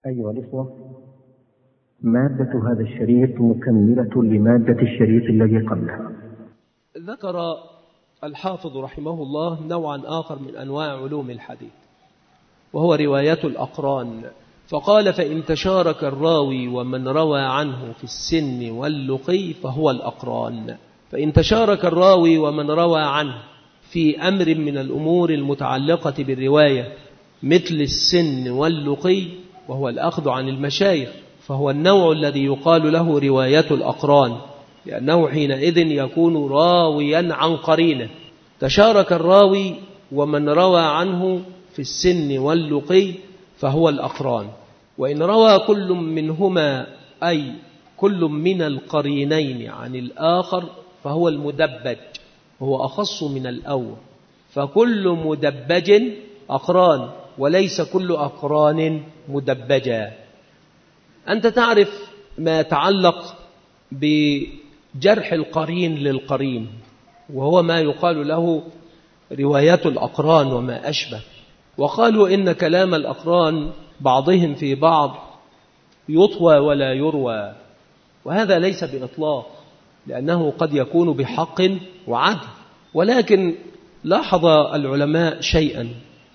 أيها الإخوة، مادة هذا الشريط مكملة لمادة الشريط الذي قبلها. ذكر الحافظ رحمه الله نوعا آخر من أنواع علوم الحديث، وهو رواية الأقران. فقال: فإن تشارك الراوي ومن روى عنه في السن واللقي فهو الأقران. فإن تشارك الراوي ومن روى عنه في أمر من الأمور المتعلقة بالرواية مثل السن واللقي، وهو الأخذ عن المشايخ، فهو النوع الذي يقال له رواية الأقران، لأنه حينئذ يكون راويا عن قرينه. تشارك الراوي ومن روى عنه في السن واللقي فهو الأقران. وإن روى كل منهما، أي كل من القرينين عن الآخر، فهو المدبج، هو أخص من الأول. فكل مدبج أقران، وليس كل أقران مدبجا. أنت تعرف ما يتعلق بجرح القرين للقرين، وهو ما يقال له رواية الأقران وما أشبه. وقالوا إن كلام الأقران بعضهم في بعض يطوى ولا يروى، وهذا ليس بإطلاق، لأنه قد يكون بحق وعدل. ولكن لاحظ العلماء شيئا،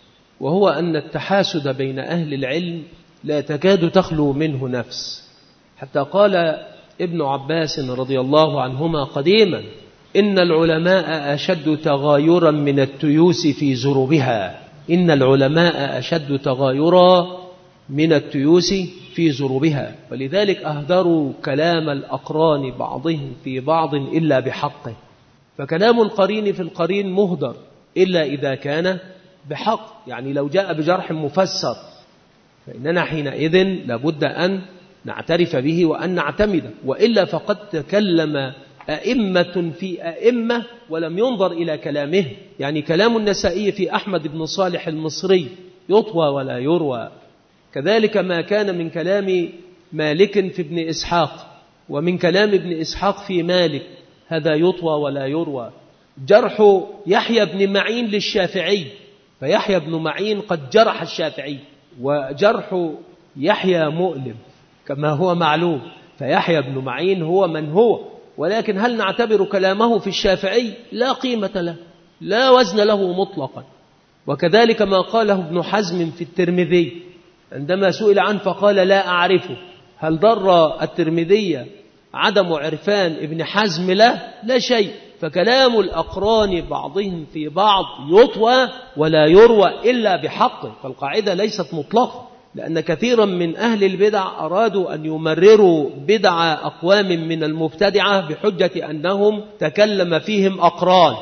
وهو أن التحاسد بين أهل العلم لا تكاد تخلو منه نفس. حتى قال ابن عباس رضي الله عنهما قديما: إن العلماء أشد تغايرا من التيوس في زربها. إن العلماء أشد تغايرا من التيوس في زربها. ولذلك أهدروا كلام الأقران بعضهم في بعض إلا بحقه. فكلام القرين في القرين مهدر إلا إذا كان بحق، يعني لو جاء بجرح مفسر فإننا حينئذ لابد أن نعترف به وأن نعتمده، وإلا فقد تكلم أئمة في أئمة ولم ينظر إلى كلامه. يعني كلام النسائي في أحمد بن صالح المصري يطوى ولا يروى، كذلك ما كان من كلام مالك في ابن إسحاق، ومن كلام ابن إسحاق في مالك، هذا يطوى ولا يروى. جرح يحيى بن معين للشافعي، فيحيى بن معين قد جرح الشافعي، وجرح يحيى مؤلم كما هو معلوم، فيحيى بن معين هو من هو. ولكن هل نعتبر كلامه في الشافعي؟ لا قيمة له، لا وزن له مطلقا. وكذلك ما قاله ابن حزم في الترمذي عندما سئل عنه فقال: لا أعرفه. هل ضر الترمذي عدم عرفان ابن حزم له؟ لا شيء. فكلام الأقران بعضهم في بعض يطوى ولا يروى إلا بحقه، فالقاعدة ليست مطلقة، لأن كثيرا من أهل البدع أرادوا أن يمرروا بدع أقوام من المبتدعة بحجة أنهم تكلم فيهم أقران،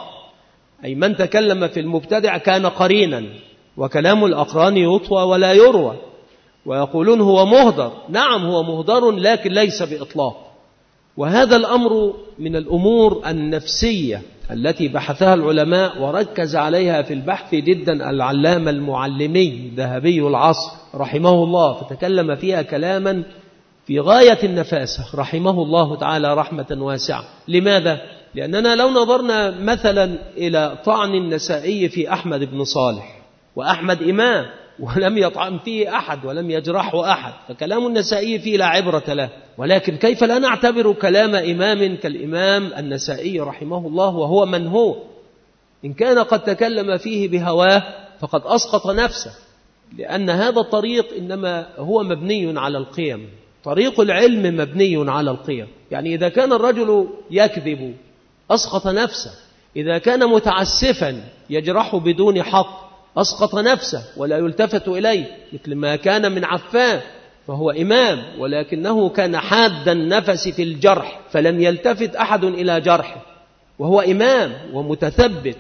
أي من تكلم في المبتدع كان قرينا، وكلام الأقران يطوى ولا يروى. ويقولون هو مهدر. نعم هو مهدر، لكن ليس بإطلاق. وهذا الأمر من الأمور النفسية التي بحثها العلماء وركز عليها في البحث جدا العلامة المعلمي ذهبي العصر رحمه الله، فتكلم فيها كلاما في غاية النفاسة رحمه الله تعالى رحمة واسعة. لماذا؟ لأننا لو نظرنا مثلا إلى طعن النسائي في أحمد بن صالح، وأحمد إمام ولم يطعن فيه أحد ولم يجرحه أحد، فكلام النسائي فيه لا عبرة له. ولكن كيف لا نعتبر كلام إمام كالإمام النسائي رحمه الله وهو من هو؟ إن كان قد تكلم فيه بهواه فقد أسقط نفسه، لأن هذا الطريق إنما هو مبني على القيم. طريق العلم مبني على القيم. يعني إذا كان الرجل يكذب أسقط نفسه، إذا كان متعسفا يجرح بدون حق أسقط نفسه ولا يلتفت إليه، مثل ما كان من عفان، فهو إمام ولكنه كان حاد النفس في الجرح فلم يلتفت أحد إلى جرحه، وهو إمام ومتثبت،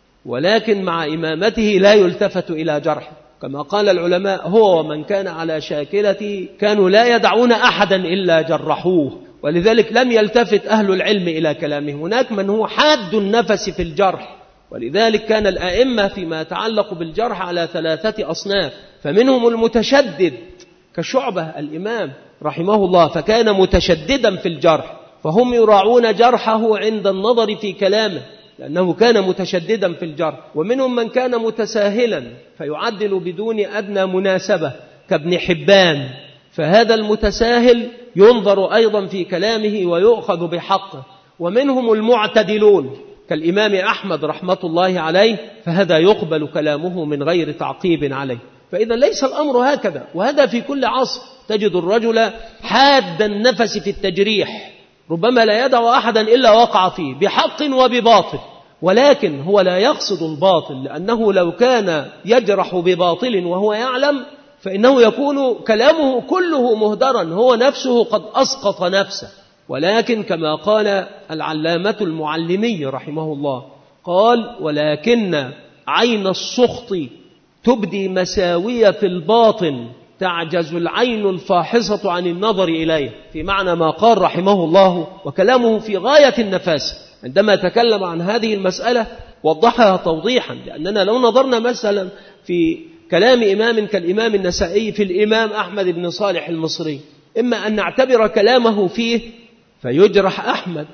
ولكن مع إمامته لا يلتفت إلى جرحه. كما قال العلماء: هو ومن كان على شاكلته كانوا لا يدعون أحدا إلا جرحوه. ولذلك لم يلتفت أهل العلم إلى كلامه. هناك من هو حاد النفس في الجرح، ولذلك كان الآئمة فيما يتعلق بالجرح على 3 أصناف. فمنهم المتشدد كشعبة الإمام رحمه الله، فكان متشددا في الجرح، فهم يراعون جرحه عند النظر في كلامه لأنه كان متشددا في الجرح. ومنهم من كان متساهلا فيعدل بدون أدنى مناسبة كابن حبان، فهذا المتساهل ينظر أيضا في كلامه ويؤخذ بحقه. ومنهم المعتدلون كالإمام أحمد رحمة الله عليه، فهذا يقبل كلامه من غير تعقيب عليه. فإذا ليس الأمر هكذا، وهذا في كل عصر تجد الرجل حاد النفس في التجريح، ربما لا يدع أحدا إلا وقع فيه بحق وبباطل، ولكن هو لا يقصد الباطل، لأنه لو كان يجرح بباطل وهو يعلم فإنه يكون كلامه كله مهدرا، هو نفسه قد أسقط نفسه. ولكن كما قال العلامة المعلمي رحمه الله، قال: ولكن عين السخط تبدي مساوية في الباطن تعجز العين الفاحصة عن النظر إليه، في معنى ما قال رحمه الله، وكلامه في غاية النفاسة عندما تكلم عن هذه المسألة وضحها توضيحا. لأننا لو نظرنا مثلا في كلام إمام كالإمام النسائي في الإمام أحمد بن صالح المصري، إما أن نعتبر كلامه فيه فيجرح أحمد،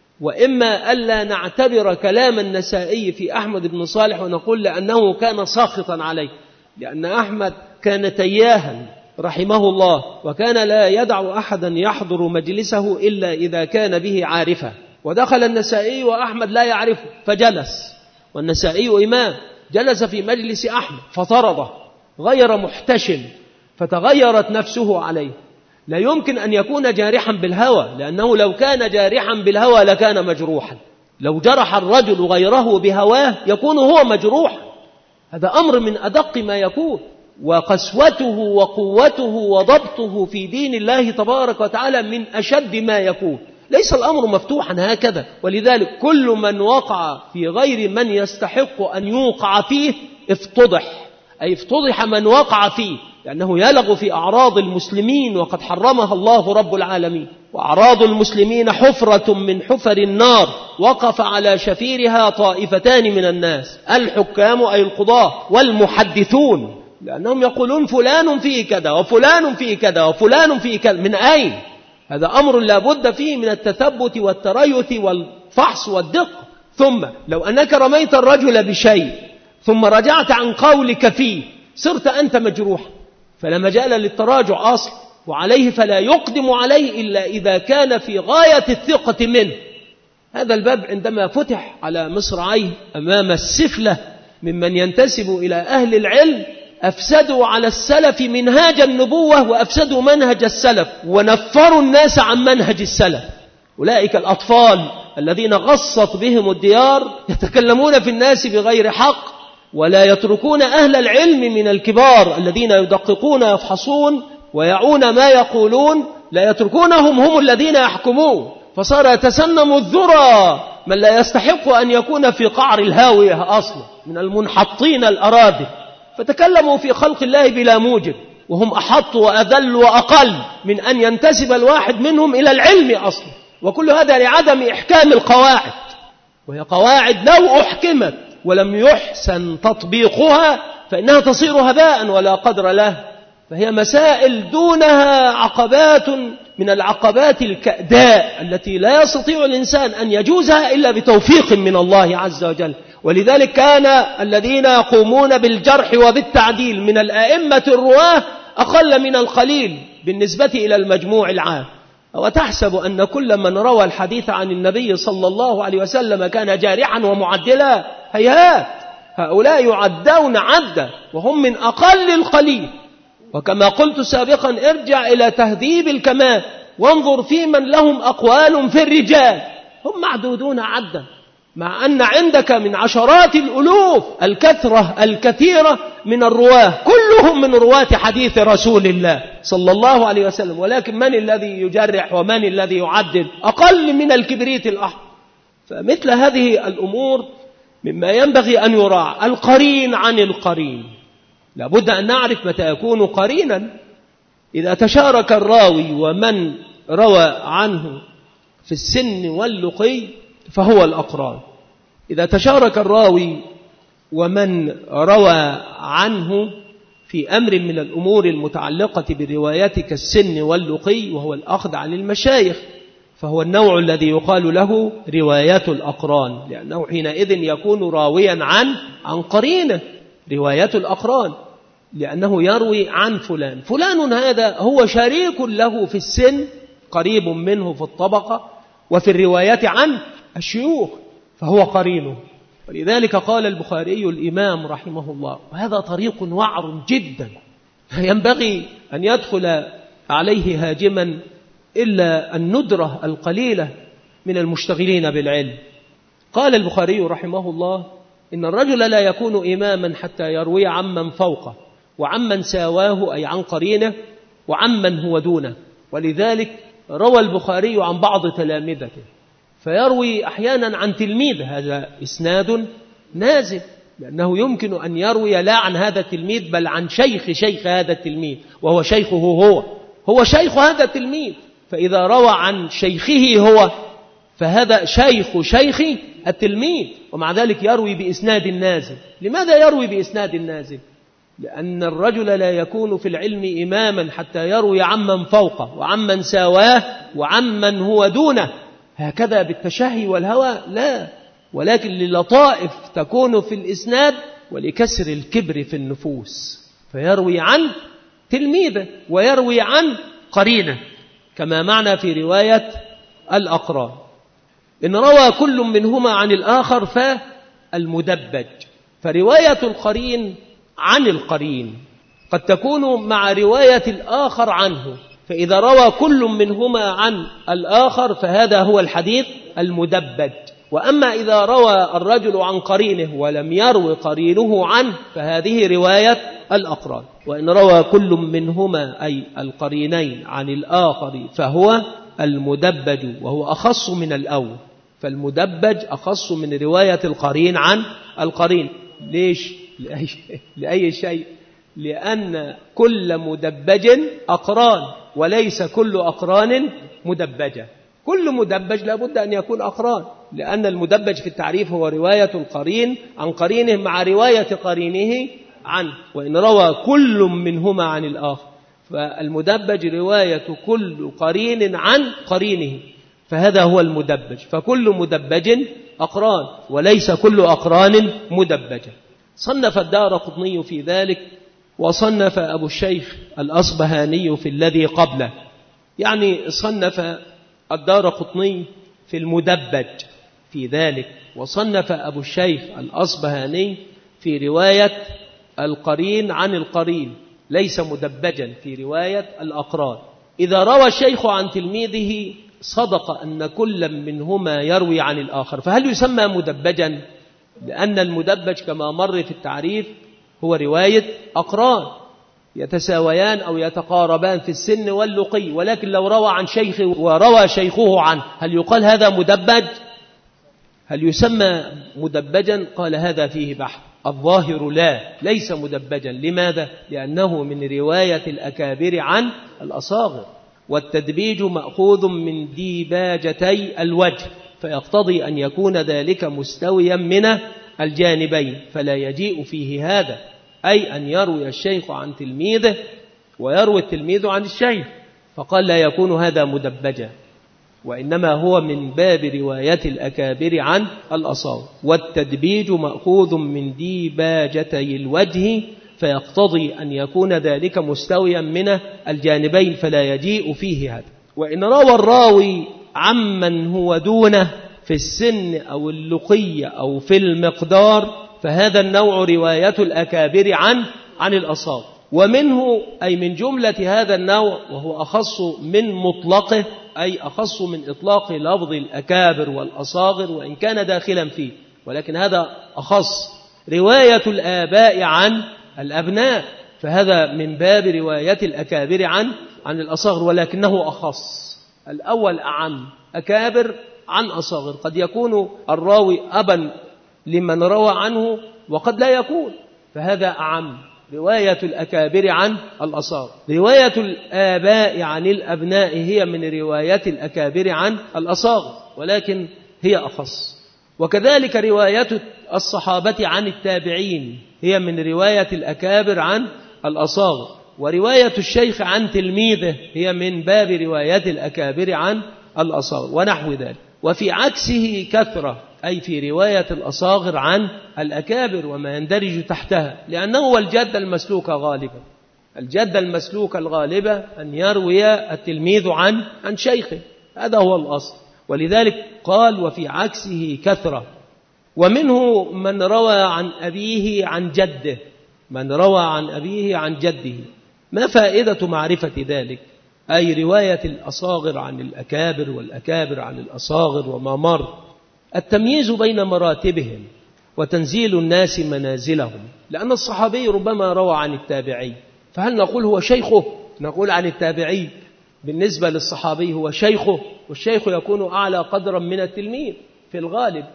وإما ألا نعتبر كلام النسائي في أحمد بن صالح ونقول لأنه كان ساخطا عليه، لأن أحمد كان تياها رحمه الله، وكان لا يدع أحدا يحضر مجلسه إلا إذا كان به عارفة. ودخل النسائي وأحمد لا يعرفه فجلس، والنسائي إمام، جلس في مجلس أحمد فطرده غير محتشم، فتغيرت نفسه عليه. لا يمكن أن يكون جارحا بالهوى، لأنه لو كان جارحا بالهوى لكان مجروحا. لو جرح الرجل غيره بهواه يكون هو مجروحا، هذا أمر من أدق ما يكون. وقسوته وقوته وضبطه في دين الله تبارك وتعالى من أشد ما يكون. ليس الأمر مفتوحا هكذا، ولذلك كل من وقع في غير من يستحق أن يوقع فيه افتضح، أي افتضح من وقع فيه، لأنه يلغ في أعراض المسلمين وقد حرمها الله رب العالمين. وأعراض المسلمين حفرة من حفر النار وقف على شفيرها طائفتان من الناس، الحكام أي القضاة، والمحدثون، لأنهم يقولون فلان فيه كذا وفلان فيه كذا وفلان فيه كذا. من أين؟ هذا أمر لا بد فيه من التثبت والتريث والفحص والدقة. ثم لو أنك رميت الرجل بشيء ثم رجعت عن قولك فيه صرت أنت مجروحا، فلا مجال للتراجع أصلا، وعليه فلا يقدم عليه إلا إذا كان في غاية الثقة منه. هذا الباب عندما فتح على مصراعيه أمام السفلة ممن ينتسب إلى أهل العلم، أفسدوا على السلف منهاج النبوة وأفسدوا منهج السلف ونفروا الناس عن منهج السلف. أولئك الأطفال الذين غصت بهم الديار يتكلمون في الناس بغير حق، ولا يتركون أهل العلم من الكبار الذين يدققون يفحصون ويعون ما يقولون، لا يتركونهم، هم الذين يحكمون. فصار يتسنم الذرى من لا يستحق أن يكون في قعر الهاوية أصلا من المنحطين الأراذل، فتكلموا في خلق الله بلا موجب، وهم أحط وأذل وأقل من أن ينتسب الواحد منهم إلى العلم أصلا. وكل هذا لعدم إحكام القواعد، وهي قواعد لو أحكمت ولم يحسن تطبيقها فإنها تصير هباء ولا قدر له. فهي مسائل دونها عقبات من العقبات الكأداء التي لا يستطيع الإنسان أن يجوزها إلا بتوفيق من الله عز وجل. ولذلك كان الذين يقومون بالجرح وبالتعديل من الأئمة الرواه أقل من القليل بالنسبة إلى المجموع العام. وتحسب أن كل من روى الحديث عن النبي صلى الله عليه وسلم كان جارحا ومعدلا؟ هيهات، هؤلاء يعدون عدا وهم من أقل القليل. وكما قلت سابقا ارجع إلى تهذيب الكمال وانظر في من لهم أقوال في الرجال، هم معدودون عدا، مع أن عندك من عشرات الألوف الكثرة الكثيرة من الرواه كلهم من رواة حديث رسول الله صلى الله عليه وسلم. ولكن من الذي يجرح ومن الذي يعدل؟ أقل من الكبريت الأحمر. فمثل هذه الأمور مما ينبغي أن يراعى القرين عن القرين. لابد أن نعرف متى يكون قرينا. إذا تشارك الراوي ومن روى عنه في السن واللقي فهو الأقران. إذا تشارك الراوي ومن روى عنه في أمر من الأمور المتعلقة بروايات كالسن واللقي وهو الأخذ عن المشايخ، فهو النوع الذي يقال له روايات الأقران، لأنه حينئذ يكون راويا عن قرينه. روايات الأقران لأنه يروي عن فلان. فلان هذا هو شريك له في السن، قريب منه في الطبقة وفي الرواية عن الشيوخ، فهو قرينه. ولذلك قال البخاري الإمام رحمه الله: وهذا طريق وعر جدا ينبغي أن يدخل عليه هاجما إلا الندرة القليلة من المشتغلين بالعلم. قال البخاري رحمه الله: إن الرجل لا يكون إماما حتى يروي عمن فوقه وعمن ساواه، أي عن قرينه، وعمن هو دونه. ولذلك روى البخاري عن بعض تلامذته، فيروي أحيانا عن تلميذ، هذا إسناد نازل، لأنه يمكن أن يروي لا عن هذا التلميذ بل عن شيخ هذا التلميذ، وهو شيخه هو شيخ هذا التلميذ. فإذا روى عن شيخه هو فهذا شيخ التلميذ، ومع ذلك يروي بإسناد نازل. لماذا يروي بإسناد نازل؟ لأن الرجل لا يكون في العلم إماما حتى يروي عمن فوقه وعمن ساواه وعمن هو دونه هكذا بالتشهي والهوى، لا، ولكن للطائف تكون في الإسناد ولكسر الكبر في النفوس، فيروي عن تلميذه ويروي عن قرينه، كما معنى في رواية الأقران: إن روى كل منهما عن الآخر فالمدبج. فرواية القرين عن القرين قد تكون مع رواية الآخر عنه، فإذا روى كل منهما عن الآخر فهذا هو الحديث المدبج. وأما إذا روى الرجل عن قرينه ولم يروي قرينه عنه فهذه رواية الأقران. وإن روى كل منهما أي القرينين عن الآخر فهو المدبج، وهو أخص من الأول، فالمدبج أخص من رواية القرين عن القرين. ليش؟ لأي شيء؟ لأن كل مدبج أقران، وليس كل أقران مدبجة. كل مدبج لابد أن يكون أقران، لأن المدبج في التعريف هو رواية القرين عن قرينه مع رواية قرينه عنه. وإن روى كل منهما عن الآخر فالمدبج رواية كل قرين عن قرينه، فهذا هو المدبج. فكل مدبج أقران وليس كل أقران مدبجة. صنف الدارقطني في ذلك، وصنف أبو الشيخ الأصبهاني في الذي قبله. يعني صنف الدارقطني في المدبج في ذلك، وصنف أبو الشيخ الأصبهاني في رواية القرين عن القرين، ليس مدبجا في رواية الأقران. إذا روى الشيخ عن تلميذه صدق أن كل منهما يروي عن الآخر، فهل يسمى مدبجا؟ لأن المدبج كما مر في التعريف هو رواية أقران يتساويان أو يتقاربان في السن واللقي، ولكن لو روى عن شيخ وروى شيخه عنه هل يقال هذا مدبج؟ هل يسمى مدبجا؟ قال هذا فيه بحث. الظاهر لا، ليس مدبجا. لماذا؟ لأنه من رواية الأكابر عن الأصاغر، والتدبيج مأخوذ من ديباجتي الوجه، فيقتضي أن يكون ذلك مستويا من الجانبين، فلا يجيء فيه هذا، أي أن يروي الشيخ عن تلميذه ويروي التلميذ عن الشيخ، فقال لا يكون هذا مدبجا، وإنما هو من باب رواية الأكابر عن الأصاغر. والتدبيج مأخوذ من ديباجتي الوجه، فيقتضي أن يكون ذلك مستويا من الجانبين، فلا يجيء فيه هذا. وإن روى الراوي عمن هو دونه في السن أو اللقي أو في المقدار فهذا النوع رواية الأكابر عن الأصاغر. ومنه أي من جملة هذا النوع، وهو أخص من مطلقه، أي أخص من إطلاق لفظ الأكابر والأصاغر وإن كان داخلا فيه، ولكن هذا أخص، رواية الآباء عن الأبناء، فهذا من باب رواية الأكابر عن الأصاغر، ولكنه أخص. الأول أعم، أكابر عن أصاغر، قد يكون الراوي أبا لمن روى عنه وقد لا يكون، فهذا أعم، رواية الأكابر عن الأصاغر. رواية الآباء عن الأبناء هي من رواية الأكابر عن الأصاغر، ولكن هي أخص. وكذلك رواية الصحابة عن التابعين هي من رواية الأكابر عن الأصاغر، ورواية الشيخ عن تلميذه هي من باب رواية الأكابر عن الأصاغر، ونحو ذلك. وفي عكسه كثرة، أي في رواية الأصاغر عن الأكابر وما يندرج تحتها، لأنه هو الجد المسلوك غالبا. الجد المسلوك الغالبة أن يروي التلميذ عن شيخه، هذا هو الأصل. ولذلك قال وفي عكسه كثرة. ومنه من روى عن أبيه عن جده، من روى عن أبيه عن جده. ما فائدة معرفة ذلك؟ أي رواية الأصاغر عن الأكابر والأكابر عن الأصاغر وما مر، التمييز بين مراتبهم وتنزيل الناس منازلهم. لأن الصحابي ربما روى عن التابعي، فهل نقول هو شيخه؟ نقول عن التابعي بالنسبة للصحابي هو شيخه، والشيخ يكون أعلى قدرا من التلميذ في الغالب.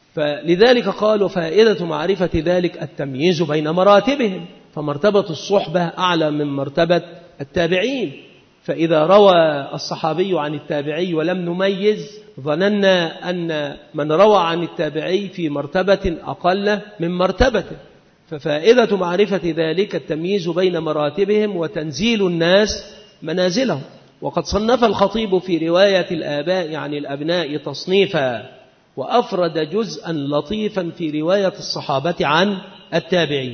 فلذلك قالوا فائدة معرفة ذلك التمييز بين مراتبهم، فمرتبة الصحبة أعلى من مرتبة التابعين. فإذا روى الصحابي عن التابعي ولم نميز ظننا أن من روى عن التابعي في مرتبة أقل من مرتبته. ففائدة معرفة ذلك التمييز بين مراتبهم وتنزيل الناس منازلهم. وقد صنف الخطيب في رواية الآباء عن الأبناء تصنيفا، وأفرد جزءا لطيفا في رواية الصحابة عن التابعين.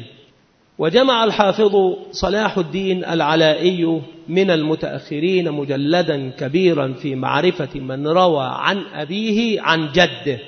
وجمع الحافظ صلاح الدين العلائي من المتأخرين مجلدا كبيرا في معرفة من روى عن أبيه عن جده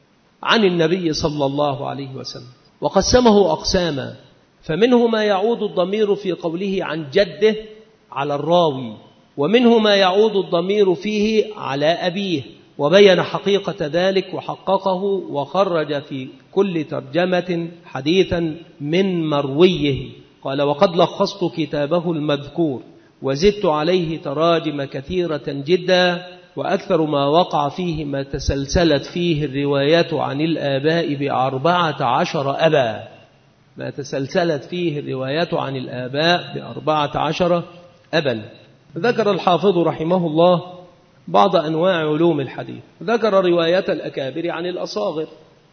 عن النبي صلى الله عليه وسلم، وقسمه أقساما. فمنه ما يعود الضمير في قوله عن جده على الراوي، ومنه ما يعود الضمير فيه على أبيه، وبين حقيقة ذلك وحققه وخرج في كل ترجمة حديثا من مرويه. قال وقد لخصت كتابه المذكور وزدت عليه تراجم كثيرة جدا، وأكثر ما وقع فيه ما تسلسلت فيه الروايات عن الآباء ب14 أبا، ما تسلسلت فيه الروايات عن الآباء ب14 أبا. ذكر الحافظ رحمه الله بعض أنواع علوم الحديث. ذكر رواية الأكابر عن الأصاغر.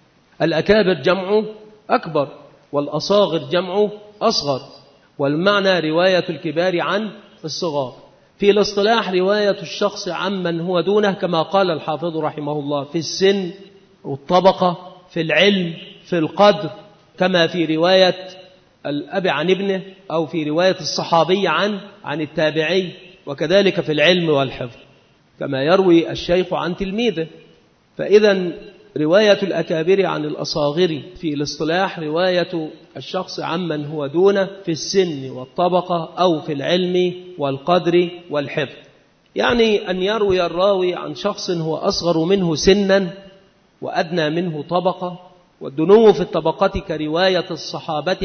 الأكابر جمع أكبر، والأصاغر جمع أصغر، والمعنى رواية الكبار عن الصغار. في الاصطلاح رواية الشخص عمن هو دونه، كما قال الحافظ رحمه الله، في السن والطبقة، في العلم، في القدر، كما في رواية الأب عن ابنه، أو في رواية الصحابي عن التابعي، وكذلك في العلم والحفظ كما يروي الشيخ عن تلميذه. فإذا رواية الأكابر عن الأصاغر في الاصطلاح رواية الشخص عمن هو دونه في السن والطبقة أو في العلم والقدر والحفظ. يعني أن يروي الراوي عن شخص هو أصغر منه سنا وأدنى منه طبقة، والدنو في الطبقة كرواية الصحابة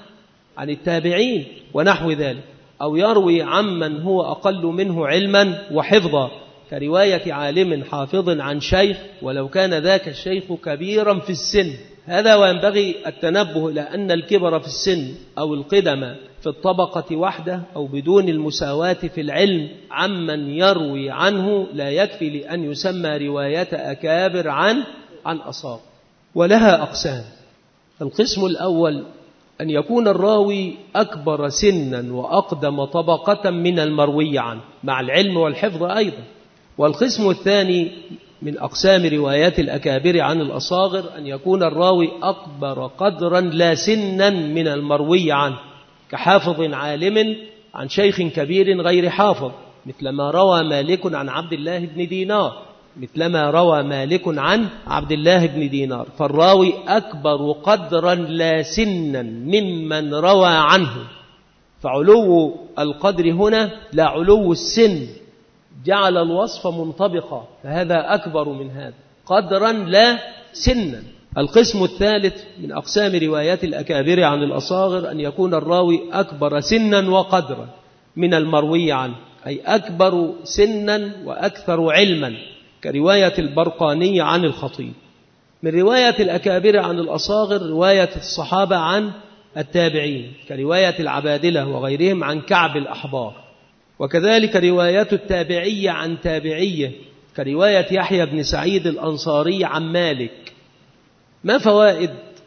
عن التابعين ونحو ذلك، أو يروي عمن هو أقل منه علما وحفظا كرواية عالم حافظ عن شيخ ولو كان ذاك الشيخ كبيرا في السن. هذا وينبغي التنبه إلى أن الكبر في السن أو القدم في الطبقة وحده أو بدون المساواة في العلم عمن يروي عنه لا يكفي لأن يسمى رواية أكابر عن أصاغر. ولها أقسام. القسم الأول أن يكون الراوي أكبر سنا وأقدم طبقة من المروي عنه مع العلم والحفظ أيضا. والقسم الثاني من أقسام روايات الأكابر عن الأصاغر أن يكون الراوي أكبر قدرا لا سنا من المروي عنه، كحافظ عالم عن شيخ كبير غير حافظ، مثلما روى مالك عن عبد الله بن دينار، مثلما روى مالك عن عبد الله بن دينار، فالراوي أكبر قدرا لا سنا ممن روى عنه. فعلو القدر هنا لا علو السن، جعل الوصف منطبقا، فهذا أكبر من هذا قدرا لا سنا. القسم الثالث من أقسام روايات الأكابر عن الأصاغر أن يكون الراوي أكبر سنا وقدرا من المروي عنه، أي أكبر سنا وأكثر علما، كرواية البرقاني عن الخطيب. من رواية الأكابر عن الأصاغر رواية الصحابة عن التابعين، كرواية العبادلة وغيرهم عن كعب الأحبار، وكذلك رواية التابعية عن تابعية، كرواية يحيى بن سعيد الأنصاري عن مالك. ما فوائد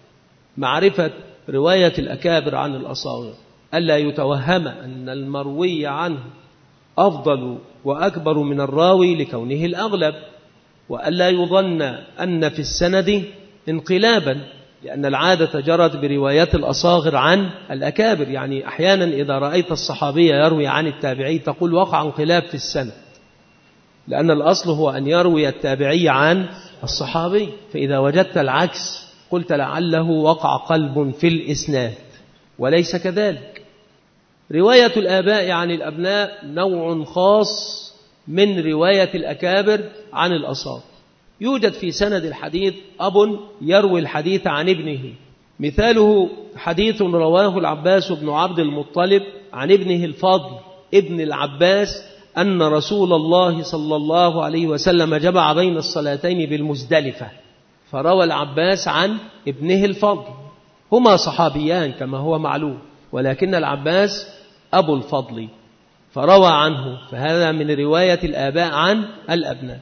معرفة رواية الأكابر عن الأصاغر؟ ألا يتوهم أن المروي عنه أفضل وأكبر من الراوي لكونه الأغلب، وألا يظن أن في السند انقلابا، لأن العادة جرت بروايات الأصاغر عن الأكابر. يعني أحيانا إذا رأيت الصحابي يروي عن التابعي تقول وقع انقلاب في السند، لأن الأصل هو أن يروي التابعي عن الصحابي، فإذا وجدت العكس قلت لعله وقع قلب في الإسناد، وليس كذلك. رواية الآباء عن الأبناء نوع خاص من رواية الأكابر عن الأصاغر. يوجد في سند الحديث أب يروي الحديث عن ابنه، مثاله حديث رواه العباس بن عبد المطلب عن ابنه الفضل ابن العباس أن رسول الله صلى الله عليه وسلم جمع بين الصلاتين بالمزدلفة، فروى العباس عن ابنه الفضل. هما صحابيان كما هو معلوم، ولكن العباس أبو الفضل فروى عنه، فهذا من رواية الآباء عن الأبناء.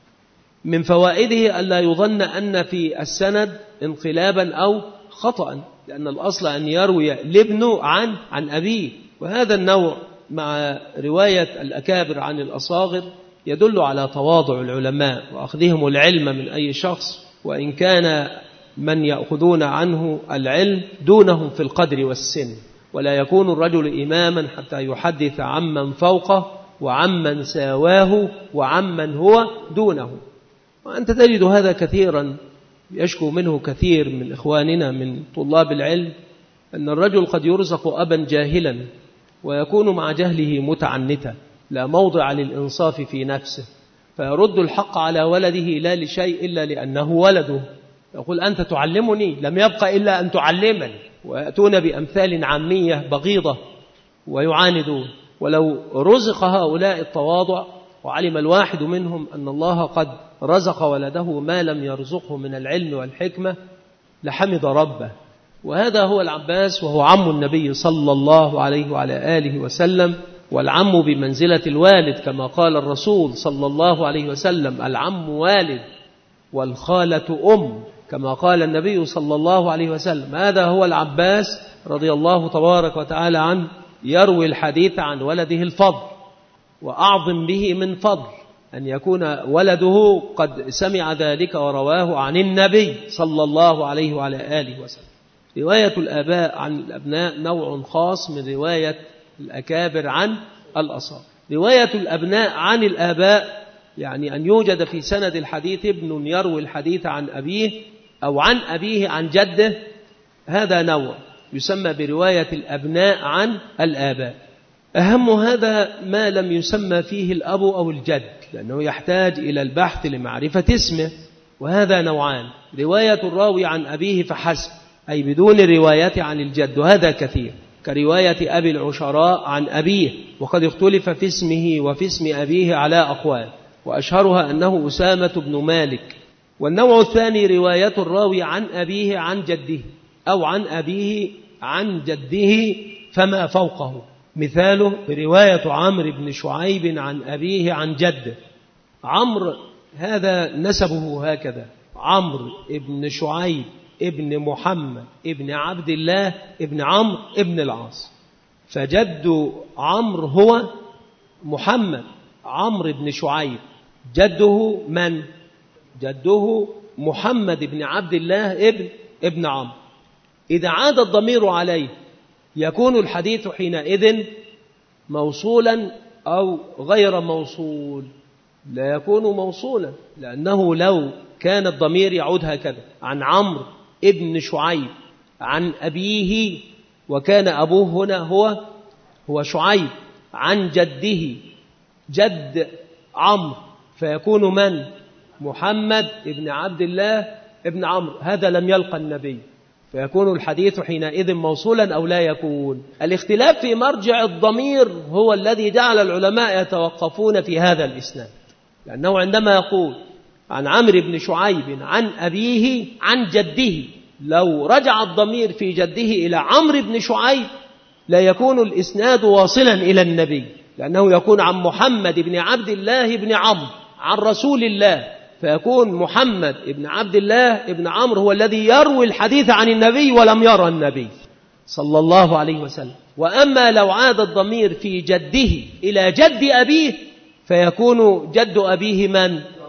من فوائده ألا يظن أن في السند انقلابا أو خطأ، لأن الأصل أن يروي الابن عن أبيه، وهذا النوع مع رواية الأكابر عن الأصاغر يدل على تواضع العلماء وأخذهم العلم من أي شخص، وإن كان من يأخذون عنه العلم دونهم في القدر والسن، ولا يكون الرجل إماما حتى يحدث عمن فوقه وعمن ساواه وعمن هو دونه. وأنت تجد هذا كثيرا، يشكو منه كثير من إخواننا من طلاب العلم، أن الرجل قد يرزق أبا جاهلا ويكون مع جهله متعنتا لا موضع للإنصاف في نفسه، فيرد الحق على ولده لا لشيء إلا لأنه ولده، يقول أنت تعلمني، لم يبق إلا أن تعلمني، ويأتون بأمثال عامية بغيضة ويعاندون. ولو رزق هؤلاء التواضع وعلم الواحد منهم أن الله قد رزق ولده ما لم يرزقه من العلم والحكمة لحمد ربه. وهذا هو العباس، وهو عم النبي صلى الله عليه وعلى آله وسلم، والعم بمنزلة الوالد كما قال الرسول صلى الله عليه وسلم العم والد والخالة أم، كما قال النبي صلى الله عليه وسلم. هذا هو العباس رضي الله تبارك وتعالى عنه، يروي الحديث عن ولده الفضل، وأعظم به من فضل أن يكون ولده قد سمع ذلك ورواه عن النبي صلى الله عليه وعلى آله وسلم. رواية الآباء عن الأبناء نوع خاص من رواية الأكابر عن الأصاغر. رواية الأبناء عن الآباء يعني أن يوجد في سند الحديث ابن يروي الحديث عن أبيه أو عن أبيه عن جده، هذا نوع يسمى برواية الأبناء عن الآباء. أهم هذا ما لم يسمى فيه الأب أو الجد، لأنه يحتاج إلى البحث لمعرفة اسمه، وهذا نوعان: رواية الراوي عن أبيه فحسب، أي بدون الرواية عن الجد، وهذا كثير، كرواية أبي العشراء عن أبيه، وقد اختلف في اسمه وفي اسم أبيه على أقوال، وأشهرها أنه أسامة بن مالك. والنوع الثاني رواية الراوي عن أبيه عن جده، أو عن أبيه عن جده فما فوقه، مثاله رواية عمرو بن شعيب عن أبيه عن جده. عمرو هذا نسبه هكذا: عمرو ابن شعيب ابن محمد ابن عبد الله ابن عمرو ابن العاص، فجد عمرو هو محمد. عمرو بن شعيب جده من؟ جده محمد ابن عبد الله ابن عمرو. إذا عاد الضمير عليه يكون الحديث حينئذ موصولا أو غير موصول؟ لا يكون موصولا، لأنه لو كان الضمير يعود هكذا: عن عمرو ابن شعيب عن أبيه، وكان أبوه هنا هو شعيب، عن جده جد عمرو، فيكون من؟ محمد ابن عبد الله ابن عمرو. هذا لم يلقى النبي، فيكون الحديث حينئذ موصولا أو لا يكون. الاختلاف في مرجع الضمير هو الذي جعل العلماء يتوقفون في هذا الإسناد، لأنه عندما يقول عن عمرو بن شعيب عن أبيه عن جده، لو رجع الضمير في جده إلى عمرو بن شعيب لا يكون الإسناد واصلا إلى النبي، لأنه يكون عن محمد بن عبد الله بن عمرو عن رسول الله، فيكون محمد بن عبد الله بن عمرو هو الذي يروي الحديث عن النبي ولم يرى النبي صلى الله عليه وسلم. وأما لو عاد الضمير في جده إلى جد أبيه فيكون جد أبيه من؟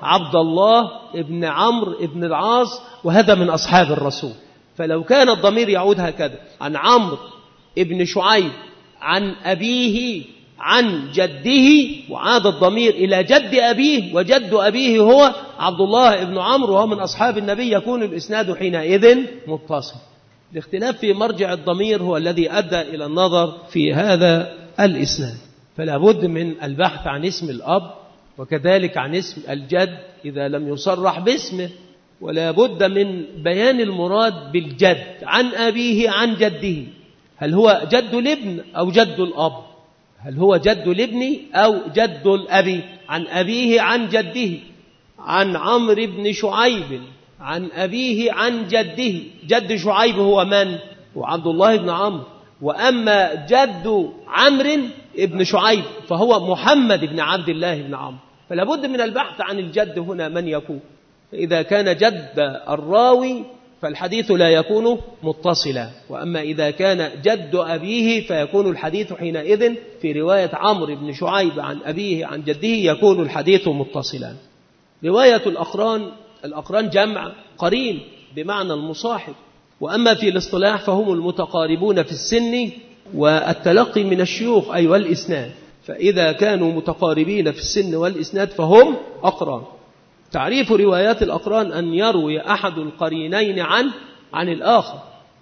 عبد الله ابن عمرو ابن العاص، وهذا من أصحاب الرسول. فلو كان الضمير يعود هكذا عن عمرو ابن شعيب عن أبيه عن جده، وعاد الضمير إلى جد أبيه، وجد أبيه هو عبد الله ابن عمرو وهو من أصحاب النبي، يكون الإسناد حينئذ متصل. الاختلاف في مرجع الضمير هو الذي أدى إلى النظر في هذا الإسناد. فلا بد من البحث عن اسم الأب، وكذلك عن اسم الجد إذا لم يصرح باسمه، ولا بد من بيان المراد بالجد عن أبيه عن جده. هل هو جد الابن أو جد الأب؟ هل هو جد الابن أو جد الأب؟ عن أبيه عن جده. عن عمرو بن شعيب عن أبيه عن جده. جد شعيب هو من؟ هو عبد الله بن عمرو. وأما جد عمرو بن شعيب فهو محمد بن عبد الله بن عمرو. فلا بد من البحث عن الجد هنا من يكون. فإذا كان جد الراوي فالحديث لا يكون متصلا، وأما إذا كان جد أبيه فيكون الحديث حينئذ في رواية عمرو بن شعيب عن أبيه عن جده يكون الحديث متصلا. رواية الأقران جمع قرين بمعنى المصاحب. وأما في الاصطلاح فهم المتقاربون في السن والتلقي من الشيوخ أي والإسناد. فإذا كانوا متقاربين في السن والإسناد فهم أقران. تعريف روايات الأقران أن يروي أحد القرينين عن الآخر،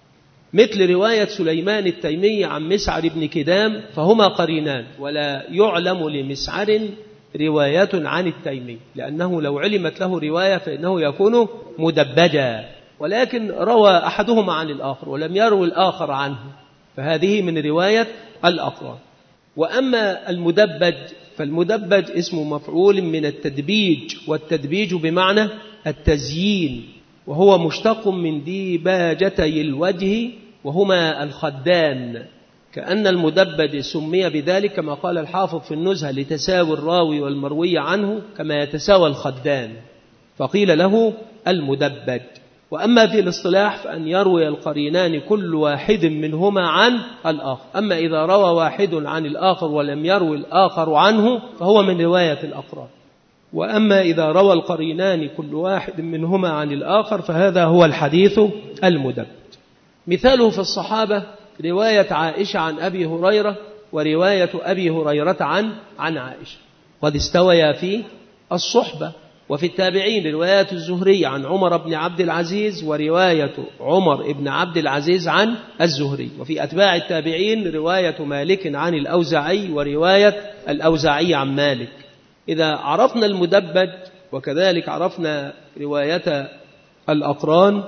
مثل رواية سليمان التيمي عن مسعر بن كدام، فهما قرينان، ولا يعلم لمسعر رواية عن التيمي، لأنه لو علمت له رواية فإنه يكون مدبجا، ولكن روى أحدهما عن الآخر ولم يروي الآخر عنه، فهذه من رواية الأقران. وأما المدبج فالمدبج اسم مفعول من التدبيج، والتدبيج بمعنى التزيين، وهو مشتق من ديباجتي الوجه وهما الخدان، كأن المدبج سمي بذلك كما قال الحافظ في النزهة لتساوي الراوي والمروي عنه كما يتساوى الخدان، فقيل له المدبج. وأما في الاصطلاح فأن يروي القرينان كل واحد منهما عن الآخر. أما إذا روى واحد عن الآخر ولم يروي الآخر عنه فهو من رواية الأقران. وأما إذا روى القرينان كل واحد منهما عن الآخر فهذا هو الحديث المدبج. مثاله في الصحابة رواية عائشة عن أبي هريرة ورواية أبي هريرة عن عائشة قد استويا في الصحبة. وفي التابعين رواية الزهري عن عمر بن عبد العزيز ورواية عمر بن عبد العزيز عن الزهري. وفي أتباع التابعين رواية مالك عن الأوزاعي ورواية الأوزاعي عن مالك. إذا عرفنا المدبج وكذلك عرفنا رواية الأقران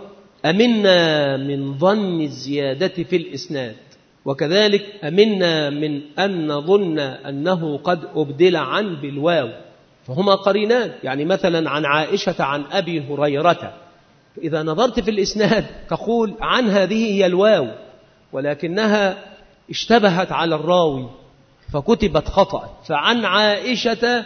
أمنا من ظن الزيادة في الإسناد، وكذلك أمنا من أن نظن أنه قد أبدل عن بالواو، فهما قرينان. يعني مثلا عن عائشة عن أبي هريرة، إذا نظرت في الإسناد تقول عن هذه هي الواو، ولكنها اشتبهت على الراوي فكتبت خطأ، فعن عائشة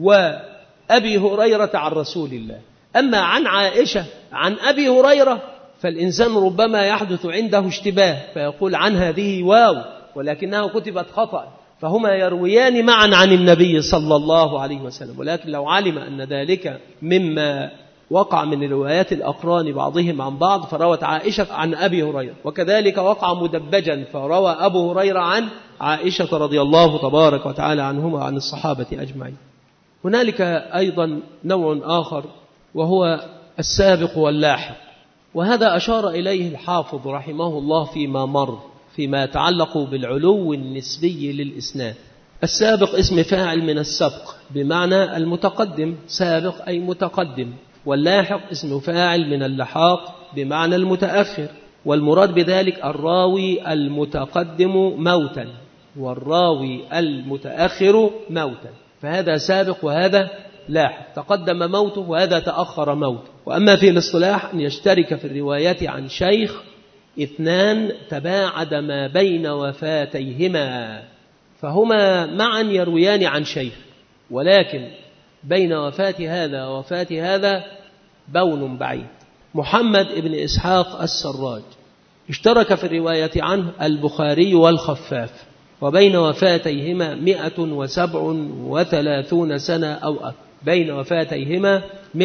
وأبي هريرة عن رسول الله. أما عن عائشة عن أبي هريرة فالإنسان ربما يحدث عنده اشتباه فيقول عن هذه واو ولكنها كتبت خطأ، فهما يرويان معا عن النبي صلى الله عليه وسلم. ولكن لو علم أن ذلك مما وقع من روايات الأقران بعضهم عن بعض فروت عائشة عن أبي هريرة، وكذلك وقع مدبجا فروى أبو هريرة عن عائشة رضي الله تبارك وتعالى عنهما عن الصحابة أجمعين. هنالك أيضا نوع آخر وهو السابق واللاحق، وهذا أشار إليه الحافظ رحمه الله فيما مر فيما يتعلق بالعلو النسبي للإسناد. السابق اسم فاعل من السبق بمعنى المتقدم، سابق أي متقدم، واللاحق اسم فاعل من اللحاق بمعنى المتأخر، والمراد بذلك الراوي المتقدم موتا والراوي المتأخر موتا، فهذا سابق وهذا لاحق، تقدم موته وهذا تأخر موته. وأما في الاصطلاح أن يشترك في الروايات عن شيخ اثنان تباعد ما بين وفاتيهما، فهما معا يرويان عن شيخ، ولكن بين وفاة هذا ووفاة هذا بون بعيد. محمد بن إسحاق السراج اشترك في الرواية عنه البخاري والخفاف، وبين وفاتيهما 137 سنة أو أكثر، بين وفاتيهما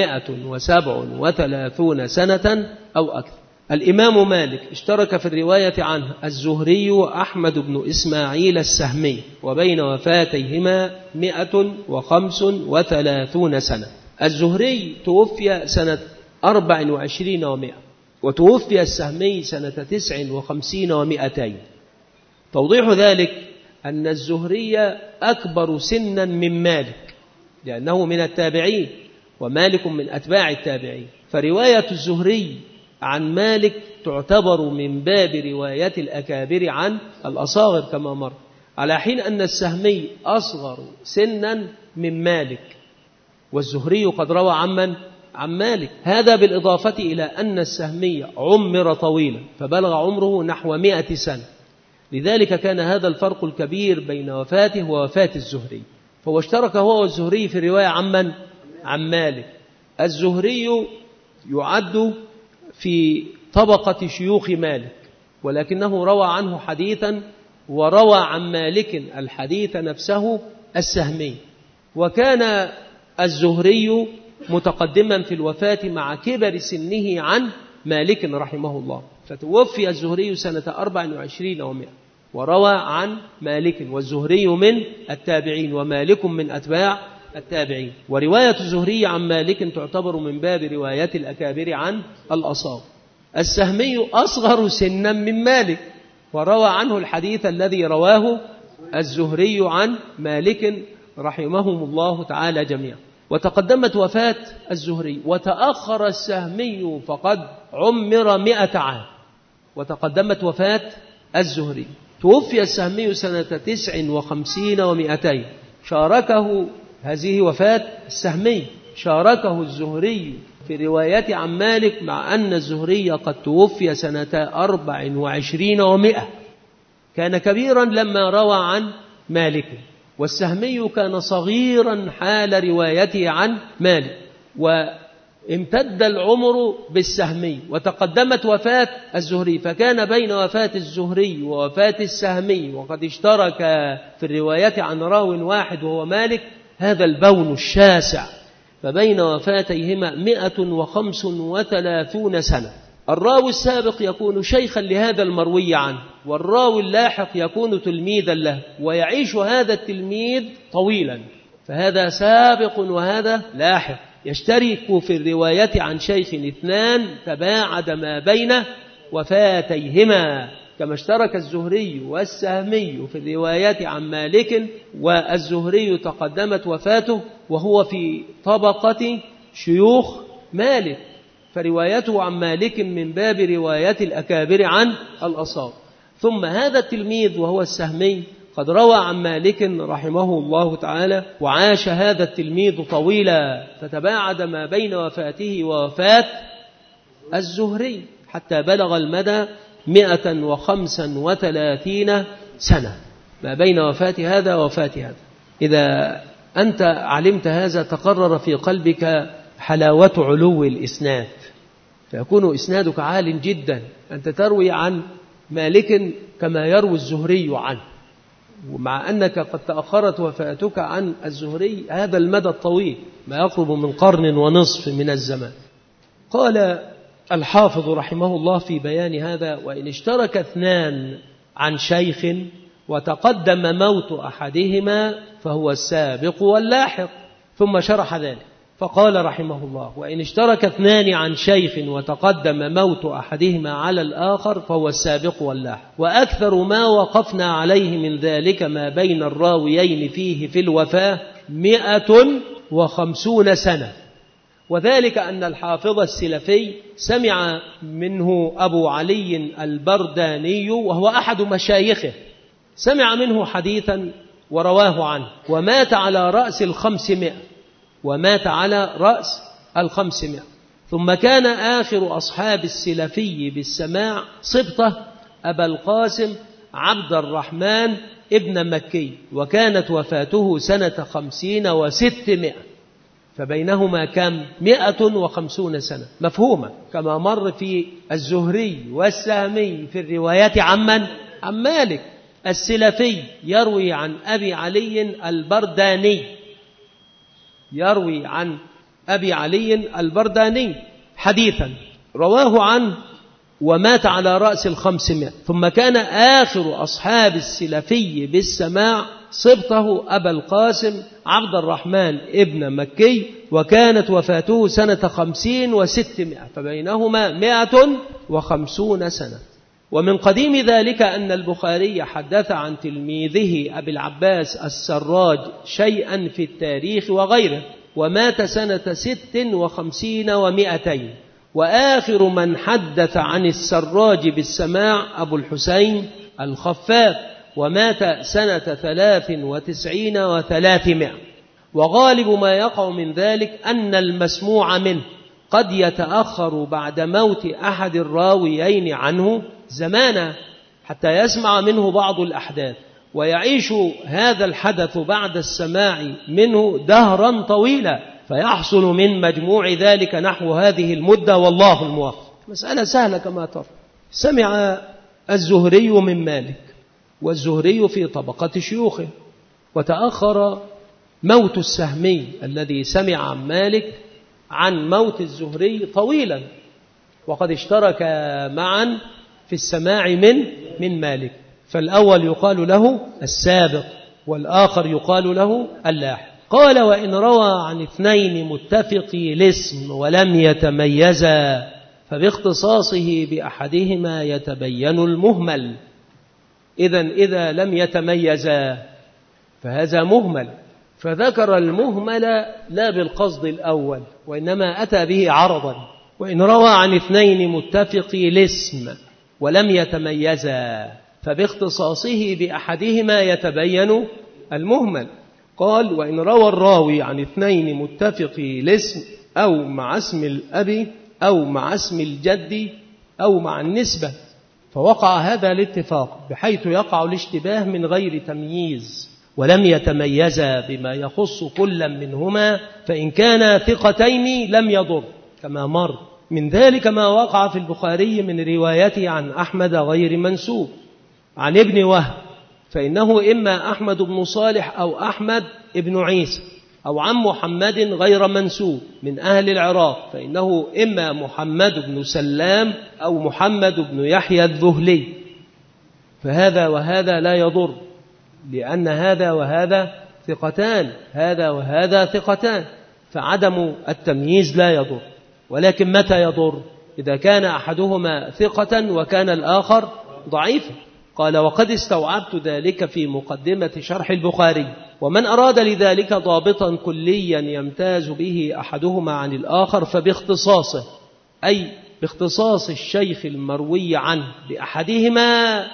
137 سنة أو أكثر. الإمام مالك اشترك في الرواية عنه الزهري وأحمد بن إسماعيل السهمي، وبين وفاتيهما 135 سنة. الزهري توفي سنة 24 و100، وتوفي السهمي سنة 59 و200. توضيح ذلك أن الزهري أكبر سنا من مالك، لأنه من التابعين ومالك من أتباع التابعين، فرواية الزهري عن مالك تعتبر من باب رواية الأكابر عن الأصاغر كما مر، على حين أن السهمي أصغر سنا من مالك، والزهري قد روى عن مالك. هذا بالإضافة إلى أن السهمي عمر طويلا فبلغ عمره نحو 100 سنة، لذلك كان هذا الفرق الكبير بين وفاته ووفاة الزهري، فهو اشترك هو والزهري في الرواية عن مالك. الزهري يعد في طبقة شيوخ مالك، ولكنه روى عنه حديثا، وروى عن مالك الحديث نفسه السهمي. وكان الزهري متقدما في الوفاة مع كبر سنه عن مالك رحمه الله، فتوفي الزهري سنة 24 و100، وروى عن مالك، والزهري من التابعين ومالك من أتباع التابعين. ورواية الزهري عن مالك تعتبر من باب رواية الأكابر عن الأصاغر. السهمي أصغر سنا من مالك، وروى عنه الحديث الذي رواه الزهري عن مالك رحمهم الله تعالى جميعا. وتقدمت وفاة الزهري، وتأخر السهمي فقد عمر 100 عام، وتقدمت وفاة الزهري. توفي السهمي سنة 59 و200، شاركه هذه وفاة السهمي، شاركه الزهري في رواية عن مالك، مع أن الزهري قد توفي سنة 24 و100، كان كبيرا لما روى عن مالك، والسهمي كان صغيرا حال روايته عن مالك، وامتد العمر بالسهمي، وتقدمت وفاة الزهري، فكان بين وفاة الزهري ووفاة السهمي وقد اشترك في الرواية عن راو واحد وهو مالك هذا البون الشاسع، فبين وفاتيهما 135 سنة. الراوي السابق يكون شيخا لهذا المروي عنه، والراوي اللاحق يكون تلميذا له، ويعيش هذا التلميذ طويلا، فهذا سابق وهذا لاحق، يشترك في الرواية عن شيخ اثنان تباعد ما بين وفاتيهما، كما اشترك الزهري والسهمي في الرواية عن مالك، والزهري تقدمت وفاته وهو في طبقة شيوخ مالك، فروايته عن مالك من باب رواية الأكابر عن الأصاغر. ثم هذا التلميذ وهو السهمي قد روى عن مالك رحمه الله تعالى، وعاش هذا التلميذ طويلا، فتباعد ما بين وفاته ووفاة الزهري حتى بلغ المدى 135 سنة ما بين وفاة هذا ووفاة هذا. إذا أنت علمت هذا تقرر في قلبك حلاوة علو الإسناد، فيكون إسنادك عال جدا، أنت تروي عن مالك كما يروي الزهري عنه، ومع أنك قد تأخرت وفاتك عن الزهري هذا المدى الطويل، ما يقرب من قرن ونصف من الزمان. قال الحافظ رحمه الله في بيان هذا: وإن اشترك اثنان عن شيخ وتقدم موت أحدهما فهو السابق واللاحق. ثم شرح ذلك فقال رحمه الله: وإن اشترك اثنان عن شيخ وتقدم موت أحدهما على الآخر فهو السابق واللاحق. وأكثر ما وقفنا عليه من ذلك ما بين الراويين فيه في الوفاة 150 سنة، وذلك أن الحافظ السلفي سمع منه أبو علي البرداني وهو أحد مشايخه، سمع منه حديثا ورواه عنه، ومات على رأس 500. ثم كان آخر أصحاب السلفي بالسماع صبته أبا القاسم عبد الرحمن ابن مكي، وكانت وفاته سنة 50 و600، فبينهما كم 150 سنة مفهومة، كما مر في الزهري والسهمي في الرواية عن مالك. السلفي يروي عن أبي علي البرداني، يروي عن أبي علي البرداني حديثا رواه عنه ومات على رأس 500، ثم كان آخر أصحاب السلفي بالسماع صبته أبا القاسم عبد الرحمن ابن مكي، وكانت وفاته سنة 50 و600، فبينهما 150 سنة. ومن قديم ذلك أن البخاري حدث عن تلميذه أبي العباس السراج شيئا في التاريخ وغيره، ومات سنة 56 و200. وآخر من حدث عن السراج بالسماع أبو الحسين الخفاف، ومات سنة 93 و300. وغالب ما يقع من ذلك أن المسموع منه قد يتأخر بعد موت أحد الراويين عنه زمانا حتى يسمع منه بعض الأحداث، ويعيش هذا الحدث بعد السماع منه دهرا طويلا، فيحصل من مجموع ذلك نحو هذه المدة، والله الموفق. مسألة سهلة كما ترى. سمع الزهري من مالك، والزهري في طبقة شيوخه، وتأخر موت السهمي الذي سمع عن مالك عن موت الزهري طويلا، وقد اشترك معا في السماع من مالك، فالأول يقال له السابق والآخر يقال له اللاحق. قال: وإن روى عن 2 متفقي الاسم ولم يتميزا فباختصاصه بأحدهما يتبين المهمل. إذا لم يتميزا فهذا مهمل، فذكر المهمل لا بالقصد الأول، وإنما أتى به عرضا. وإن روى عن 2 متفقي الاسم ولم يتميزا فباختصاصه بأحدهما يتبين المهمل. قال: وإن روى الراوي عن 2 متفقي الاسم أو مع اسم الأب أو مع اسم الجد أو مع النسبة، فوقع هذا الاتفاق بحيث يقع الاشتباه من غير تمييز، ولم يتميزا بما يخص كل منهما، فإن كانا ثقتين لم يضر كما مر. من ذلك ما وقع في البخاري من روايته عن أحمد غير منسوب عن ابن وهب، فإنه إما أحمد بن صالح أو أحمد بن عيسى، أو عن محمد غير منسوب من أهل العراق، فإنه إما محمد بن سلام أو محمد بن يحيى الذهلي، فهذا وهذا لا يضر، لأن هذا وهذا ثقتان، هذا وهذا ثقتان، فعدم التمييز لا يضر. ولكن متى يضر؟ إذا كان أحدهما ثقة وكان الآخر ضعيفا. قال: وقد استوعبت ذلك في مقدمة شرح البخاري. ومن أراد لذلك ضابطا كليا يمتاز به أحدهما عن الآخر فباختصاصه، أي باختصاص الشيخ المروي عنه بأحدهما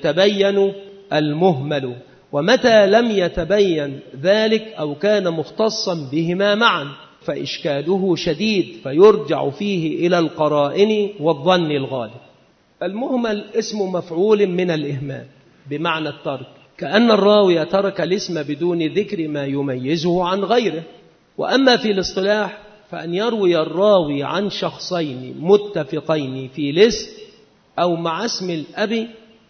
يتبين المهمل. ومتى لم يتبين ذلك أو كان مختصا بهما معا فإشكاله شديد، فيرجع فيه إلى القرائن والظن الغالب. المهمل اسم مفعول من الإهمال بمعنى الترك، كأن الراوي ترك الاسم بدون ذكر ما يميزه عن غيره. وأما في الاصطلاح فأن يروي الراوي عن شخصين متفقين في الاسم أو مع اسم الأب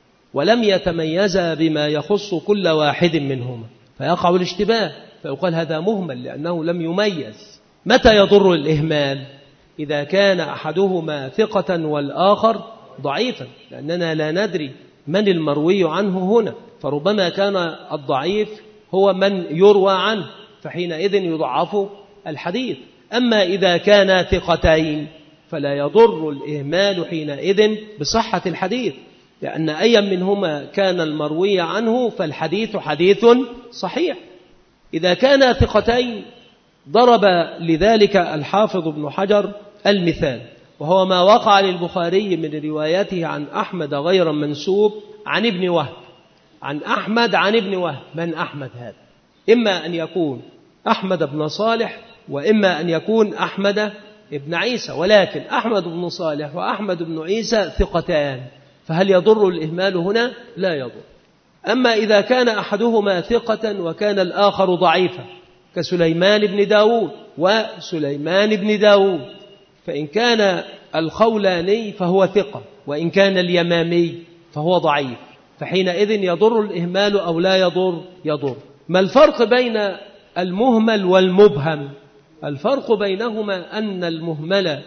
ولم يتميزا بما يخص كل واحد منهما، فيقع الاشتباه، فيقال هذا مهمل لأنه لم يميز. متى يضر الإهمال؟ إذا كان أحدهما ثقة والآخر ضعيفا، لأننا لا ندري من المروي عنه هنا، فربما كان الضعيف هو من يروى عنه، فحينئذ يضعف الحديث. أما إذا كان ثقتين فلا يضر الإهمال حينئذ بصحة الحديث، لأن أي منهما كان المروي عنه فالحديث حديث صحيح. إذا كان ثقتين ضرب لذلك الحافظ ابن حجر المثال، وهو ما وقع للبخاري من روايته عن أحمد غير منسوب عن ابن وهب، عن أحمد عن ابن وهب. من أحمد هذا؟ إما أن يكون أحمد بن صالح، وإما أن يكون أحمد بن عيسى، ولكن أحمد بن صالح وأحمد بن عيسى ثقتان، فهل يضر الإهمال هنا؟ لا يضر. أما إذا كان أحدهما ثقة وكان الآخر ضعيفا كسليمان بن داود وسليمان بن داود، فإن كان الخولاني فهو ثقة، وإن كان اليمامي فهو ضعيف، فحينئذ يضر الإهمال أو لا يضر؟ يضر. ما الفرق بين المهمل والمبهم. الفرق بينهما أن المهمل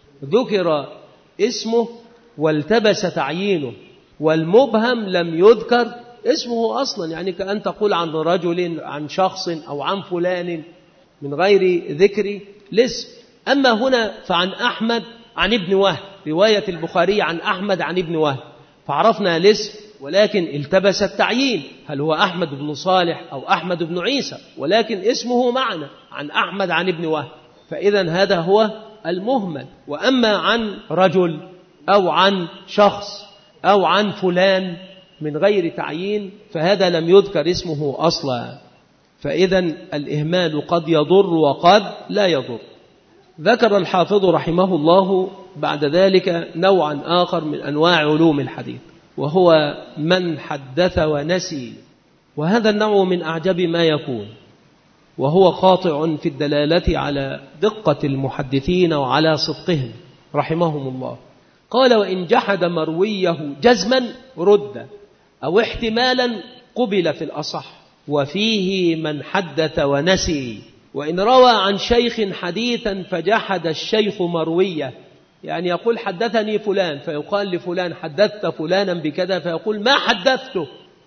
ذكر اسمه والتبس تعيينه، والمبهم لم يذكر اسمه أصلا، يعني كأن تقول عن رجل، عن شخص، أو عن فلان من غير ذكر الاسم. أما هنا فعن أحمد عن ابن وهب، رواية البخاري عن أحمد عن ابن وهب، فعرفنا الاسم ولكن التبس التعيين، هل هو أحمد بن صالح أو أحمد بن عيسى، ولكن اسمه معنا عن أحمد عن ابن وهب، فإذا هذا هو المهمل. وأما عن رجل أو عن شخص أو عن فلان من غير تعيين فهذا لم يذكر اسمه أصلا، فإذا الإهمال قد يضر وقد لا يضر. ذكر الحافظ رحمه الله بعد ذلك نوعا آخر من أنواع علوم الحديث، وهو من حدث ونسي، وهذا النوع من أعجب ما يكون، وهو قاطع في الدلالة على دقة المحدثين وعلى صدقهم رحمهم الله. قال: وإن جحد مرويه جزما رد، أو احتمالا قبل في الأصح، وفيه من حدث ونسي. وإن روى عن شيخ حديثا فجحد الشيخ مرويه، يعني يقول حدثني فلان، فيقال لفلان حدثت فلانا بكذا، فيقول ما حدثته،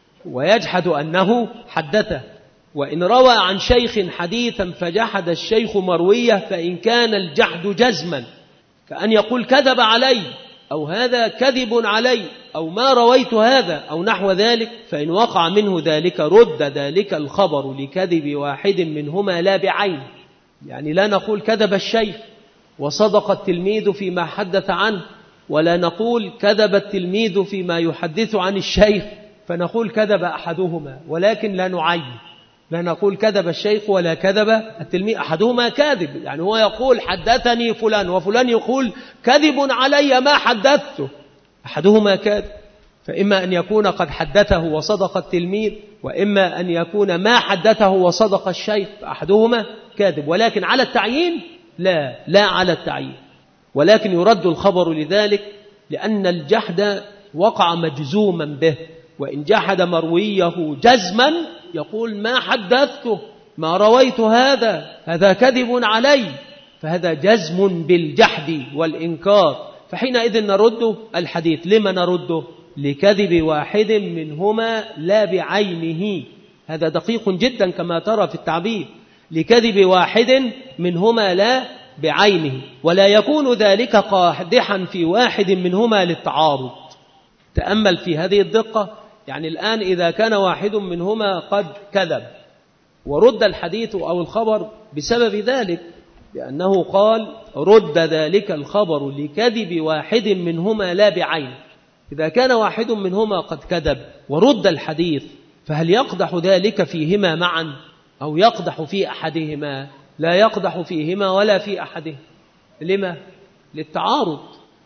ويجحد أنه حدثه. وإن روى عن شيخ حديثا فجحد الشيخ مرويه، فإن كان الجحد جزما كأن يقول كذب علي، أو هذا كذب علي، أو ما رويت هذا، أو نحو ذلك، فإن وقع منه ذلك رد ذلك الخبر لكذب واحد منهما لا بعين. يعني لا نقول كذب الشيخ وصدق التلميذ فيما حدث عنه، ولا نقول كذب التلميذ فيما يحدث عن الشيخ فنقول كذب أحدهما، ولكن لا نعين، لا نقول كذب الشيخ ولا كذب التلميذ، أحدهما كاذب، يعني هو يقول حدثني فلان، وفلان يقول كذب علي ما حدثته، أحدهما كاذب. فإما أن يكون قد حدثه وصدق التلميذ، وإما أن يكون ما حدثه وصدق الشيخ، فأحدهما كاذب. ولكن على التعيين لا على التعيين، ولكن يرد الخبر لذلك، لأن الجحد وقع مجزوما به. وإن جحد مرويه جزما يقول ما حدثته، ما رويت هذا كذب علي، فهذا جزم بالجحد والإنكار، فحينئذ نرد الحديث. لما نرده؟ لكذب واحد منهما لا بعينه، هذا دقيق جدا كما ترى في التعبير، لكذب واحد منهما لا بعينه، ولا يكون ذلك قادحا في واحد منهما للتعارض. تأمل في هذه الدقة، يعني الآن إذا كان واحد منهما قد كذب ورد الحديث أو الخبر بسبب ذلك، لأنه قال رد ذلك الخبر لكذب واحد منهما لا بعين. إذا كان واحد منهما قد كذب ورد الحديث، فهل يقدح ذلك فيهما معا أو يقدح في أحدهما؟ لا يقدح فيهما ولا في أحدهما. لما؟ للتعارض،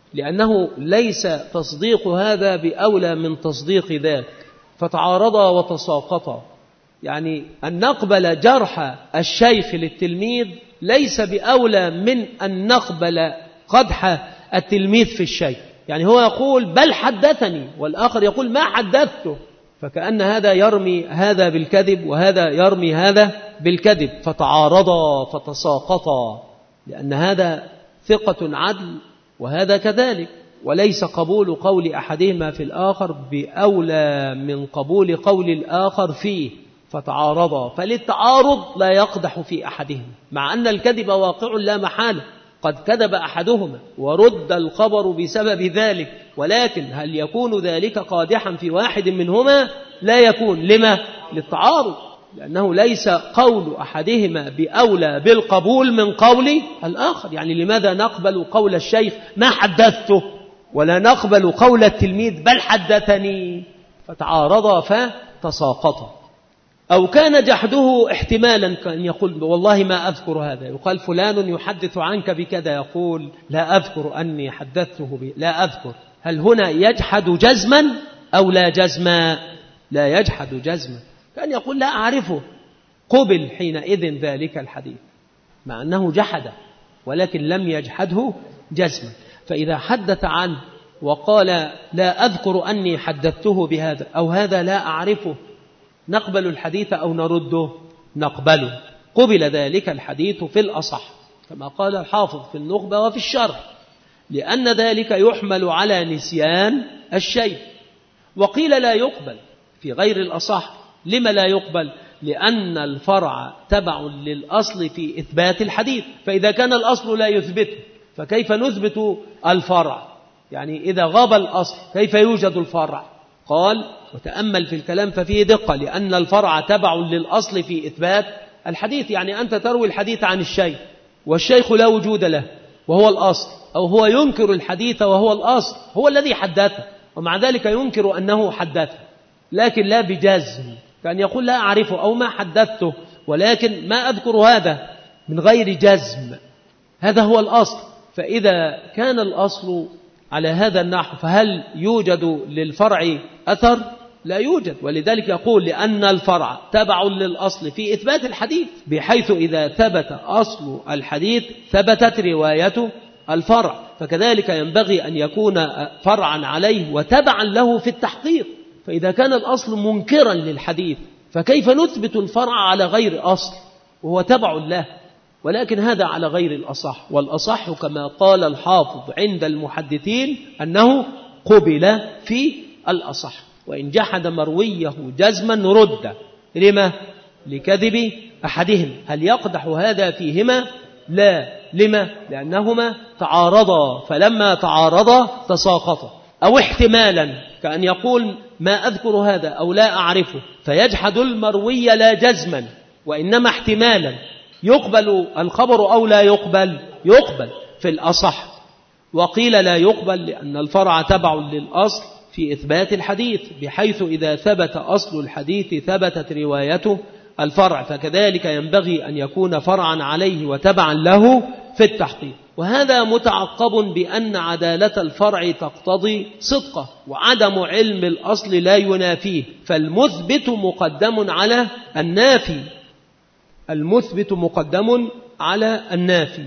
لأنه ليس تصديق هذا بأولى من تصديق ذاك، فتعارضا وتساقطا. يعني أن نقبل جرح الشيخ للتلميذ ليس بأولى من أن نقبل قدح التلميذ في الشيخ. يعني هو يقول بل حدثني، والآخر يقول ما حدثته، فكأن هذا يرمي هذا بالكذب وهذا يرمي هذا بالكذب، فتعارضا فتساقطا، لأن هذا ثقة عدل وهذا كذلك، وليس قبول قول أحدهما في الآخر بأولى من قبول قول الآخر فيه، فتعارضا. فللتعارض لا يقدح في أحدهما، مع أن الكذب واقع لا محالة، قد كذب أحدهما ورد الخبر بسبب ذلك، ولكن هل يكون ذلك قادحا في واحد منهما؟ لا يكون. لما؟ للتعارض، لأنه ليس قول أحدهما بأولى بالقبول من قول الآخر. يعني لماذا نقبل قول الشيخ ما حدثته ولا نقبل قول التلميذ بل حدثني؟ فتعارضا فتساقطا. أو كان جحده احتمالا، كان يقول والله ما أذكر هذا، يقال فلان يحدث عنك بكذا، يقول لا أذكر أني حدثته لا أذكر. هل هنا يجحد جزما أو لا جزما؟ لا يجحد جزما، كان يقول لا أعرفه، قبل حينئذ ذلك الحديث مع أنه جحده، ولكن لم يجحده جزما. فإذا حدث عنه وقال لا أذكر أني حدثته بهذا، أو هذا لا أعرفه، نقبل الحديث أو نرده؟ نقبله. قبل ذلك الحديث في الأصح كما قال الحافظ في النخبة وفي الشرح، لأن ذلك يحمل على نسيان الشيء. وقيل لا يقبل في غير الأصح. لما لا يقبل؟ لأن الفرع تبع للأصل في إثبات الحديث، فإذا كان الأصل لا يثبته فكيف نثبت الفرع؟ يعني إذا غاب الأصل كيف يوجد الفرع؟ قال وتأمل في الكلام ففيه دقة، لأن الفرع تبع للأصل في إثبات الحديث. يعني أنت تروي الحديث عن الشيء والشيخ لا وجود له وهو الأصل، أو هو ينكر الحديث وهو الأصل، هو الذي حدثه ومع ذلك ينكر أنه حدثه، لكن لا بجزم، كان يقول لا أعرفه أو ما حدثته ولكن ما أذكر هذا من غير جزم، هذا هو الأصل. فإذا كان الأصل على هذا النحو فهل يوجد للفرع أثر؟ لا يوجد. ولذلك يقول لأن الفرع تبع للأصل في إثبات الحديث، بحيث إذا ثبت أصل الحديث ثبتت رواية الفرع، فكذلك ينبغي أن يكون فرعا عليه وتبعا له في التحقيق. فإذا كان الأصل منكرا للحديث فكيف نثبت الفرع على غير أصل وهو تبع له؟ ولكن هذا على غير الأصح، والأصح كما قال الحافظ عند المحدثين أنه قبل في الأصح، وإن جحد مرويه جزما رد. لما؟ لكذب أحدهم. هل يقدح هذا فيهما؟ لا. لما؟ لأنهما تعارضا، فلما تعارضا تساقطا. أو احتمالا كأن يقول ما أذكر هذا أو لا أعرفه، فيجحد المروي لا جزما وإنما احتمالا. يقبل الخبر أو لا يقبل؟ يقبل في الأصح. وقيل لا يقبل لأن الفرع تبع للأصل في إثبات الحديث، بحيث إذا ثبت أصل الحديث ثبتت روايته الفرع، فكذلك ينبغي أن يكون فرعا عليه وتبعا له في التحقيق. وهذا متعقب بأن عدالة الفرع تقتضي صدقه، وعدم علم الأصل لا ينافيه، فالمثبت مقدم على النافي. المثبت مقدم على النافي،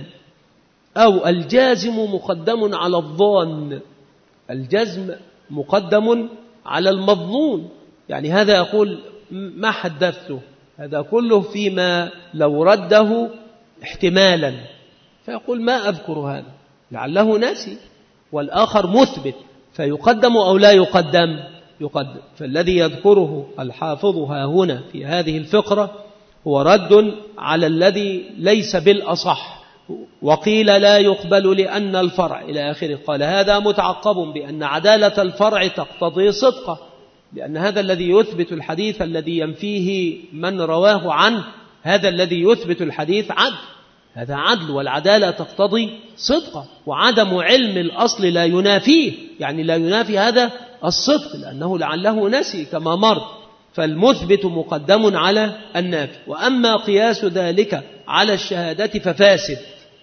أو الجازم مقدم على الظان. الجزم مقدم على المظنون، يعني هذا يقول ما حدثته، هذا كله فيما لو رده احتمالا، فيقول ما أذكر هذا لعله ناسي. والآخر مثبت فيقدم أو لا يقدم؟ يقدم. فالذي يذكره الحافظ ها هنا في هذه الفقرة هو رد على الذي ليس بالأصح. وقيل لا يقبل لأن الفرع إلى آخره. قال هذا متعقب بأن عدالة الفرع تقتضي صدقه، لأن هذا الذي يثبت الحديث الذي ينفيه من رواه عنه، هذا الذي يثبت الحديث عدل، هذا عدل، والعدالة تقتضي صدقه. وعدم علم الأصل لا ينافيه، يعني لا ينافي هذا الصدق، لأنه لعله نسي كما مر. فالمثبت مقدم على النافي. وأما قياس ذلك على الشهادة ففاسد،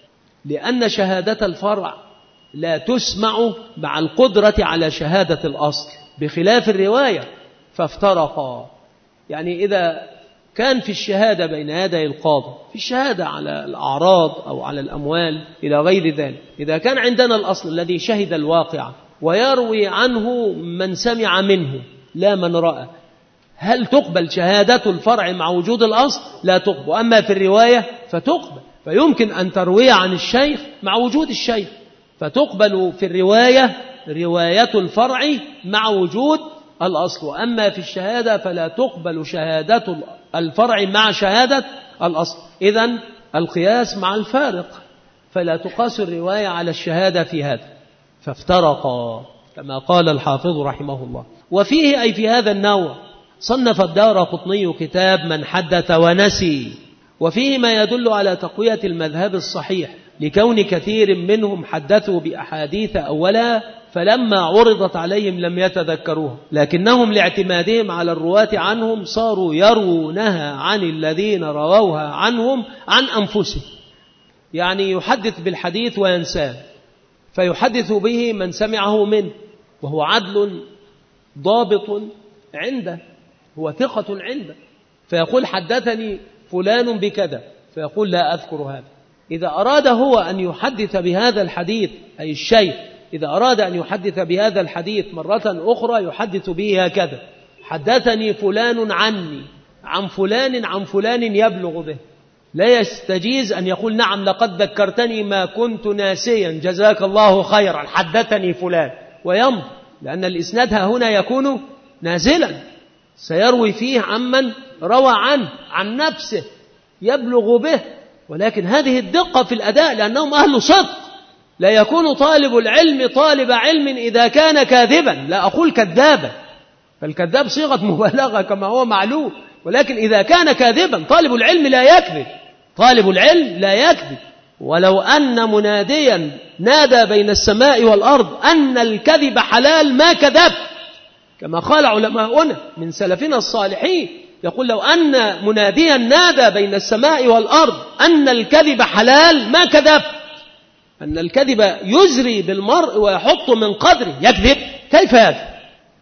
لأن شهادة الفرع لا تسمع مع القدرة على شهادة الأصل، بخلاف الرواية فافترقا. يعني إذا كان في الشهادة بين يدي القاضي، في الشهادة على الأعراض أو على الأموال إلى غير ذلك، إذا كان عندنا الأصل الذي شهد الواقع ويروي عنه من سمع منه لا من رأى، هل تقبل شهادة الفرع مع وجود الأصل؟ لا تقبل. أما في الرواية فتقبل، فيمكن أن تروي عن الشيخ مع وجود الشيخ، فتقبل في الرواية رواية الفرع مع وجود الأصل. وأما في الشهادة فلا تقبل شهادة الفرع مع شهادة الأصل. إذن القياس مع الفارق، فلا تقاس الرواية على الشهادة في هذا، فافترقا كما قال الحافظ رحمه الله. وفيه أي في هذا النوع صنف الدارقطني كتاب من حدث ونسي، وفيه ما يدل على تقوية المذهب الصحيح، لكون كثير منهم حدثوا بأحاديث أولا فلما عرضت عليهم لم يتذكروها، لكنهم لاعتمادهم على الرواة عنهم صاروا يروونها عن الذين رووها عنهم عن أنفسهم. يعني يحدث بالحديث وينساه، فيحدث به من سمعه منه وهو عدل ضابط عنده، هو ثقة عنده، فيقول حدثني فلان بكذا، فيقول لا أذكر هذا. إذا أراد هو أن يحدث بهذا الحديث، أي الشيخ إذا أراد أن يحدث بهذا الحديث مرة أخرى يحدث به هكذا: حدثني فلان عني عن فلان عن فلان يبلغ به، لا يستجيز أن يقول نعم لقد ذكرتني ما كنت ناسيا جزاك الله خيرا حدثني فلان ويمضي، لأن الإسناد هنا يكون نازلا، سيروي فيه عمن روى عنه عن نفسه يبلغ به. ولكن هذه الدقة في الأداء لأنهم أهل صدق. لا يكون طالب العلم طالب علم إذا كان كاذبا، لا أقول كذابا، فالكذاب صيغة مبالغة كما هو معلوم، ولكن إذا كان كاذبا طالب العلم لا يكذب، طالب العلم لا يكذب. ولو أن مناديا نادى بين السماء والأرض أن الكذب حلال ما كذب، كما قال علماؤنا من سلفنا الصالحين، يقول لو أن مناديا نادى بين السماء والأرض أن الكذب حلال ما كذب. أن الكذب يزري بالمرء ويحط من قدره، يكذب كيف يكذب؟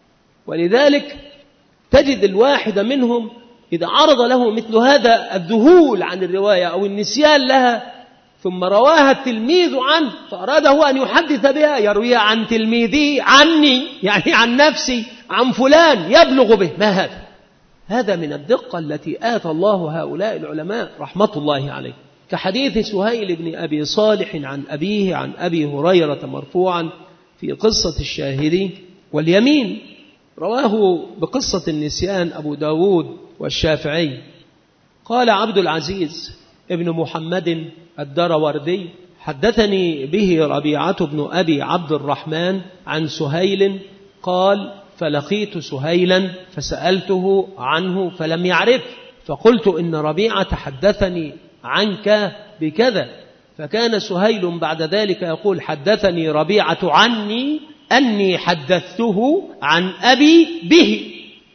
ولذلك تجد الواحد منهم إذا عرض له مثل هذا الذهول عن الرواية أو النسيان لها ثم رواها التلميذ عنه فأراده أن يحدث بها، يرويها عن تلميذه عني، يعني عن نفسي، عن فلان يبلغ به، ما هذا؟ هذا من الدقة التي آتى الله هؤلاء العلماء رحمة الله عليه، كحديث سهيل بن أبي صالح عن أبيه عن أبي هريرة مرفوعا في قصة الشاهد واليمين، رواه بقصة النسيان أبو داود والشافعي. قال عبد العزيز ابن محمد الدروردي حدثني به ربيعة بن أبي عبد الرحمن عن سهيل قال فلقيت سهيلا فسألته عنه فلم يعرف، فقلت إن ربيعة حدثني عنك بكذا، فكان سهيل بعد ذلك يقول حدثني ربيعة عني أني حدثته عن أبي به،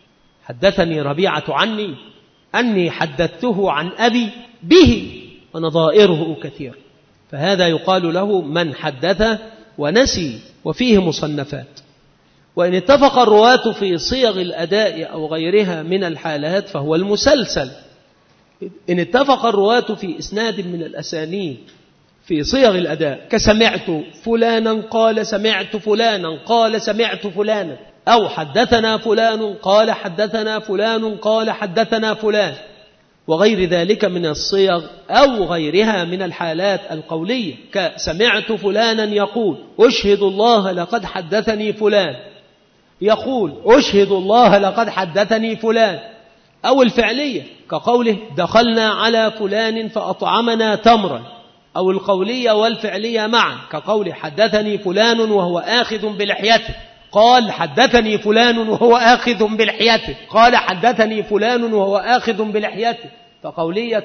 حدثني ربيعة عني أني حدثته عن أبي به، ونظائره كثير. فهذا يقال له من حدث ونسي، وفيه مصنفات. وإن اتفق الرواة في صيغ الأداء أو غيرها من الحالات فهو المسلسل. إن اتفق الرواة في إسناد من الأسانيد في صيغ الأداء كسمعت فلانا قال سمعت فلانا قال سمعت فلانا، أو حدثنا فلان قال حدثنا فلان قال حدثنا فلان، وغير ذلك من الصيغ أو غيرها من الحالات القولية كسمعت فلانا يقول أشهد الله لقد حدثني فلان، يقول أشهد الله لقد حدثني فلان، أو الفعلية كقوله دخلنا على فلان فأطعمنا تمرا، أو القولية والفعلية معا كقول حدثني فلان وهو آخذ بلحيته، قال حدثني فلان وهو آخذ بلحيته، قال حدثني فلان وهو آخذ بلحيته، فقولية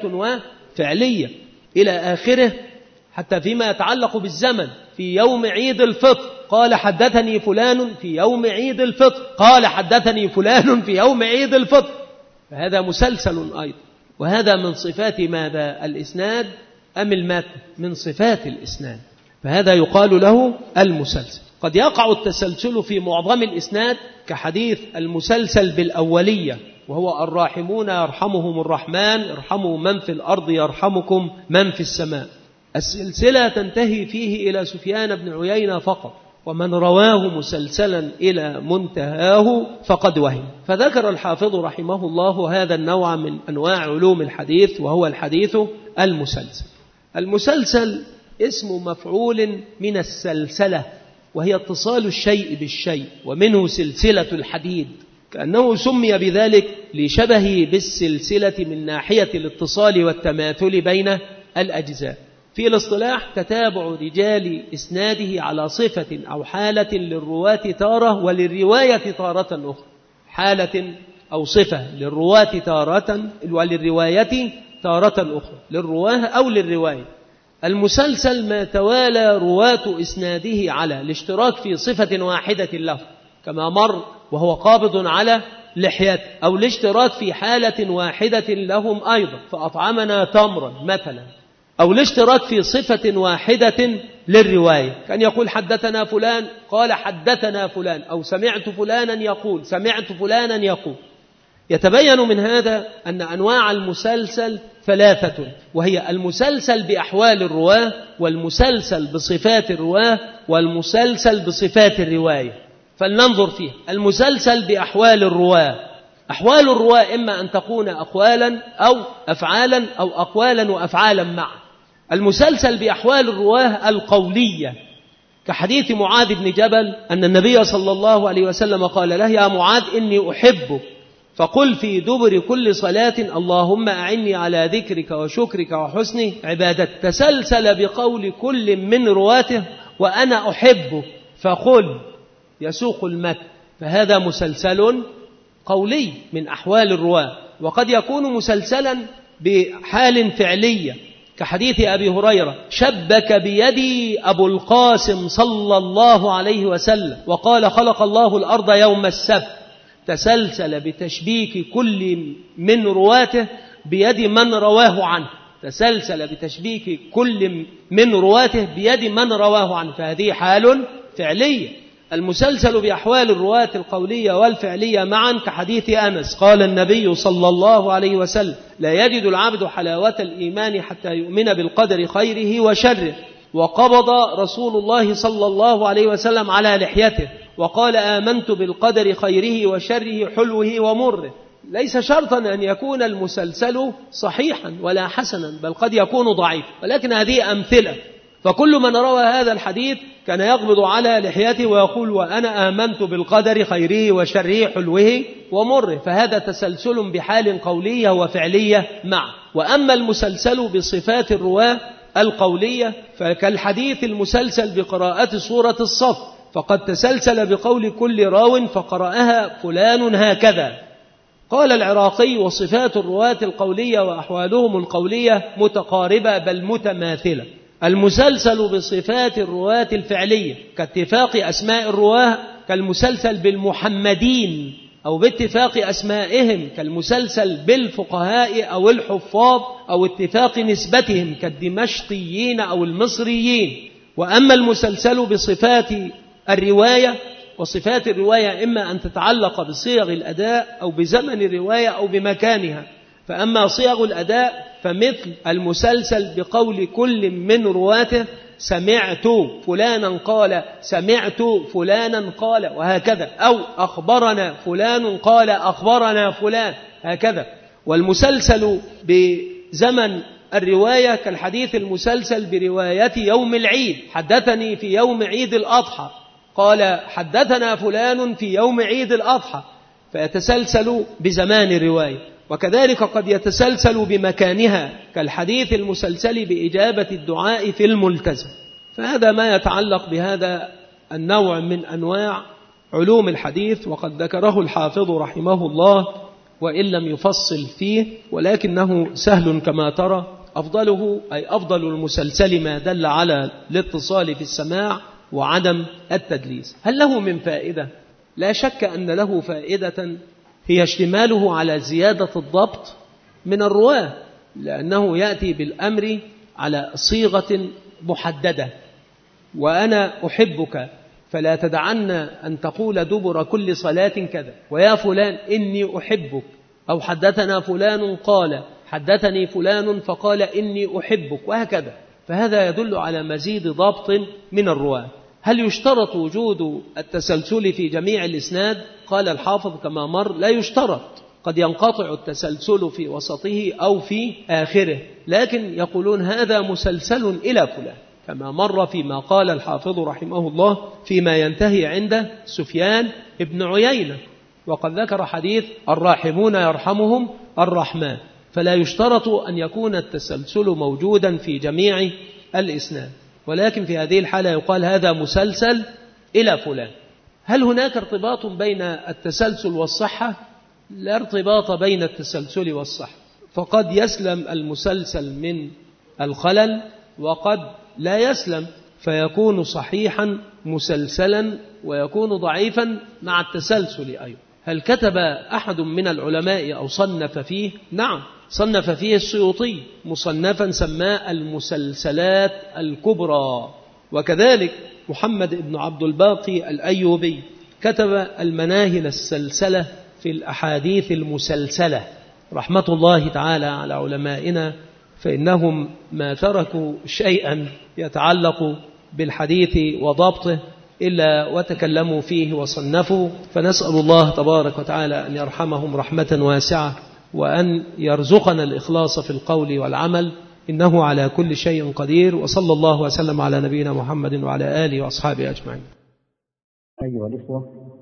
وفعلية إلى آخره. حتى فيما يتعلق بالزمن في يوم عيد الفطر قال حدثني فلان في يوم عيد الفطر، قال حدثني فلان في يوم عيد الفطر، فهذا مسلسل أيضا. وهذا من صفات ماذا؟ الإسناد أم المتن؟ من صفات الإسناد، فهذا يقال له المسلسل. قد يقع التسلسل في معظم الإسناد كحديث المسلسل بالأولية، وهو الراحمون يرحمهم الرحمن ارحموا من في الأرض يرحمكم من في السماء. السلسلة تنتهي فيه إلى سفيان بن عيينة فقط، ومن رواه مسلسلا إلى منتهاه فقد وهم. فذكر الحافظ رحمه الله هذا النوع من أنواع علوم الحديث، وهو الحديث المسلسل. المسلسل اسم مفعول من السلسلة، وهي اتصال الشيء بالشيء، ومنه سلسلة الحديد، كأنه سمي بذلك لشبهه بالسلسلة من ناحية الاتصال والتماثل بين الأجزاء. في الاصطلاح تتابع رجال إسناده على صفة أو حالة للرواة تارة وللرواية تارة أخرى، حالة أو صفة للرواة تارة وللرواية تارة أخرى، للرواه أو للرواية. المسلسل ما توالى رواة إسناده على الاشتراك في صفة واحدة له كما مر وهو قابض على لحيته، أو الاشتراك في حالة واحدة لهم أيضا فأطعمنا تمرا مثلا، أو الاشتراك في صفة واحدة للرواية، كان يقول حدثنا فلان قال حدثنا فلان، أو سمعت فلانا يقول سمعت فلانا يقول. يتبين من هذا أن أنواع المسلسل ثلاثة، وهي المسلسل بأحوال الرواة، والمسلسل بصفات الرواة، والمسلسل بصفات الرواية. فلننظر فيه. المسلسل بأحوال الرواة أحوال الرواة إما أن تكون أقوالا أو أفعالا أو أقوالا وأفعالا معا. المسلسل بأحوال الرواة القولية كحديث معاذ بن جبل أن النبي صلى الله عليه وسلم قال له: يا معاذ إني أحبك فقل في دبر كل صلاة اللهم أعني على ذكرك وشكرك وحسن عبادتك. تسلسل بقول كل من رواته وأنا أحبك فقل يسوق المتن، فهذا مسلسل قولي من أحوال الرواة. وقد يكون مسلسلا بحال فعلية كحديث أبي هريرة: شبك بيدي أبو القاسم صلى الله عليه وسلم وقال: خلق الله الأرض يوم السبت. تسلسل بتشبيك كل من رواته بيد من رواه عنه، تسلسل بتشبيك كل من رواته بيد من رواه عنه، فهذه حال فعلية. المسلسل بأحوال الرواة القولية والفعلية معا كحديث أنس قال النبي صلى الله عليه وسلم: لا يجد العبد حلاوة الإيمان حتى يؤمن بالقدر خيره وشره. وقبض رسول الله صلى الله عليه وسلم على لحيته وقال: آمنت بالقدر خيره وشره حلوه ومره. ليس شرطا أن يكون المسلسل صحيحا ولا حسنا، بل قد يكون ضعيف، ولكن هذه أمثلة. فكل من روى هذا الحديث كان يقبض على لحيته ويقول: وأنا آمنت بالقدر خيره وشره حلوه ومره، فهذا تسلسل بحال قولية وفعلية معا. وأما المسلسل بصفات الرواة القولية فكالحديث المسلسل بقراءة سورة الصف، فقد تسلسل بقول كل راو فقرأها فلان هكذا. قال العراقي: وصفات الرواة القولية وأحوالهم القولية متقاربة بل متماثلة. المسلسل بصفات الرواة الفعلية كاتفاق أسماء الرواة كالمسلسل بالمحمدين، أو باتفاق أسمائهم كالمسلسل بالفقهاء أو الحفاظ، أو اتفاق نسبتهم كالدمشقيين أو المصريين. وأما المسلسل بصفات الرواية، وصفات الرواية إما أن تتعلق بصيغ الأداء أو بزمن الرواية أو بمكانها. فأما صيغ الأداء فمثل المسلسل بقول كل من رواته: سمعت فلانا قال، سمعت فلانا قال، وهكذا، أو أخبرنا فلان قال أخبرنا فلان، هكذا. والمسلسل بزمن الرواية كالحديث المسلسل برواية يوم العيد: حدثني في يوم عيد الأضحى قال حدثنا فلان في يوم عيد الأضحى، فيتسلسل بزمان الرواية. وكذلك قد يتسلسل بمكانها كالحديث المسلسل بإجابة الدعاء في الملتزم. فهذا ما يتعلق بهذا النوع من أنواع علوم الحديث، وقد ذكره الحافظ رحمه الله وإن لم يفصل فيه، ولكنه سهل كما ترى. أفضله أي أفضل المسلسل ما دل على الاتصال في السماع وعدم التدليس. هل له من فائدة؟ لا شك أن له فائدة، هي اشتماله على زيادة الضبط من الرواة، لأنه يأتي بالأمر على صيغة محددة: وأنا أحبك فلا تدعن أن تقول دبر كل صلاة كذا، ويا فلان إني أحبك، أو حدثنا فلان قال حدثني فلان فقال إني أحبك، وهكذا. فهذا يدل على مزيد ضبط من الرواة. هل يشترط وجود التسلسل في جميع الإسناد؟ قال الحافظ كما مر: لا يشترط، قد ينقطع التسلسل في وسطه أو في آخره، لكن يقولون هذا مسلسل إلى فلان، كما مر فيما قال الحافظ رحمه الله فيما ينتهي عند سفيان بن عيينة، وقد ذكر حديث الراحمون يرحمهم الرحمن. فلا يشترط أن يكون التسلسل موجودا في جميع الإسناد، ولكن في هذه الحالة يقال هذا مسلسل إلى فلان. هل هناك ارتباط بين التسلسل والصحة؟ لا ارتباط بين التسلسل والصحة، فقد يسلم المسلسل من الخلل وقد لا يسلم، فيكون صحيحا مسلسلا ويكون ضعيفا مع التسلسل أيضا. هل كتب أحد من العلماء أو صنف فيه؟ نعم، صنف فيه السيوطي مصنفا سماه المسلسلات الكبرى. وكذلك محمد بن عبد الباقي الأيوبي كتب المناهل السلسلة في الأحاديث المسلسلة، رحمة الله تعالى على علمائنا، فإنهم ما تركوا شيئا يتعلق بالحديث وضبطه إلا وتكلموا فيه وصنفوا، فنسأل الله تبارك وتعالى أن يرحمهم رحمة واسعة، وأن يرزقنا الإخلاص في القول والعمل، إنه على كل شيء قدير. وصلى الله وسلم على نبينا محمد وعلى آله وأصحابه أجمعين. أيها الإخوة،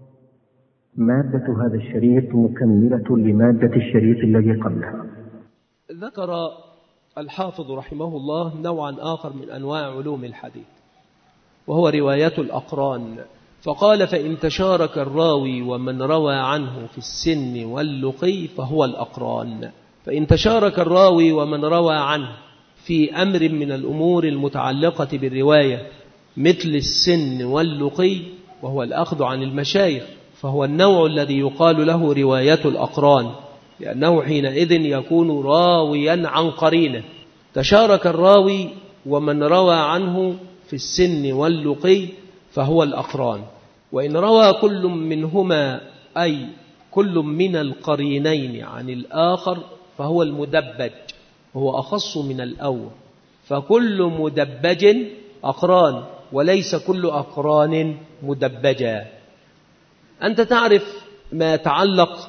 مادة هذا الشريط مكملة لمادة الشريط الذي قبله. ذكر الحافظ رحمه الله نوعا آخر من أنواع علوم الحديث، وهو رواية الأقران. فقال: فإن تشارك الراوي ومن روى عنه في السن واللقي فهو الأقران. فإن تشارك الراوي ومن روى عنه في أمر من الأمور المتعلقة بالرواية مثل السن واللقي، وهو الأخذ عن المشايخ، فهو النوع الذي يقال له رواية الأقران، لأنه حينئذ يكون راويا عن قرينه. تشارك الراوي ومن روى عنه في السن واللقي فهو الأقران. وإن روى كل منهما، أي كل من القرينين، عن الآخر فهو المدبج، وهو أخص من الأول. فكل مدبج أقران، وليس كل أقران مدبجا. أنت تعرف ما يتعلق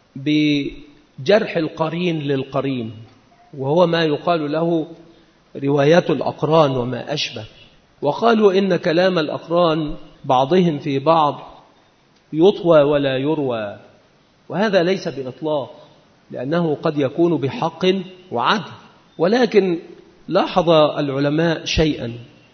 بجرح القرين للقرين، وهو ما يقال له روايات الأقران وما أشبه. وقالوا إن كلام الأقران بعضهم في بعض يطوى ولا يروى، وهذا ليس بإطلاق، لأنه قد يكون بحق وعدل. ولكن لاحظ العلماء شيئا،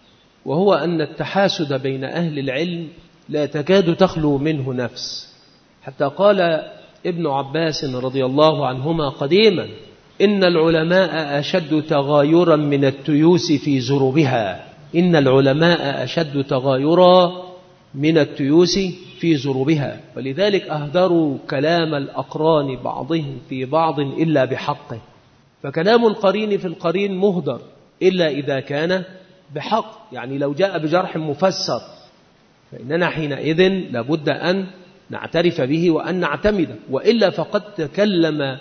وهو أن التحاسد بين أهل العلم لا تكاد تخلو منه نفس. حتى قال ابن عباس رضي الله عنهما قديما: إن العلماء أشد تغايرا من التيوس في زروبها. إن العلماء أشد تغايرا من التيوس في زروبها. ولذلك أهدروا كلام الأقران بعضهم في بعض إلا بحقه. فكلام القرين في القرين مهدر إلا إذا كان بحق، يعني لو جاء بجرح مفسر فإننا حينئذ لابد أن نعترف به وأن نعتمده، وإلا فقد تكلم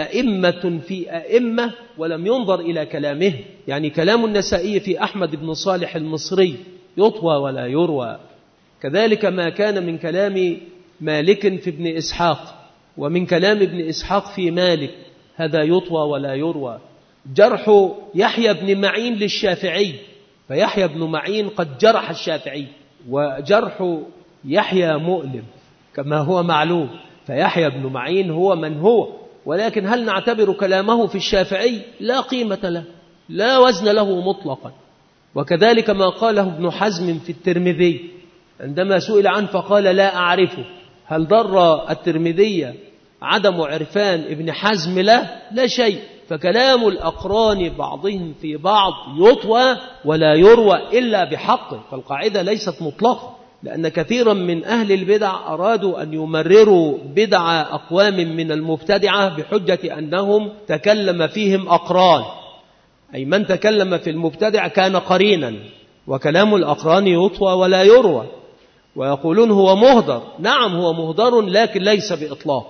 أئمة في أئمة ولم ينظر إلى كلامه. يعني كلام النسائي في أحمد بن صالح المصري يطوى ولا يروى، كذلك ما كان من كلام مالك في ابن إسحاق، ومن كلام ابن إسحاق في مالك، هذا يطوى ولا يروى. جرح يحيى بن معين للشافعي، فيحيى بن معين قد جرح الشافعي، وجرح يحيى مؤلم كما هو معلوم، فيحيى بن معين هو من هو. ولكن هل نعتبر كلامه في الشافعي؟ لا قيمة له، لا وزن له مطلقا. وكذلك ما قاله ابن حزم في الترمذي عندما سئل عنه فقال: لا أعرفه. هل ضر الترمذي عدم عرفان ابن حزم له؟ لا شيء. فكلام الأقران بعضهم في بعض يطوى ولا يروى إلا بحقه، فالقاعدة ليست مطلقة، لأن كثيرا من أهل البدع أرادوا أن يمرروا بدع أقوام من المبتدعة بحجة أنهم تكلم فيهم أقران، أي من تكلم في المبتدع كان قرينا، وكلام الأقران يطوى ولا يروى. ويقولون هو مهدر. نعم هو مهدر، لكن ليس بإطلاق.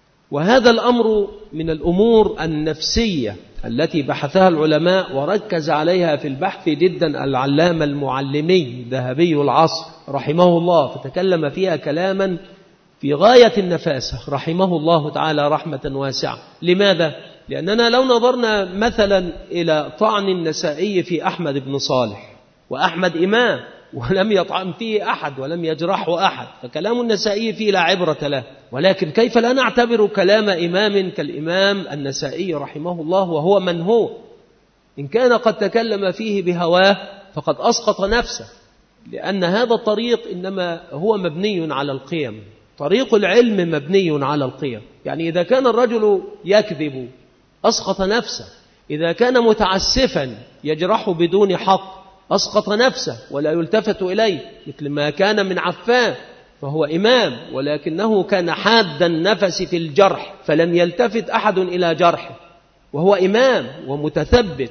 وهذا الأمر من الأمور النفسية التي بحثها العلماء وركز عليها في البحث جدا العلامة المعلمي ذهبي العصر رحمه الله، فتكلم فيها كلاما في غاية النفاسة رحمه الله تعالى رحمة واسعة. لماذا؟ لأننا لو نظرنا مثلا إلى طعن النسائي في أحمد بن صالح، وأحمد إمام ولم يطعن فيه أحد ولم يجرحه أحد، فكلام النسائي فيه لا عبرة له. ولكن كيف لا نعتبر كلام إمام كالإمام النسائي رحمه الله وهو من هو؟ إن كان قد تكلم فيه بهواه فقد أسقط نفسه، لأن هذا الطريق إنما هو مبني على القيم. طريق العلم مبني على القيم. يعني إذا كان الرجل يكذب أسقط نفسه، إذا كان متعسفا يجرح بدون حق أسقط نفسه ولا يلتفت إليه، مثل ما كان من عفان، فهو إمام ولكنه كان حاد النفس في الجرح فلم يلتفت أحد إلى جرحه، وهو إمام ومتثبت،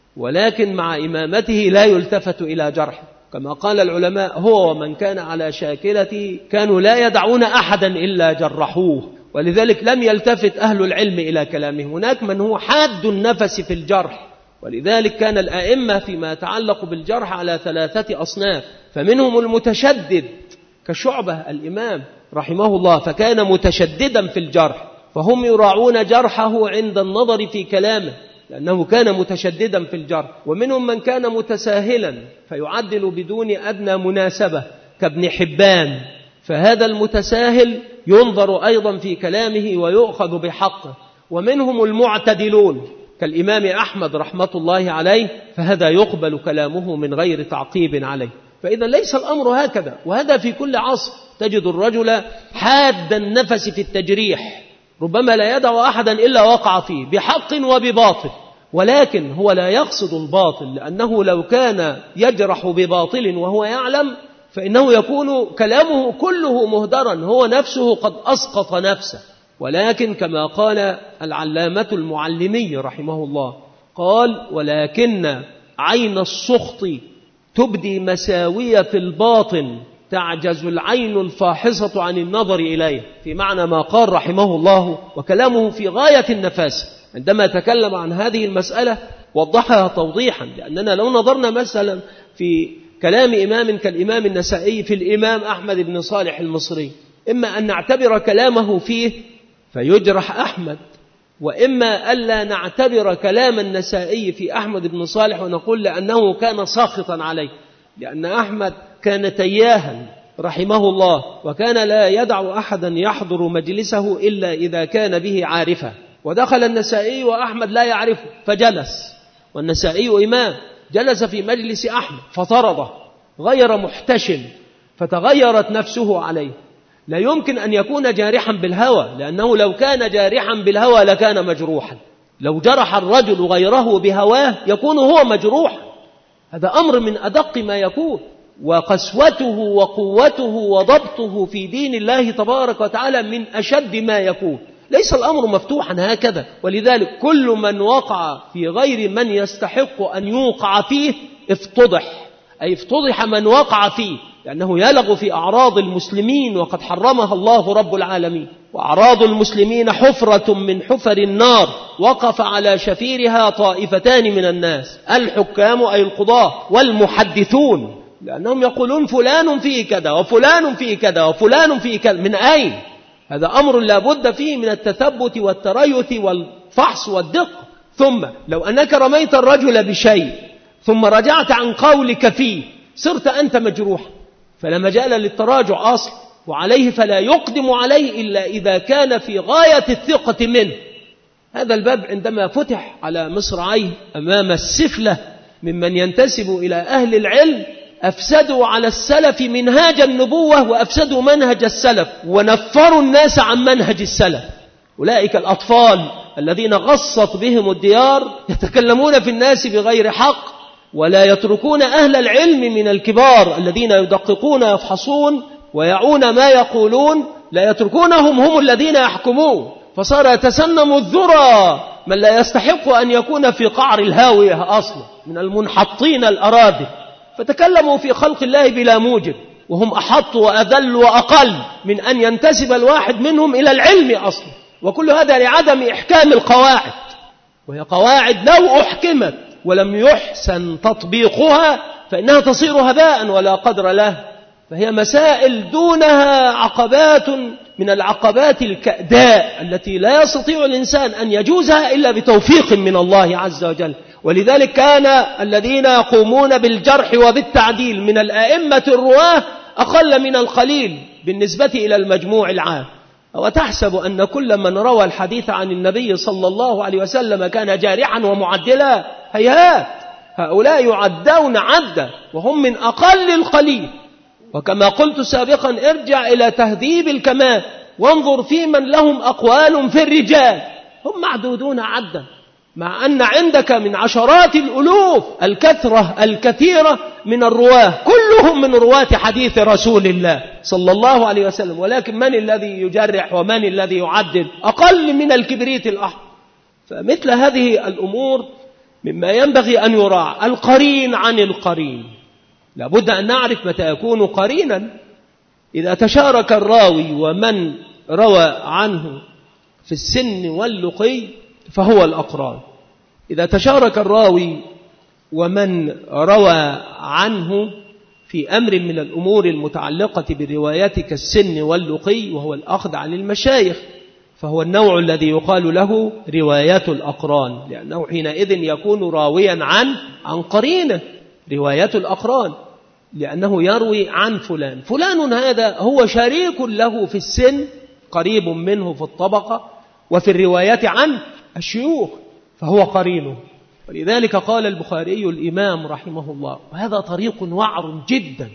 ولكن مع إمامته لا يلتفت إلى جرحه. كما قال العلماء: هو ومن كان على شاكلتي كانوا لا يدعون أحدا إلا جرحوه. ولذلك لم يلتفت أهل العلم إلى كلامه. هناك من هو حاد النفس في الجرح، ولذلك كان الأئمة فيما يتعلق بالجرح على 3 أصناف، فمنهم المتشدد كشعبة الإمام رحمه الله، فكان متشددا في الجرح، فهم يراعون جرحه عند النظر في كلامه لأنه كان متشددا في الجرح. ومنهم من كان متساهلا فيعدل بدون أدنى مناسبة كابن حبان، فهذا المتساهل ينظر أيضا في كلامه ويؤخذ بحقه. ومنهم المعتدلون كالإمام أحمد رحمة الله عليه، فهذا يقبل كلامه من غير تعقيب عليه. فإذا ليس الأمر هكذا، وهذا في كل عصر تجد الرجل حاد النفس في التجريح، ربما لا يدع أحدا إلا وقع فيه بحق وبباطل، ولكن هو لا يقصد الباطل، لأنه لو كان يجرح بباطل وهو يعلم فإنه يكون كلامه كله مهدرا، هو نفسه قد أسقط نفسه. ولكن كما قال العلامة المعلمي رحمه الله، قال: ولكن عين السخط تبدي مساوية في الباطن تعجز العين الفاحصة عن النظر إليه، في معنى ما قال رحمه الله، وكلامه في غاية النفاسة عندما تكلم عن هذه المسألة وضحها توضيحا. لأننا لو نظرنا مثلا في كلام إمام كالإمام النسائي في الإمام أحمد بن صالح المصري، إما أن نعتبر كلامه فيه فيجرح أحمد، وإما ألا نعتبر كلام النسائي في أحمد بن صالح ونقول لأنه كان ساخطا عليه، لأن أحمد كان تياها رحمه الله، وكان لا يدع أحدا يحضر مجلسه إلا إذا كان به عارفة. ودخل النسائي وأحمد لا يعرفه فجلس، والنسائي إمام، جلس في مجلس أحمد فطرده غير محتشم، فتغيرت نفسه عليه. لا يمكن أن يكون جارحا بالهوى، لأنه لو كان جارحا بالهوى لكان مجروحا. لو جرح الرجل غيره بهواه يكون هو مجروحا، هذا أمر من أدق ما يكون. وقسوته وقوته وضبطه في دين الله تبارك وتعالى من أشد ما يكون. ليس الأمر مفتوحا هكذا، ولذلك كل من وقع في غير من يستحق أن يوقع فيه افتضح، أي افتضح من وقع فيه، لأنه يلغ في أعراض المسلمين وقد حرمها الله رب العالمين. وأعراض المسلمين حفرة من حفر النار وقف على شفيرها طائفتان من الناس، الحكام أي القضاة، والمحدثون، لأنهم يقولون فلان فيه كذا وفلان فيه كذا وفلان فيه كذا. من أين؟ هذا أمر لا بد فيه من التثبت والتريث والفحص والدقة. ثم لو أنك رميت الرجل بشيء ثم رجعت عن قولك فيه صرت أنت مجروحا، فلا مجال للتراجع أصلا، وعليه فلا يقدم عليه إلا إذا كان في غاية الثقة منه. هذا الباب عندما فتح على مصراعيه أمام السفلة ممن ينتسب إلى أهل العلم، أفسدوا على السلف منهاج النبوة وأفسدوا منهج السلف ونفروا الناس عن منهج السلف. أولئك الأطفال الذين غصت بهم الديار يتكلمون في الناس بغير حق، ولا يتركون أهل العلم من الكبار الذين يدققون يفحصون ويعون ما يقولون، لا يتركونهم، هم الذين يحكمون. فصار يتسنم الذرى من لا يستحق أن يكون في قعر الهاوية أصلا من المنحطين الأراضي، فتكلموا في خلق الله بلا موجب، وهم أحط وأذل وأقل من أن ينتسب الواحد منهم إلى العلم أصلا. وكل هذا لعدم إحكام القواعد، وهي قواعد لو أحكمت ولم يحسن تطبيقها فإنها تصير هباء ولا قدر له. فهي مسائل دونها عقبات من العقبات الكأداء التي لا يستطيع الإنسان أن يجوزها إلا بتوفيق من الله عز وجل. ولذلك كان الذين يقومون بالجرح وبالتعديل من الأئمة الرواه أقل من القليل بالنسبة إلى المجموع العام. وتحسب أن كل من روى الحديث عن النبي صلى الله عليه وسلم كان جارحا ومعدلا؟ هيهات، هؤلاء يعدون عدا وهم من أقل القليل. وكما قلت سابقا ارجع إلى تهذيب الكمال وانظر في من لهم أقوال في الرجال، هم معدودون عدا، مع أن عندك من عشرات الألوف الكثرة الكثيرة من الرواه كلهم من رواة حديث رسول الله صلى الله عليه وسلم. ولكن من الذي يجرح ومن الذي يعدل؟ أقل من الكبريت الأحمر. فمثل هذه الأمور مما ينبغي أن يراعى القرين عن القرين. لابد أن نعرف متى يكون قرينا. إذا تشارك الراوي ومن روى عنه في السن واللقي فهو الأقران، إذا تشارك الراوي ومن روى عنه في أمر من الأمور المتعلقة بالرواية كالسن واللقي وهو الأخذ عن المشايخ، فهو النوع الذي يقال له روايات الأقران، لأنه حينئذ يكون راويا عن قرينه. روايات الأقران لأنه يروي عن فلان، فلان هذا هو شريك له في السن، قريب منه في الطبقة وفي الروايات عن الشيوخ، فهو قرينه. ولذلك قال البخاري الإمام رحمه الله: وهذا طريق وعر جدا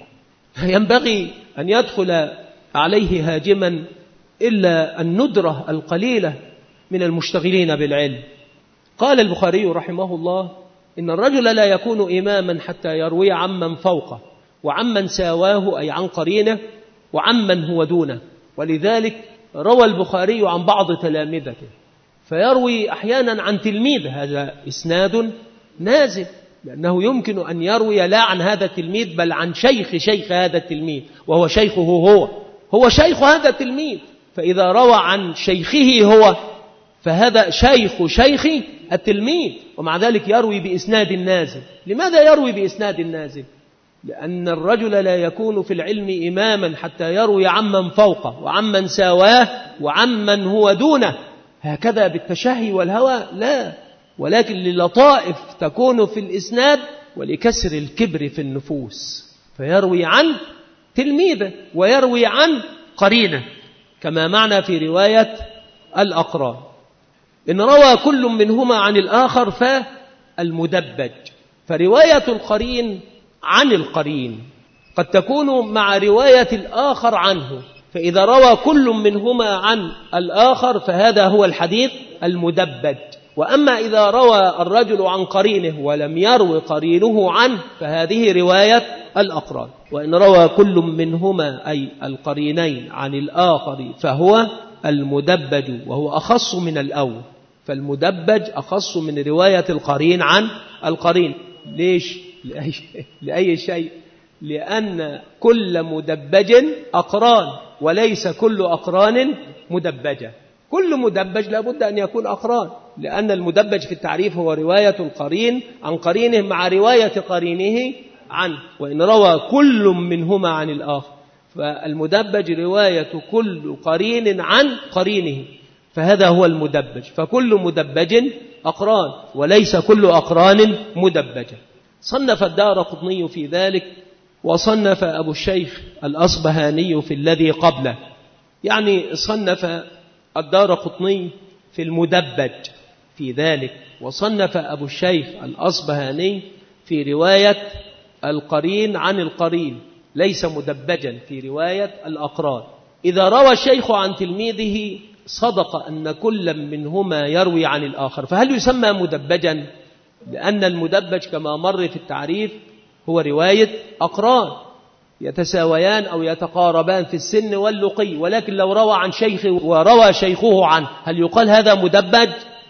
ينبغي أن يدخل عليه هاجما إلا الندرة القليلة من المشتغلين بالعلم. قال البخاري رحمه الله: إن الرجل لا يكون إماما حتى يروي عمن فوقه وعمن ساواه، أي عن قرينه، وعمن هو دونه. ولذلك روى البخاري عن بعض تلامذته، فيروي أحيانا عن تلميذ، هذا إسناد نازل، لأنه يمكن أن يروي لا عن هذا التلميذ بل عن شيخ هذا التلميذ، وهو شيخه هو شيخ هذا التلميذ. فإذا روى عن شيخه هو فهذا شيخ التلميذ، ومع ذلك يروي بإسناد نازل. لماذا يروي بإسناد نازل؟ لأن الرجل لا يكون في العلم إماما حتى يروي عمن فوقه وعمن ساواه وعمن هو دونه هكذا بالتشهي والهوى، لا، ولكن للطائف تكون في الإسناد ولكسر الكبر في النفوس، فيروي عن تلميذه ويروي عن قرينه، كما معنى في رواية الأقران: إن روى كل منهما عن الآخر فالمدبج. فرواية القرين عن القرين قد تكون مع رواية الآخر عنه، فإذا روى كل منهما عن الآخر فهذا هو الحديث المدبج. وأما إذا روى الرجل عن قرينه ولم يروي قرينه عنه فهذه رواية الأقران. وإن روى كل منهما أي القرينين عن الآخر فهو المدبج، وهو أخص من الأول، فالمدبج أخص من رواية القرين عن القرين. ليش؟ لأي شيء؟ لأن كل مدبج أقران وليس كل أقران مدبجة. كل مدبج لابد أن يكون أقران، لأن المدبج في التعريف هو رواية القرين عن قرينه مع رواية قرينه عنه. وإن روى كل منهما عن الآخر فالمدبج رواية كل قرين عن قرينه، فهذا هو المدبج. فكل مدبج أقران وليس كل أقران مدبجة. صنف الدارقطني في ذلك، وصنف أبو الشيخ الأصبهاني في الذي قبله، يعني صنف الدارقطني في المدبج في ذلك، وصنف أبو الشيخ الأصبهاني في رواية القرين عن القرين ليس مدبجا في رواية الأقران. إذا روى الشيخ عن تلميذه صدق أن كل منهما يروي عن الآخر، فهل يسمى مدبجا؟ لأن المدبج كما مر في التعريف هو رواية أقران يتساويان أو يتقاربان في السن واللقي، ولكن لو روى عن شيخه وروى شيخه عنه هل يقال هذا مدبج؟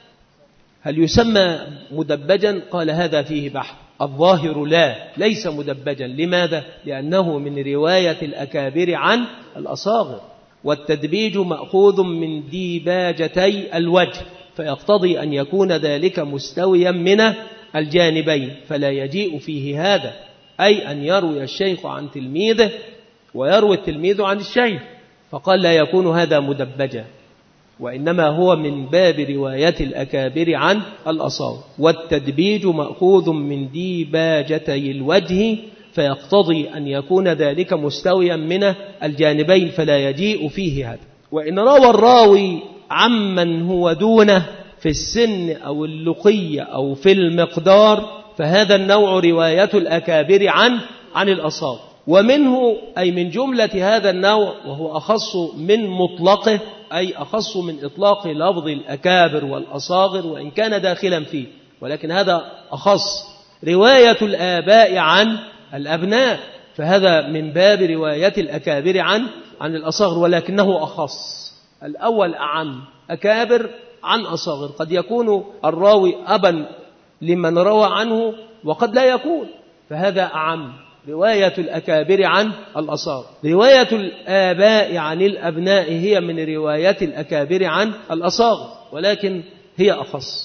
هل يسمى مدبجا؟ قال هذا فيه بحث. الظاهر لا، ليس مدبجا. لماذا؟ لأنه من رواية الأكابر عن الأصاغر، والتدبيج مأخوذ من ديباجتي الوجه، فيقتضي أن يكون ذلك مستويا من الجانبين، فلا يجيء فيه هذا، أي أن يروي الشيخ عن تلميذه ويروي التلميذ عن الشيخ، فقال لا يكون هذا مدبجا، وإنما هو من باب رواية الأكابر عن الأصاغر. والتدبيج مأخوذ من ديباجتي الوجه، فيقتضي أن يكون ذلك مستويا من الجانبين، فلا يجيء فيه هذا. وإن روى الراوي عمن هو دونه في السن أو اللقي أو في المقدار فهذا النوع رواية الأكابر عن الأصاغر. ومنه أي من جملة هذا النوع، وهو أخص من مطلقه، أي أخص من إطلاق لفظ الأكابر والأصاغر وإن كان داخلا فيه، ولكن هذا أخص، رواية الآباء عن الأبناء، فهذا من باب رواية الأكابر عن الأصاغر، ولكنه أخص. الأول أعم، أكابر عن أصاغر، قد يكون الراوي أبا لمن روى عنه وقد لا يكون، فهذا أعم، رواية الأكابر عن الأصاغر. رواية الآباء عن الأبناء هي من رواية الأكابر عن الأصاغر، ولكن هي أخص.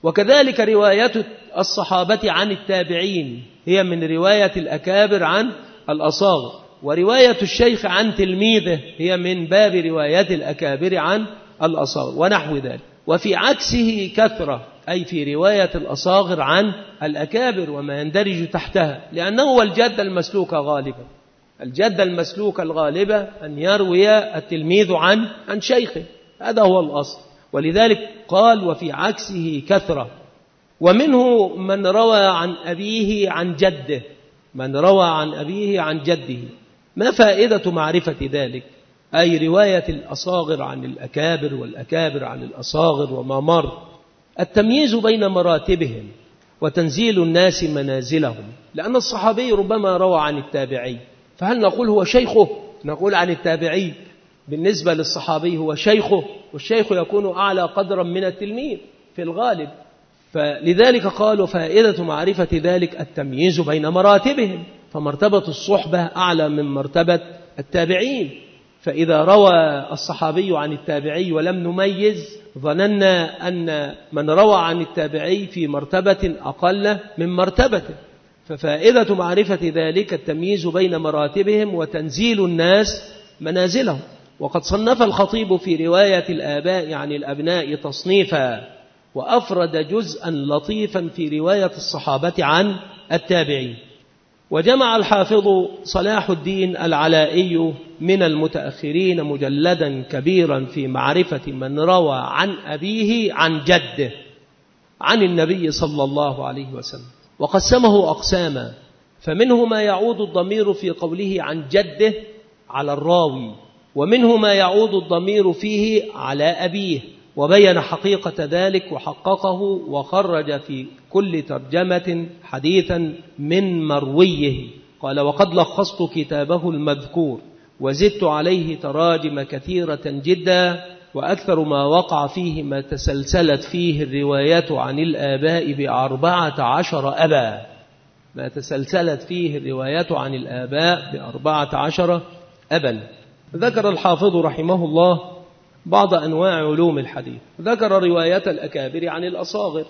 وكذلك رواية الصحابة عن التابعين هي من رواية الأكابر عن الأصاغر، ورواية الشيخ عن تلميذه هي من باب رواية الأكابر عن الأصاغر ونحو ذلك. وفي عكسه كثرة، أي في رواية الأصاغر عن الأكابر وما يندرج تحتها، لأنه هو الجد المسلوك غالبا. الجد المسلوك الغالبة أن يروي التلميذ عن شيخه، هذا هو الأصل. ولذلك قال وفي عكسه كثرة. ومنه من روى عن أبيه عن جده، من روى عن أبيه عن جده. ما فائدة معرفة ذلك؟ أي رواية الأصاغر عن الأكابر والأكابر عن الأصاغر وما مر، التمييز بين مراتبهم وتنزيل الناس منازلهم. لأن الصحابي ربما روى عن التابعي، فهل نقول هو شيخه؟ نقول عن التابعي بالنسبة للصحابي هو شيخه، والشيخ يكون أعلى قدرا من التلميذ في الغالب. فلذلك قالوا فائدة معرفة ذلك التمييز بين مراتبهم، فمرتبة الصحبة أعلى من مرتبة التابعين. فإذا روى الصحابي عن التابعي ولم نميز ظننا أن من روى عن التابعي في مرتبة أقل من مرتبته. ففائدة معرفة ذلك التمييز بين مراتبهم وتنزيل الناس منازلهم. وقد صنف الخطيب في رواية الآباء عن الأبناء تصنيفا، وأفرد جزءا لطيفا في رواية الصحابة عن التابعين. وجمع الحافظ صلاح الدين العلائي من المتأخرين مجلدا كبيرا في معرفة من روى عن أبيه عن جده عن النبي صلى الله عليه وسلم، وقسمه أقساما. فمنه ما يعود الضمير في قوله عن جده على الراوي، ومنه ما يعود الضمير فيه على أبيه، وبين حقيقة ذلك وحققه، وخرج في كل ترجمة حديثا من مرويه. قال وقد لخصت كتابه المذكور وزدت عليه تراجم كثيرة جدا، وأكثر ما وقع فيه ما تسلسلت فيه الروايات عن الآباء ب14 أبا، ما تسلسلت فيه الروايات عن الآباء ب14 أبا. ذكر الحافظ رحمه الله بعض أنواع علوم الحديث. ذكر رواية الأكابر عن الأصاغر.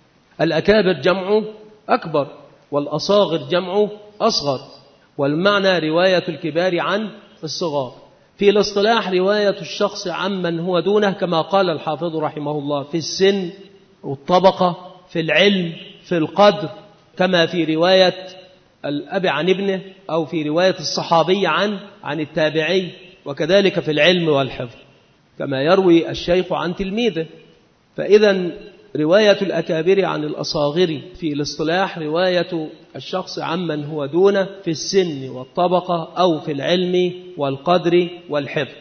الأكابر جمع أكبر، والأصاغر جمع أصغر، والمعنى رواية الكبار عن الصغار. في الاصطلاح رواية الشخص عمن هو دونه، كما قال الحافظ رحمه الله، في السن والطبقة، في العلم، في القدر، كما في رواية الأب عن ابنه، أو في رواية الصحابي عن التابعي، وكذلك في العلم والحفظ كما يروي الشيخ عن تلميذه. فإذا رواية الأكابر عن الأصاغر في الاصطلاح رواية الشخص عمن هو دونه في السن والطبقة، أو في العلم والقدر والحفظ.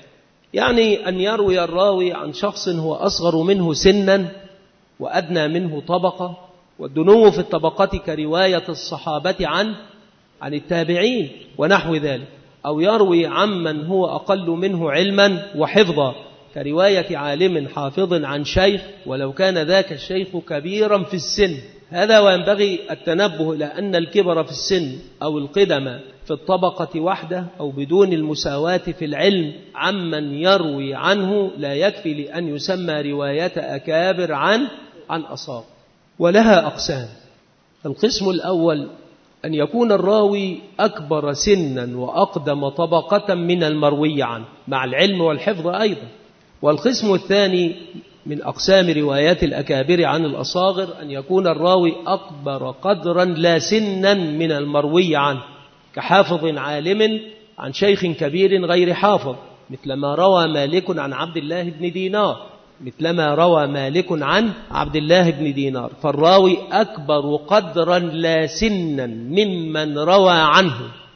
يعني أن يروي الراوي عن شخص هو أصغر منه سنا وأدنى منه طبقة، والدنو في الطبقة كرواية الصحابة عن التابعين ونحو ذلك، أو يروي عمن هو أقل منه علما وحفظا كرواية عالم حافظ عن شيخ ولو كان ذاك الشيخ كبيرا في السن. هذا وينبغي التنبه إلى أن الكبر في السن أو القدم في الطبقة وحده أو بدون المساواة في العلم عمن يروي عنه لا يكفي لأن يسمى رواية أكابر عن أصاغر. ولها أقسام. القسم الأول أن يكون الراوي أكبر سنا وأقدم طبقة من المروي عنه مع العلم والحفظ أيضا. والقسم الثاني من أقسام روايات الأكابر عن الأصاغر أن يكون الراوي أكبر قدرا لا سنا من المروي عنه، كحافظ عالم عن شيخ كبير غير حافظ، مثلما روى مالك عن عبد الله بن دينار، مثلما روى مالك عن عبد الله بن دينار. فالراوي أكبر قدرا لا سنا ممن روى عنه،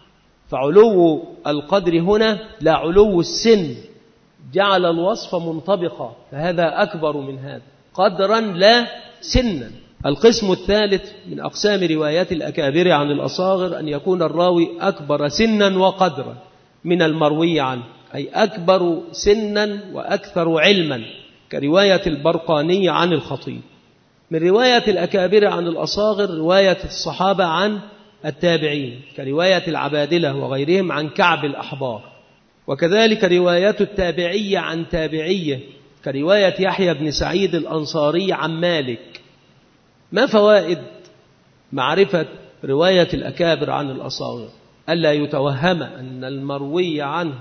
فعلو القدر هنا لا علو السن، جعل الوصف منطبقا، فهذا أكبر من هذا قدرا لا سنا. القسم الثالث من أقسام روايات الأكابر عن الأصاغر أن يكون الراوي أكبر سنا وقدرا من المروي عنه، أي أكبر سنا وأكثر علما، كرواية البرقاني عن الخطيب. من رواية الأكابر عن الأصاغر رواية الصحابة عن التابعين، كرواية العبادلة وغيرهم عن كعب الأحبار. وكذلك رواية التابعية عن تابعية، كرواية يحيى بن سعيد الأنصاري عن مالك. ما فوائد معرفة رواية الأكابر عن الأصاغر؟ ألا يتوهم أن المروي عنه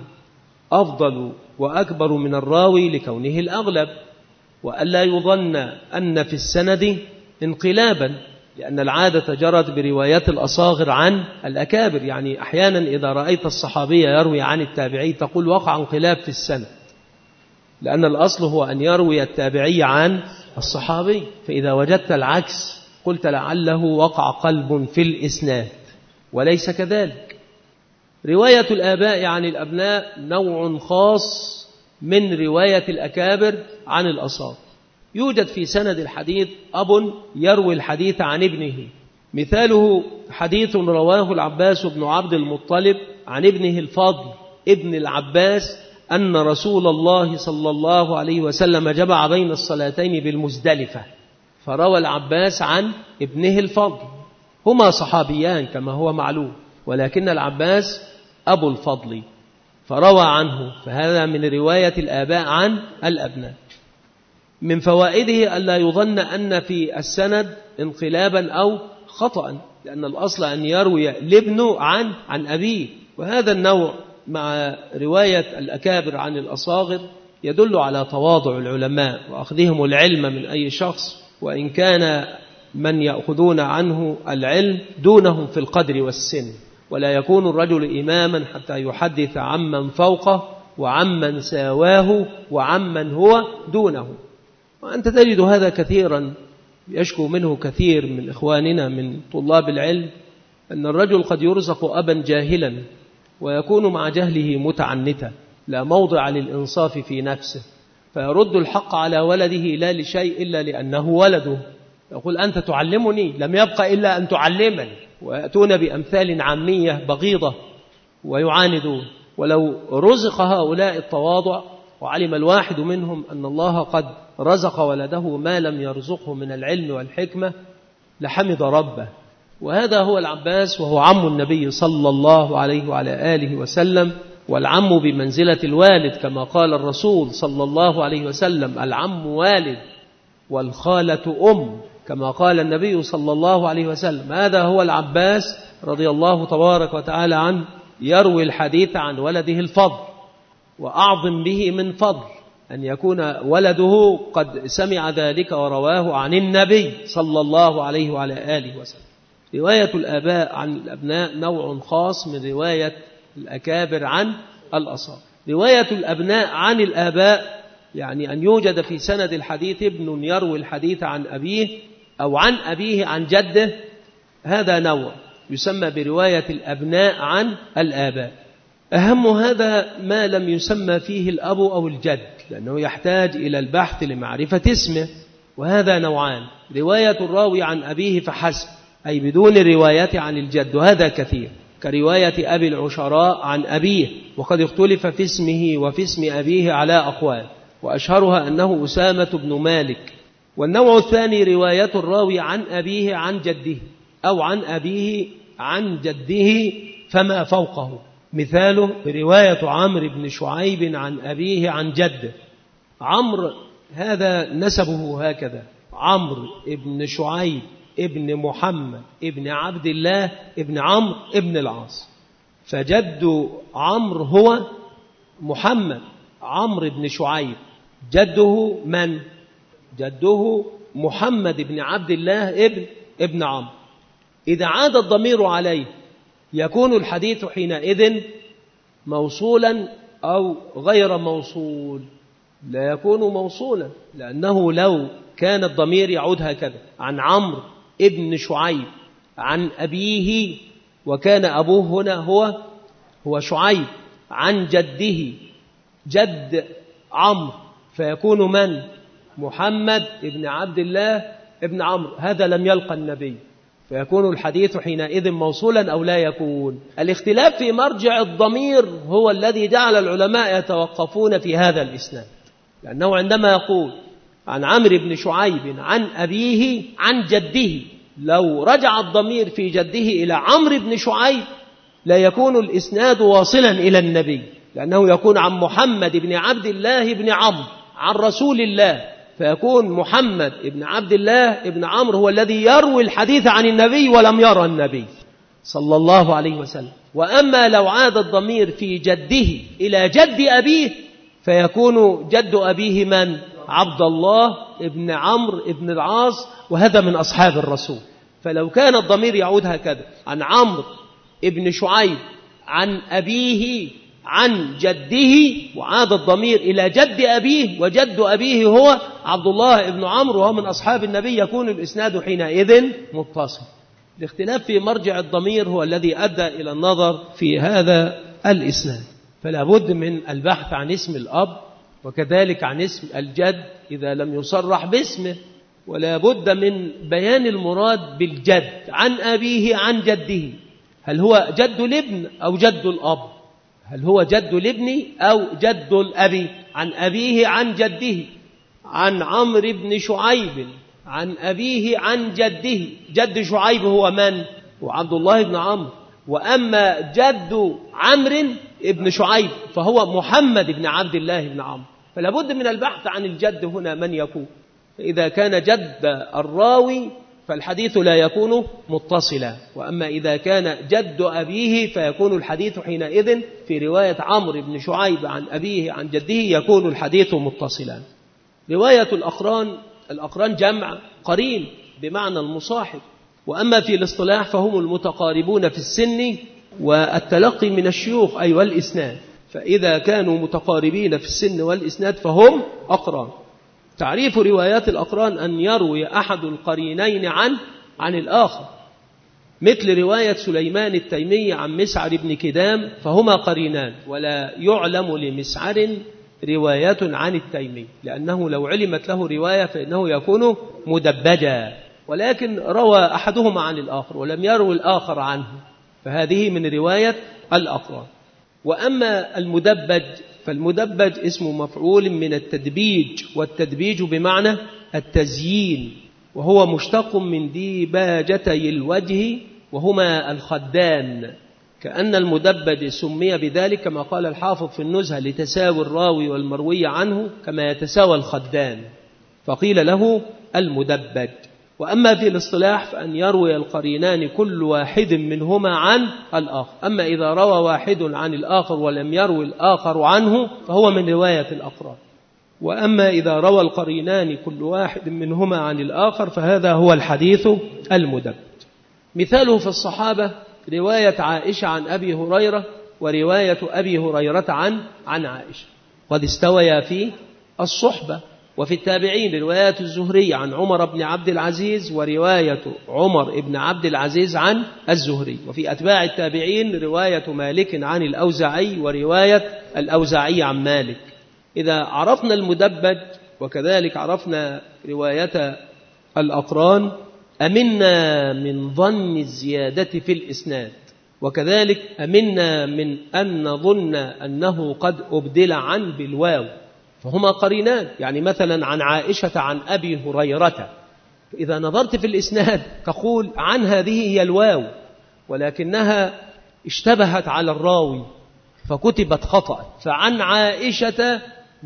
أفضل وأكبر من الراوي لكونه الأغلب، وألا يظن أن في السند انقلابا، لأن العادة جرت بروايات الأصاغر عن الأكابر. يعني أحيانا إذا رأيت الصحابي يروي عن التابعي تقول وقع انقلاب في السند، لأن الأصل هو أن يروي التابعي عن الصحابي، فإذا وجدت العكس قلت لعله وقع قلب في الإسناد، وليس كذلك. رواية الآباء عن الأبناء نوع خاص من رواية الأكابر عن الأصاغر. يوجد في سند الحديث أب يروي الحديث عن ابنه، مثاله حديث رواه العباس بن عبد المطلب عن ابنه الفضل ابن العباس أن رسول الله صلى الله عليه وسلم جمع بين الصلاتين بالمزدلفة، فروى العباس عن ابنه الفضل. هما صحابيان كما هو معلوم، ولكن العباس أبو الفضل فروى عنه، فهذا من رواية الآباء عن الأبناء. من فوائده ألا يظن أن في السند انقلابا أو خطأ، لأن الأصل أن يروي الابن عن أبيه، وهذا النوع مع رواية الأكابر عن الأصاغر يدل على تواضع العلماء وأخذهم العلم من أي شخص، وإن كان من يأخذون عنه العلم دونهم في القدر والسن، ولا يكون الرجل إماما حتى يحدث عمن فوقه وعمن ساواه وعمن هو دونه. وأنت تجد هذا كثيرا، يشكو منه كثير من إخواننا من طلاب العلم، أن الرجل قد يرزق أبا جاهلا ويكون مع جهله متعنتا، لا موضع للإنصاف في نفسه، فيرد الحق على ولده لا لشيء إلا لأنه ولده، يقول أنت تعلمني، لم يبق إلا أن تعلمني، ويأتون بأمثال عامية بغيضة ويعاندون. ولو رزق هؤلاء التواضع وعلم الواحد منهم أن الله قد رزق ولده ما لم يرزقه من العلم والحكمة لحمد ربه. وهذا هو العباس، وهو عم النبي صلى الله عليه وعلى آله وسلم، والعم بمنزلة الوالد كما قال الرسول صلى الله عليه وسلم: العم والد والخالة أم، كما قال النبي صلى الله عليه وسلم. هذا هو العباس رضي الله تبارك وتعالى عنه، يروي الحديث عن ولده الفضل، وأعظم به من فضل أن يكون ولده قد سمع ذلك ورواه عن النبي صلى الله عليه وعلى آله وسلم. رواية الآباء عن الأبناء نوع خاص من رواية الأكابر عن الأصاغر. رواية الأبناء عن الآباء يعني أن يوجد في سند الحديث ابن يروي الحديث عن أبيه أو عن أبيه عن جده، هذا نوع يسمى برواية الأبناء عن الآباء. أهم هذا ما لم يسمى فيه الأب أو الجد، لأنه يحتاج إلى البحث لمعرفة اسمه، وهذا نوعان: رواية الراوي عن أبيه فحسب، أي بدون الرواية عن الجد، وهذا كثير، كرواية أبي العشراء عن أبيه، وقد اختلف في اسمه وفي اسم أبيه على أقوال، وأشهرها أنه أسامة بن مالك. والنوع الثاني رواية الراوي عن أبيه عن جده، أو عن أبيه عن جده فما فوقه، مثاله رواية عمرو بن شعيب عن أبيه عن جده. عمرو هذا نسبه هكذا: عمرو بن شعيب ابن محمد ابن عبد الله ابن عمرو ابن العاص، فجد عمرو هو محمد عمرو بن شعيب، جده من؟ جده محمد بن عبد الله ابن عمرو. إذا عاد الضمير عليه يكون الحديث حينئذ موصولا أو غير موصول؟ لا يكون موصولا، لأنه لو كان الضمير يعود هكذا: عن عمرو ابن شعيب عن أبيه، وكان أبوه هنا هو شعيب، عن جده جد عمرو، فيكون من؟ محمد ابن عبد الله ابن عمرو، هذا لم يلقى النبي، فيكون الحديث حينئذ موصولا أو لا يكون. الاختلاف في مرجع الضمير هو الذي جعل العلماء يتوقفون في هذا الإسناد، لأنه عندما يقول عن عمرو بن شعيب عن أبيه عن جده، لو رجع الضمير في جده إلى عمرو بن شعيب لا يكون الإسناد واصلا إلى النبي، لأنه يكون عن محمد بن عبد الله بن عمرو عن رسول الله، فيكون محمد ابن عبد الله ابن عمرو هو الذي يروي الحديث عن النبي ولم يرى النبي صلى الله عليه وسلم. وأما لو عاد الضمير في جده إلى جد أبيه فيكون جد أبيه من؟ عبد الله ابن عمرو ابن العاص، وهذا من أصحاب الرسول. فلو كان الضمير يعود هكذا عن عمرو ابن شعيب عن أبيه عن جده، وعاد الضمير إلى جد أبيه، وجد أبيه هو عبد الله ابن عمرو وهو من أصحاب النبي، يكون الإسناد حينئذ متصل. الاختلاف في مرجع الضمير هو الذي أدى إلى النظر في هذا الإسناد. فلا بد من البحث عن اسم الأب، وكذلك عن اسم الجد إذا لم يصرح باسمه، ولا بد من بيان المراد بالجد عن أبيه عن جده. هل هو جد الابن أو جد الأب؟ هل هو جد الابن أو جد الأب؟ عن أبيه عن جده، عن عمرو بن شعيب عن أبيه عن جده. جد شعيب هو من؟ وعبد الله بن عمرو. وأما جد عمرو بن شعيب فهو محمد بن عبد الله بن عمرو. فلا بد من البحث عن الجد هنا من يكون. فإذا كان جد الراوي فالحديث لا يكون متصلا، وأما إذا كان جد أبيه فيكون الحديث حينئذ في رواية عمرو بن شعيب عن أبيه عن جده يكون الحديث متصلا. رواية الأقران جمع قرين بمعنى المصاحب، وأما في الاصطلاح فهم المتقاربون في السن والتلقي من الشيوخ أي والإسناد. فإذا كانوا متقاربين في السن والإسناد فهم أقران. تعريف روايات الأقران أن يروي أحد القرينين عن الآخر، مثل رواية سليمان التيمي عن مسعر بن كدام، فهما قرينان، ولا يعلم لمسعر رواية عن التيمي، لأنه لو علمت له رواية فإنه يكون مدبجا، ولكن روى أحدهما عن الآخر ولم يروي الآخر عنه، فهذه من رواية الأقران. وأما المدبج فالمدبج اسم مفعول من التدبيج، والتدبيج بمعنى التزيين، وهو مشتق من ديباجتي الوجه وهما الخدان، كأن المدبج سمي بذلك كما قال الحافظ في النزهة لتساوي الراوي والمروي عنه كما يتساوى الخدان، فقيل له المدبج. وأما في الاصطلاح فأن يروي القرينان كل واحد منهما عن الآخر. أما إذا روى واحد عن الآخر ولم يروي الآخر عنه فهو من رواية الأقران. وأما إذا روى القرينان كل واحد منهما عن الآخر فهذا هو الحديث المدبج. مثاله في الصحابة رواية عائشة عن أبي هريرة ورواية أبي هريرة عن عائشة قد استويا في الصحبة. وفي التابعين رواية الزهري عن عمر بن عبد العزيز ورواية عمر بن عبد العزيز عن الزهري. وفي أتباع التابعين رواية مالك عن الأوزاعي ورواية الأوزاعي عن مالك. إذا عرفنا المدبج وكذلك عرفنا رواية الأقران أمنا من ظن الزيادة في الإسناد، وكذلك أمنا من أن نظن أنه قد أبدل عن بالواو، فهما قرينان. يعني مثلا عن عائشة عن أبي هريرة، إذا نظرت في الإسناد تقول عن هذه هي الواو، ولكنها اشتبهت على الراوي فكتبت خطأ، فعن عائشة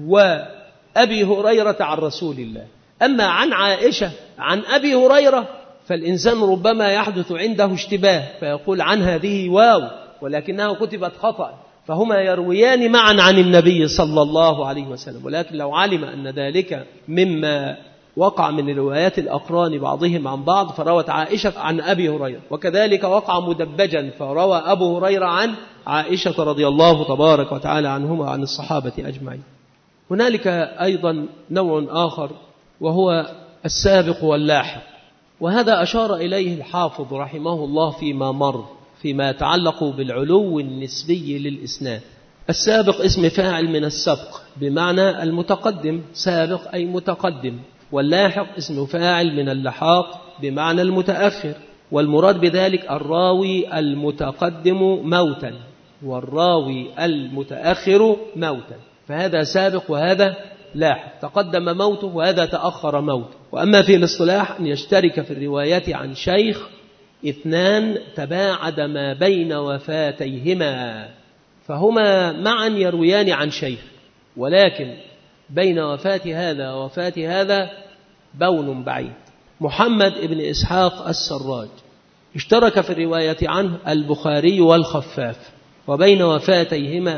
وأبي هريرة عن رسول الله. أما عن عائشة عن أبي هريرة فالإنسان ربما يحدث عنده اشتباه فيقول عن هذه واو ولكنها كتبت خطأ، فهما يرويان معا عن النبي صلى الله عليه وسلم. ولكن لو علم أن ذلك مما وقع من روايات الأقران بعضهم عن بعض فروت عائشة عن أبي هريرة، وكذلك وقع مدبجا فروى أبو هريرة عن عائشة رضي الله تبارك وتعالى عنهما عن الصحابة أجمعين. هنالك أيضا نوع آخر وهو السابق واللاحق، وهذا أشار إليه الحافظ رحمه الله فيما مر فيما يتعلق بالعلو النسبي للإسناد. السابق اسم فاعل من السبق بمعنى المتقدم، سابق أي متقدم، واللاحق اسم فاعل من اللحاق بمعنى المتأخر، والمراد بذلك الراوي المتقدم موتا والراوي المتأخر موتا، فهذا سابق وهذا لاحق، تقدم موته وهذا تأخر موته. وأما في الاصطلاح أن يشترك في الروايات عن شيخ اثنان تباعد ما بين وفاتيهما، فهما معا يرويان عن شيخ، ولكن بين وفاة هذا ووفاة هذا بون بعيد. محمد بن إسحاق السراج اشترك في الرواية عنه البخاري والخفاف، وبين وفاتيهما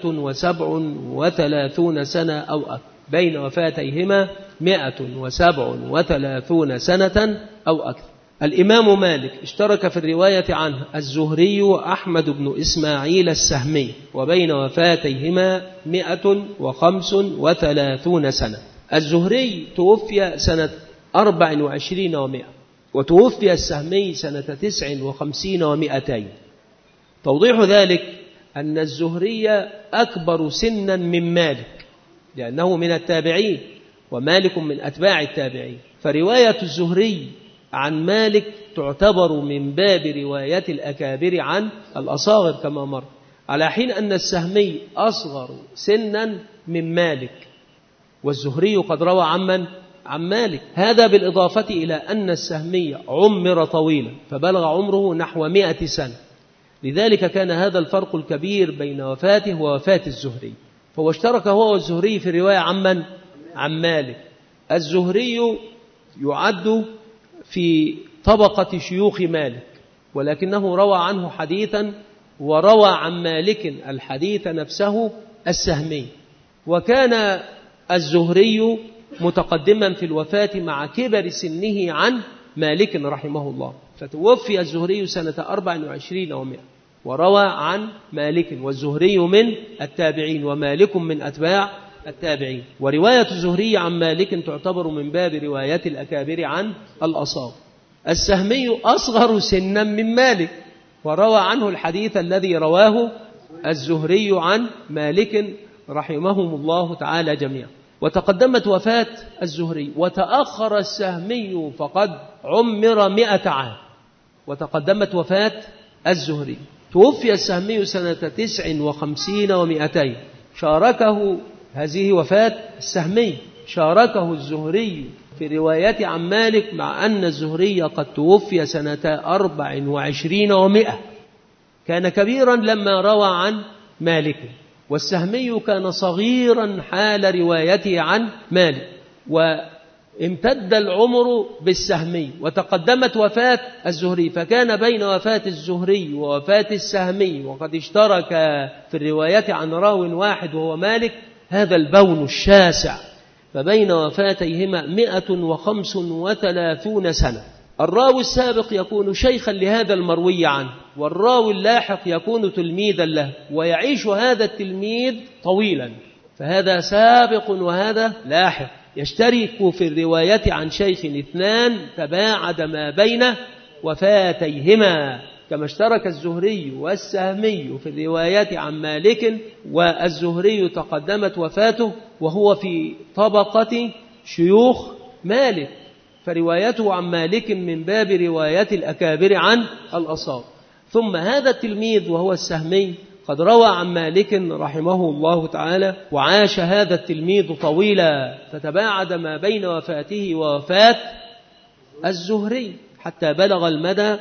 137 سنة أو أكثر. بين وفاتيهما 137 سنة أو أكثر. الإمام مالك اشترك في الرواية عنه الزهري وأحمد بن إسماعيل السهمي، وبين وفاتيهما 135 سنة. الزهري توفي سنة 24 و100، وتوفي السهمي سنة 59 و200. توضيح ذلك أن الزهري أكبر سنا من مالك، لأنه من التابعين ومالك من أتباع التابعين، فرواية الزهري عن مالك تعتبر من باب رواية الأكابر عن الأصاغر كما مر، على حين أن السهمي أصغر سنا من مالك، والزهري قد روى عن مالك. هذا بالإضافة إلى أن السهمي عمر طويلا فبلغ عمره نحو 100 سنة، لذلك كان هذا الفرق الكبير بين وفاته ووفاة الزهري، فهو اشترك هو والزهري في الرواية عن مالك. الزهري يعد في طبقة شيوخ مالك، ولكنه روى عنه حديثا، وروى عن مالك الحديث نفسه السهمي. وكان الزهري متقدما في الوفاة مع كبر سنه عن مالك رحمه الله، فتوفي الزهري سنة 24 و100، وروى عن مالك، والزهري من التابعين ومالك من أتباع التابعين. ورواية الزهري عن مالك تعتبر من باب رواية الأكابر عن الأصاغر. السهمي أصغر سنا من مالك، وروى عنه الحديث الذي رواه الزهري عن مالك رحمهم الله تعالى جميعا. وتقدمت وفاة الزهري، وتأخر السهمي فقد عمر 100 عام. وتقدمت وفاة الزهري، توفي السهمي سنة 59 و200. شاركه هذه وفاة السهمي، شاركه الزهري في رواية عن مالك، مع أن الزهري قد توفي سنة 24 و100. كان كبيرا لما روى عن مالك، والسهمي كان صغيرا حال روايته عن مالك، وامتد العمر بالسهمي. وتقدمت وفاة الزهري، فكان بين وفاة الزهري ووفاة السهمي، وقد اشترك في الرواية عن راو واحد وهو مالك، هذا البون الشاسع، فبين وفاتيهما 135 سنة. الراوي السابق يكون شيخا لهذا المروي عنه، والراوي اللاحق يكون تلميذا له، ويعيش هذا التلميذ طويلا، فهذا سابق وهذا لاحق، يشترك في الرواية عن شيخ اثنان تباعد ما بين وفاتيهما، كما اشترك الزهري والسهمي في الرواية عن مالك، والزهري تقدمت وفاته وهو في طبقة شيوخ مالك، فروايته عن مالك من باب رواية الأكابر عن الأصاغر. ثم هذا التلميذ وهو السهمي قد روى عن مالك رحمه الله تعالى، وعاش هذا التلميذ طويلا، فتباعد ما بين وفاته ووفاة الزهري حتى بلغ المدى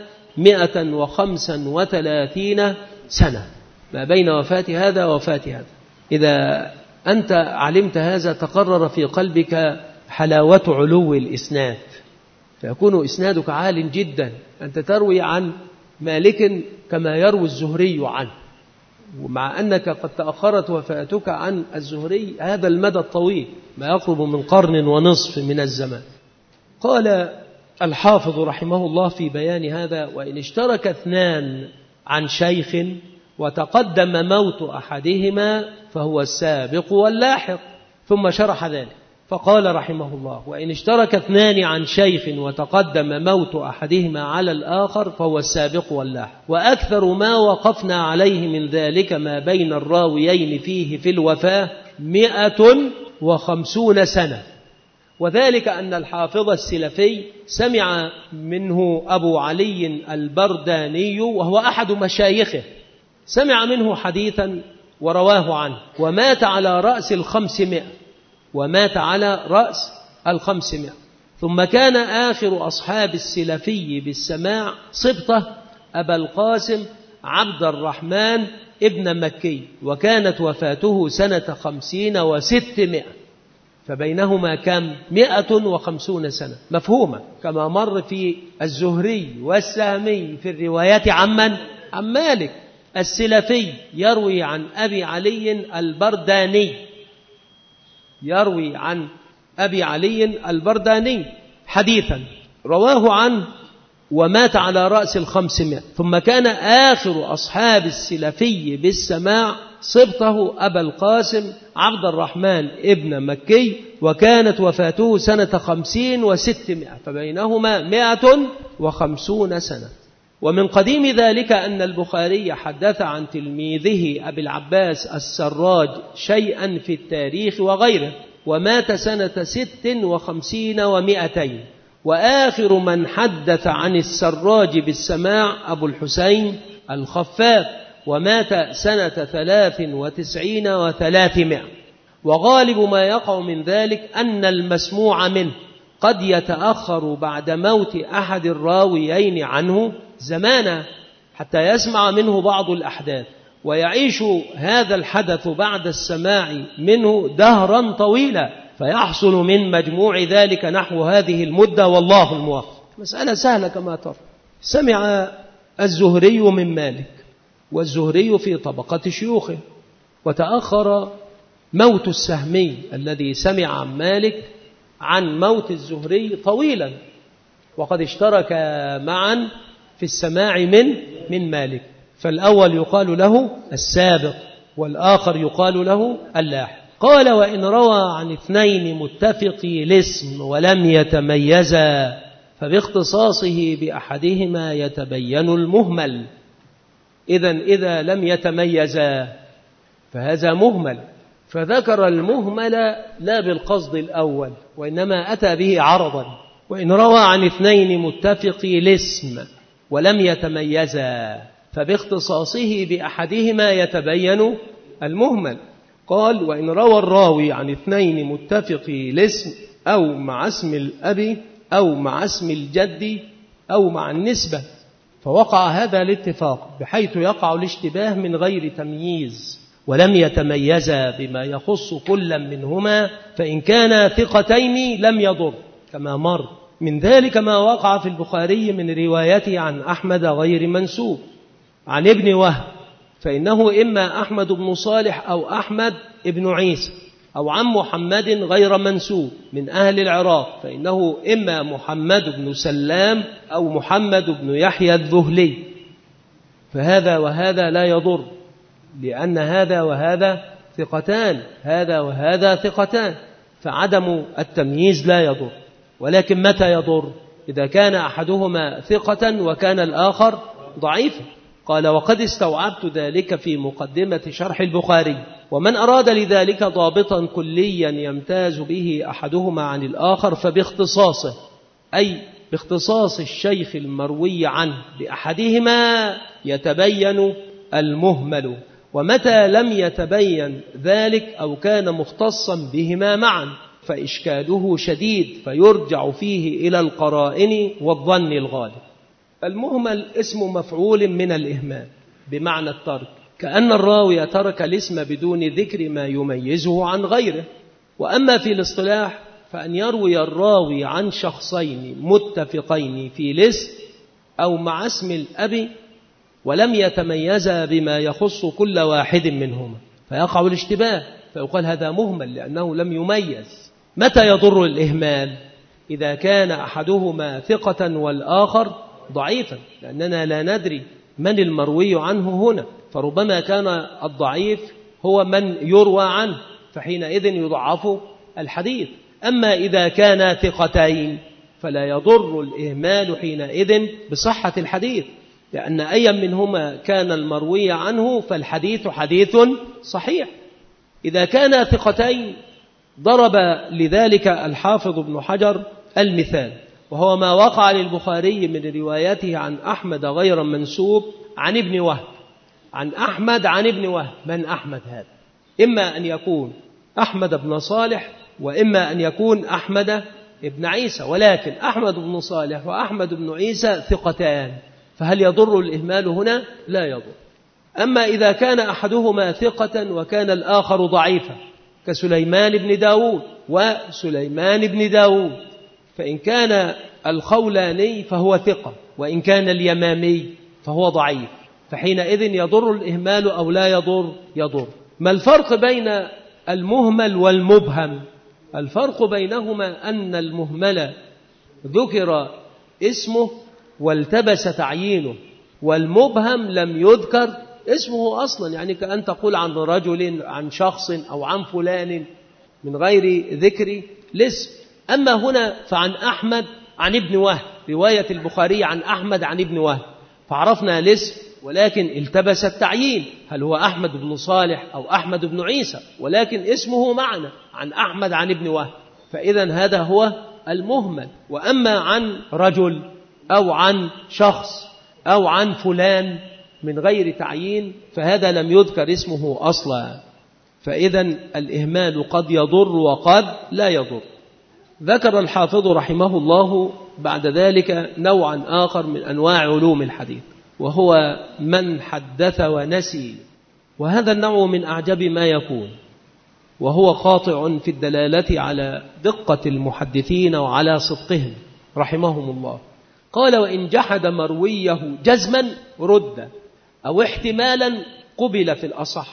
135 سنة ما بين وفاة هذا ووفاة هذا. إذا أنت علمت هذا تقرر في قلبك حلاوة علو الإسناد، فيكون إسنادك عال جدا. أنت تروي عن مالك كما يروي الزهري عنه، ومع أنك قد تأخرت وفاتك عن الزهري هذا المدى الطويل، ما يقرب من 1.5 قرن من الزمان. قال الحافظ رحمه الله في بيان هذا: وإن اشترك اثنان عن شيخ وتقدم موت أحدهما فهو السابق واللاحق. ثم شرح ذلك فقال رحمه الله: وإن اشترك اثنان عن شيخ وتقدم موت أحدهما على الآخر فهو السابق واللاحق. وأكثر ما وقفنا عليه من ذلك ما بين الراويين فيه في الوفاة 150 سنة. وذلك أن الحافظ السلفي سمع منه أبو علي البرداني وهو أحد مشايخه، سمع منه حديثا ورواه عنه، ومات على رأس 500، ومات على رأس 500. ثم كان آخر أصحاب السلفي بالسماع صبته أبا القاسم عبد الرحمن ابن مكي، وكانت وفاته سنة 50 و600. فبينهما كم؟ 150 سنة، مفهومة كما مر في الزهري والسهمي في الروايات عن مالك. السلفي يروي عن أبي علي البرداني، يروي عن أبي علي البرداني حديثا رواه عنه ومات على رأس 500، ثم كان آخر أصحاب السلفي بالسماع صبته أبا القاسم عبد الرحمن ابن مكي، وكانت وفاته سنة 50 و600، فبينهما 150 سنة. ومن قديم ذلك أن البخاري حدث عن تلميذه أبي العباس السراج شيئا في التاريخ وغيره، ومات سنة 56 و200. وآخر من حدث عن السراج بالسماع أبو الحسين الخفاف، ومات سنة 93 و300. وغالب ما يقع من ذلك أن المسموع منه قد يتأخر بعد موت أحد الراويين عنه زمانا حتى يسمع منه بعض الأحداث، ويعيش هذا الحدث بعد السماع منه دهرا طويلا، فيحصل من مجموع ذلك نحو هذه المدة، والله الموفق. مسألة سهلة كما ترى. سمع الزهري من مالك، والزهري في طبقة شيوخه، وتأخر موت السهمي الذي سمع عن مالك عن موت الزهري طويلا، وقد اشترك معا في السماع من مالك، فالأول يقال له السابق والآخر يقال له اللاحق. قال: وإن روى عن 2 متفقي الاسم ولم يتميزا فباختصاصه بأحدهما يتبين المهمل. إذا لم يتميزا فهذا مهمل، فذكر المهمل لا بالقصد الأول وإنما أتى به عرضا. وإن روى عن 2 متفقي الاسم ولم يتميزا فباختصاصه بأحدهما يتبين المهمل. قال: وإن روى الراوي عن 2 متفقي الاسم أو مع اسم الأب أو مع اسم الجد أو مع النسبة، فوقع هذا الاتفاق بحيث يقع الاشتباه من غير تمييز، ولم يتميزا بما يخص كل منهما، فإن كانا ثقتين لم يضر كما مر. من ذلك ما وقع في البخاري من روايته عن أحمد غير منسوب عن ابن وهب، فإنه إما أحمد بن صالح أو أحمد بن عيسى، أو عن محمد غير منسوب من أهل العراق، فإنه إما محمد بن سلام أو محمد بن يحيى الذهلي، فهذا وهذا لا يضر، لأن هذا وهذا ثقتان، هذا وهذا ثقتان، فعدم التمييز لا يضر. ولكن متى يضر؟ إذا كان أحدهما ثقة وكان الآخر ضعيفا. قال: وقد استوعبت ذلك في مقدمة شرح البخاري. ومن أراد لذلك ضابطا كليا يمتاز به أحدهما عن الآخر فباختصاصه، أي باختصاص الشيخ المروي عنه بأحدهما يتبين المهمل. ومتى لم يتبين ذلك أو كان مختصا بهما معا فإشكاله شديد، فيرجع فيه إلى القرائن والظن الغالب. المهمل اسم مفعول من الإهمال بمعنى الترك، كأن الراوي ترك الاسم بدون ذكر ما يميزه عن غيره. وأما في الاصطلاح فأن يروي الراوي عن شخصين متفقين في الاسم أو مع اسم الأب ولم يتميزا بما يخص كل واحد منهما، فيقع الاشتباه، فيقال هذا مهمل لأنه لم يميز. متى يضر الإهمال؟ إذا كان أحدهما ثقة والآخر ضعيفا، لأننا لا ندري من المروي عنه هنا، فربما كان الضعيف هو من يروى عنه، فحينئذ يضعف الحديث. أما إذا كان ثقتين فلا يضر الإهمال حينئذ بصحة الحديث، لأن أي منهما كان المروي عنه فالحديث حديث صحيح. إذا كان ثقتين ضرب لذلك الحافظ ابن حجر المثال، وهو ما وقع للبخاري من روايته عن أحمد غير منسوب عن ابن وهب، عن أحمد عن ابن وهب. من أحمد هذا؟ إما أن يكون أحمد بن صالح وإما أن يكون أحمد ابن عيسى، ولكن أحمد بن صالح وأحمد بن عيسى ثقتان، فهل يضر الإهمال هنا؟ لا يضر. أما إذا كان أحدهما ثقة وكان الآخر ضعيفا، كسليمان بن داود وسليمان بن داود، فإن كان الخولاني فهو ثقة، وإن كان اليمامي فهو ضعيف، فحينئذ يضر الإهمال أو لا يضر؟ يضر. ما الفرق بين المهمل والمبهم؟ الفرق بينهما أن المهمل ذكر اسمه والتبس تعيينه، والمبهم لم يذكر اسمه أصلا، يعني كأن تقول عن رجل، عن شخص، أو عن فلان من غير ذكر الاسم. أما هنا فعن أحمد عن ابن وهب، رواية البخاري عن أحمد عن ابن وهب، فعرفنا الاسم ولكن التبس التعيين، هل هو أحمد بن صالح أو أحمد بن عيسى، ولكن اسمه معنا عن أحمد عن ابن وهب، فإذا هذا هو المهمل. وأما عن رجل أو عن شخص أو عن فلان من غير تعيين فهذا لم يذكر اسمه أصلا، فإذا الإهمال قد يضر وقد لا يضر. ذكر الحافظ رحمه الله بعد ذلك نوعا آخر من أنواع علوم الحديث، وهو من حدث ونسي، وهذا النوع من أعجب ما يكون، وهو قاطع في الدلالة على دقة المحدثين وعلى صدقهم رحمهم الله. قال: وإن جحد مرويه جزما رد، أو احتمالا قبل في الأصح،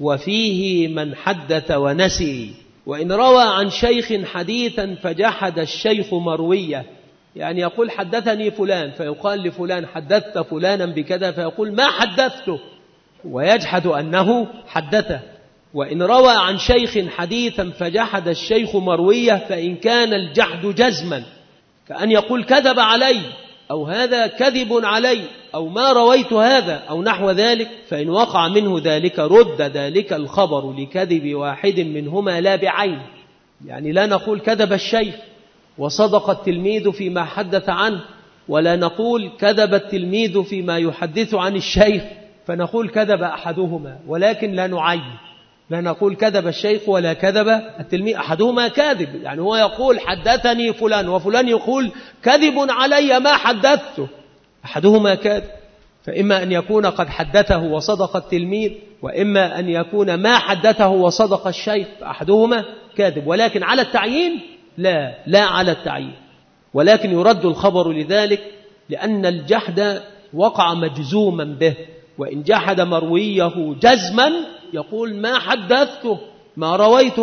وفيه من حدث ونسي. وإن روى عن شيخ حديثا فجحد الشيخ مرويه، يعني يقول حدثني فلان، فيقال لفلان حدثت فلانا بكذا، فيقول ما حدثته، ويجحد أنه حدثه. وإن روى عن شيخ حديثا فجحد الشيخ مرويه، فإن كان الجحد جزما كأن يقول كذب علي، أو هذا كذب علي، أو ما رويت هذا، أو نحو ذلك، فإن وقع منه ذلك رد ذلك الخبر لكذب واحد منهما لا بعين، يعني لا نقول كذب الشيخ وصدق التلميذ فيما حدث عنه، ولا نقول كذب التلميذ فيما يحدث عن الشيخ فنقول كذب أحدهما، ولكن لا نعين، لا نقول كذب الشيخ ولا كذب التلميذ، أحدهما كاذب، يعني هو يقول حدثني فلان، وفلان يقول كذب علي ما حدثته، أحدهما كاذب. فإما أن يكون قد حدثه وصدق التلميذ، وإما أن يكون ما حدثه وصدق الشيخ، فأحدهما كاذب. ولكن على التعيين لا على التعيين، ولكن يرد الخبر لذلك، لأن الجحد وقع مجزوما به. وإن جحد مرويه جزما يقول ما حدثته، ما رويت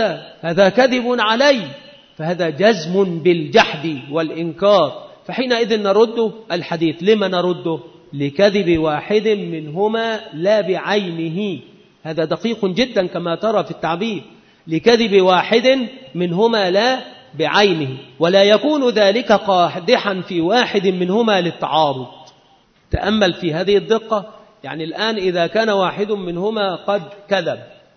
هذا كذب علي، فهذا جزم بالجحد والإنكار، فحينئذ نرد الحديث. لما نرده؟ لكذب واحد منهما لا بعينه، هذا دقيق جدا كما ترى في التعبير، لكذب واحد منهما لا بعينه، ولا يكون ذلك قادحا في واحد منهما للتعارض. تأمل في هذه الدقة، يعني الآن إذا كان واحد منهما قد كذب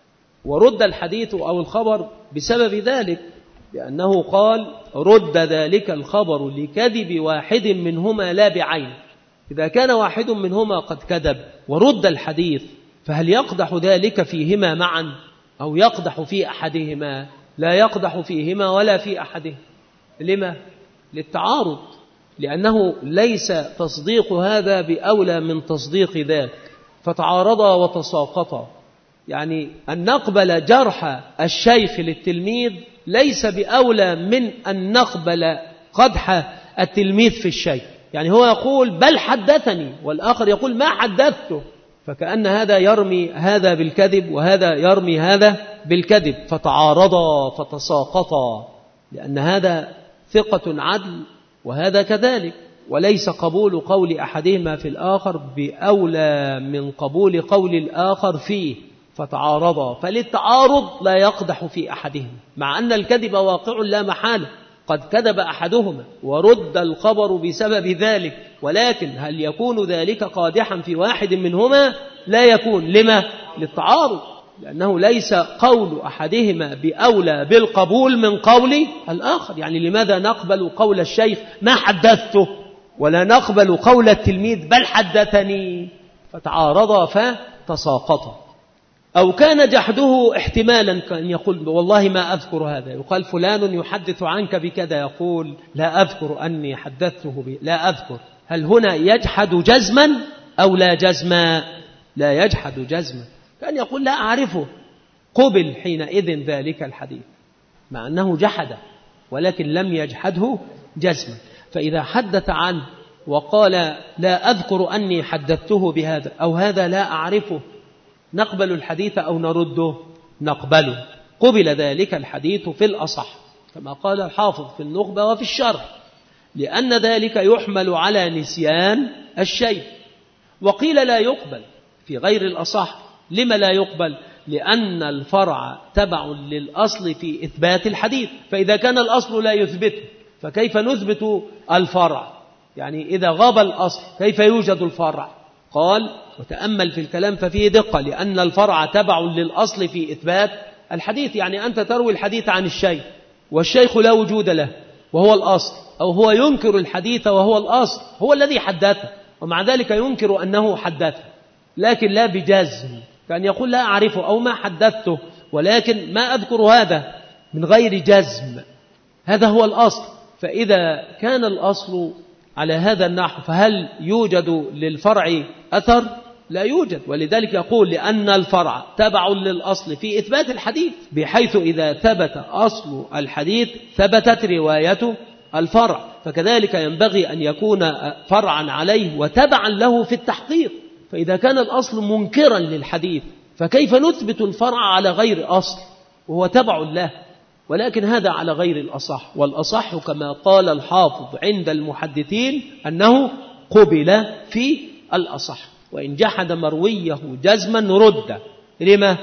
ورد الحديث أو الخبر بسبب ذلك، لأنه قال رد ذلك الخبر لكذب واحد منهما لا بعين، إذا كان واحد منهما قد كذب ورد الحديث، فهل يقدح ذلك فيهما معا أو يقدح في أحدهما؟ لا يقدح فيهما ولا في أحدهما. لما؟ للتعارض، لأنه ليس تصديق هذا بأولى من تصديق ذاك، فتعارضا وتساقطا. يعني أن نقبل جرح الشيخ للتلميذ ليس بأولى من أن نقبل قدح التلميذ في الشيخ، يعني هو يقول بل حدثني، والآخر يقول ما حدثته، فكأن هذا يرمي هذا بالكذب وهذا يرمي هذا بالكذب، فتعارضا فتساقطا، لأن هذا ثقة عدل وهذا كذلك، وليس قبول قول أحدهما في الآخر بأولى من قبول قول الآخر فيه، فتعارضا. فللتعارض لا يقدح في أحدهما، مع أن الكذب واقع لا محالة، قد كذب أحدهما ورد الخبر بسبب ذلك، ولكن هل يكون ذلك قادحا في واحد منهما؟ لا يكون. لما؟ للتعارض، لأنه ليس قول أحدهما بأولى بالقبول من قول الآخر. يعني لماذا نقبل قول الشيخ ما حدثته ولا نقبل قول التلميذ بل حدثني؟ فتعارضا فتساقطا. أو كان جحده احتمالا، كان يقول والله ما أذكر هذا، يقال فلان يحدث عنك بكذا، يقول لا أذكر أني حدثته به، لا أذكر. هل هنا يجحد جزما أو لا جزما؟ لا يجحد جزما، كان يقول لا أعرفه، قبل حينئذ ذلك الحديث، مع أنه جحده ولكن لم يجحده جزما. فإذا حدث عنه وقال لا أذكر أني حدثته بهذا أو هذا لا أعرفه، نقبل الحديث أو نرده؟ نقبله. قبل ذلك الحديث في الأصح كما قال الحافظ في النخبة وفي الشرح، لأن ذلك يحمل على نسيان الشيء. وقيل لا يقبل في غير الأصح. لما لا يقبل؟ لأن الفرع تبع للأصل في إثبات الحديث، فإذا كان الأصل لا يثبته فكيف نثبت الفرع؟ يعني إذا غاب الأصل كيف يوجد الفرع؟ قال وتأمل في الكلام ففيه دقة، لأن الفرع تبع للأصل في إثبات الحديث. يعني أنت تروي الحديث عن الشيخ والشيخ لا وجود له وهو الأصل، أو هو ينكر الحديث وهو الأصل، هو الذي حدثه ومع ذلك ينكر أنه حدثه، لكن لا بجزم، كان يقول لا أعرفه أو ما حدثته ولكن ما أذكر هذا من غير جزم. هذا هو الأصل. فإذا كان الأصل على هذا النحو فهل يوجد للفرع أثر؟ لا يوجد. ولذلك يقول لأن الفرع تبع للأصل في إثبات الحديث، بحيث إذا ثبت أصل الحديث ثبتت رواية الفرع، فكذلك ينبغي أن يكون فرعا عليه وتبعا له في التحقيق. فإذا كان الأصل منكرا للحديث فكيف نثبت الفرع على غير أصل وهو تبع له؟ ولكن هذا على غير الأصح. والأصح كما قال الحافظ عند المحدثين أنه قبل في الأصح، وإن جحد مرويه جزما رد. لما؟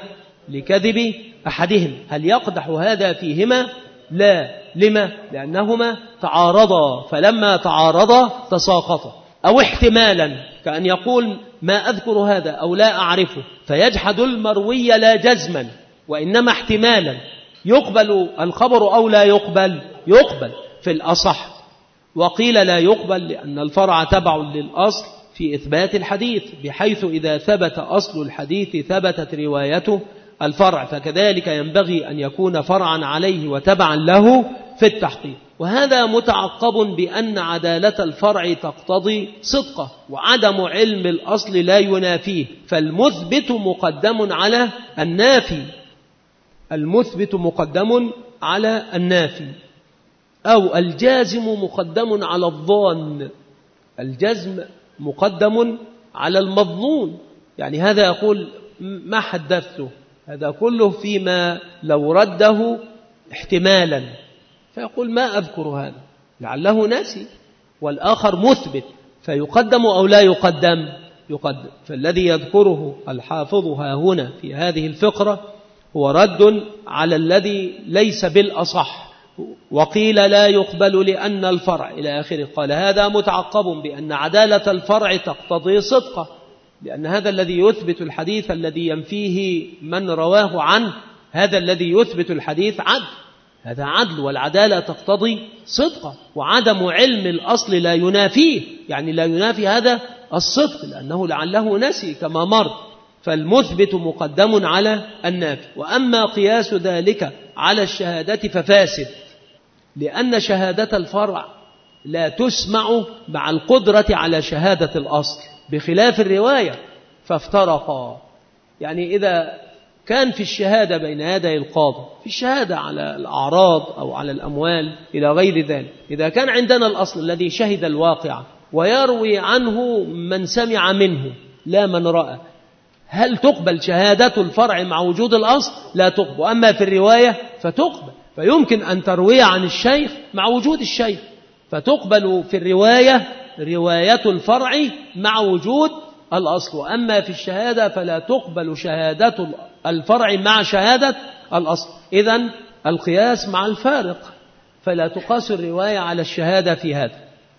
لكذب أحدهم. هل يقدح هذا فيهما؟ لا. لما؟ لأنهما تعارضا، فلما تعارضا تساقطا. أو احتمالا كأن يقول ما أذكر هذا أو لا أعرفه، فيجحد المروي لا جزما وإنما احتمالا. يقبل الخبر أو لا يقبل؟ يقبل في الأصح. وقيل لا يقبل لأن الفرع تبع للأصل في إثبات الحديث، بحيث إذا ثبت أصل الحديث ثبتت روايته الفرع، فكذلك ينبغي أن يكون فرعا عليه وتبعا له في التحقيق. وهذا متعقب بأن عدالة الفرع تقتضي صدقه، وعدم علم الأصل لا ينافيه، فالمثبت مقدم على النافي. المثبت مقدم على النافي، أو الجازم مقدم على الظان. الجزم مقدم على المظنون. يعني هذا يقول ما حدثته، هذا كله فيما لو رده احتمالا، فيقول ما أذكر هذا لعله ناسي. والآخر مثبت، فيقدم أو لا يقدم؟ يقدم. فالذي يذكره الحافظ ها هنا في هذه الفقرة هو رد على الذي ليس بالأصح. وقيل لا يقبل لأن الفرع إلى آخره. قال هذا متعقب بأن عدالة الفرع تقتضي صدقه، لأن هذا الذي يثبت الحديث الذي ينفيه من رواه عنه، هذا الذي يثبت الحديث عدل، هذا عدل، والعدالة تقتضي صدقه. وعدم علم الأصل لا ينافيه، يعني لا ينافي هذا الصدق، لأنه لعله نسي كما مر. فالمثبت مقدم على النافي. وأما قياس ذلك على الشهادة ففاسد، لأن شهادة الفرع لا تسمع مع القدرة على شهادة الأصل، بخلاف الرواية فافترقا. يعني إذا كان في الشهادة بين يدي القاضي، في الشهادة على الأعراض أو على الأموال إلى غير ذلك، إذا كان عندنا الأصل الذي شهد الواقع ويروي عنه من سمع منه لا من رأى، هل تقبل شهادة الفرع مع وجود الأصل؟ لا تقبل. وأما في الرواية فتقبل، فيمكن أن تروي عن الشيخ مع وجود الشيخ، فتقبل في الرواية رواية الفرع مع وجود الأصل. وأما في الشهادة فلا تقبل شهادة الفرع مع شهادة الأصل. إذن القياس مع الفارق، فلا تقاس الرواية على الشهادة في هذا،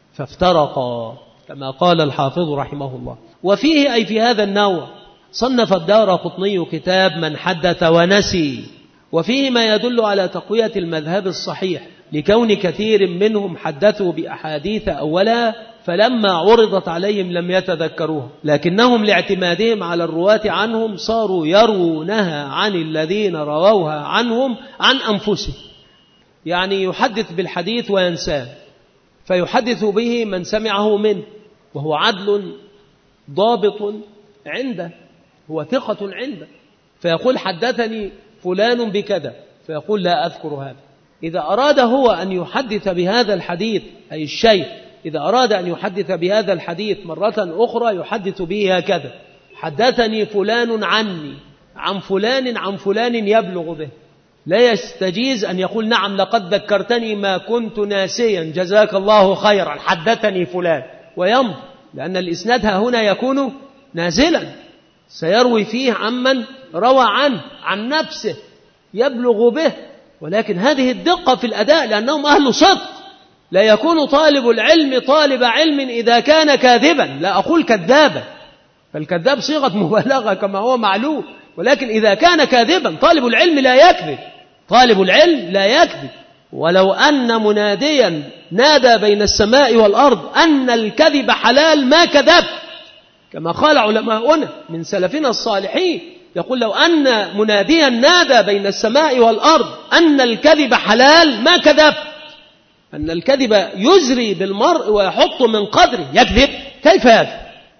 فافترقا كما قال الحافظ رحمه الله. وفيه أي في هذا النوع صنف الدارقطني كتاب من حدث ونسي، وفيه ما يدل على تقوية المذهب الصحيح، لكون كثير منهم حدثوا بأحاديث أولا فلما عرضت عليهم لم يتذكروها، لكنهم لاعتمادهم على الرواة عنهم صاروا يروونها عن الذين رووها عنهم عن أنفسهم. يعني يحدث بالحديث وينساه، فيحدث به من سمعه منه، وهو عدل ضابط عنده، هو ثقة عنده، فيقول حدثني فلان بكذا، فيقول لا أذكر هذا. إذا أراد هو أن يحدث بهذا الحديث، أي الشيخ إذا أراد أن يحدث بهذا الحديث مرة أخرى يحدث به هكذا: حدثني فلان عني عن فلان عن فلان يبلغ به. لا يستجيز أن يقول نعم لقد ذكرتني ما كنت ناسيا جزاك الله خيرا حدثني فلان ويمضي، لأن الإسناد هنا يكون نازلا، سيروي فيه عمن روى عنه عن نفسه يبلغ به. ولكن هذه الدقة في الأداء لأنهم أهل صدق. لا يكون طالب العلم طالب علم إذا كان كاذبا، لا أقول كذابا، فالكذاب صيغة مبالغة كما هو معلوم، ولكن إذا كان كاذبا طالب العلم لا يكذب، طالب العلم لا يكذب. ولو أن مناديا نادى بين السماء والأرض أن الكذب حلال ما كذب، كما قال علماؤنا من سلفنا الصالحين، يقول لو أن مناديا نادى بين السماء والأرض أن الكذب حلال ما كذب. أن الكذب يزري بالمرء ويحط من قدره، يكذب كيف يكذب؟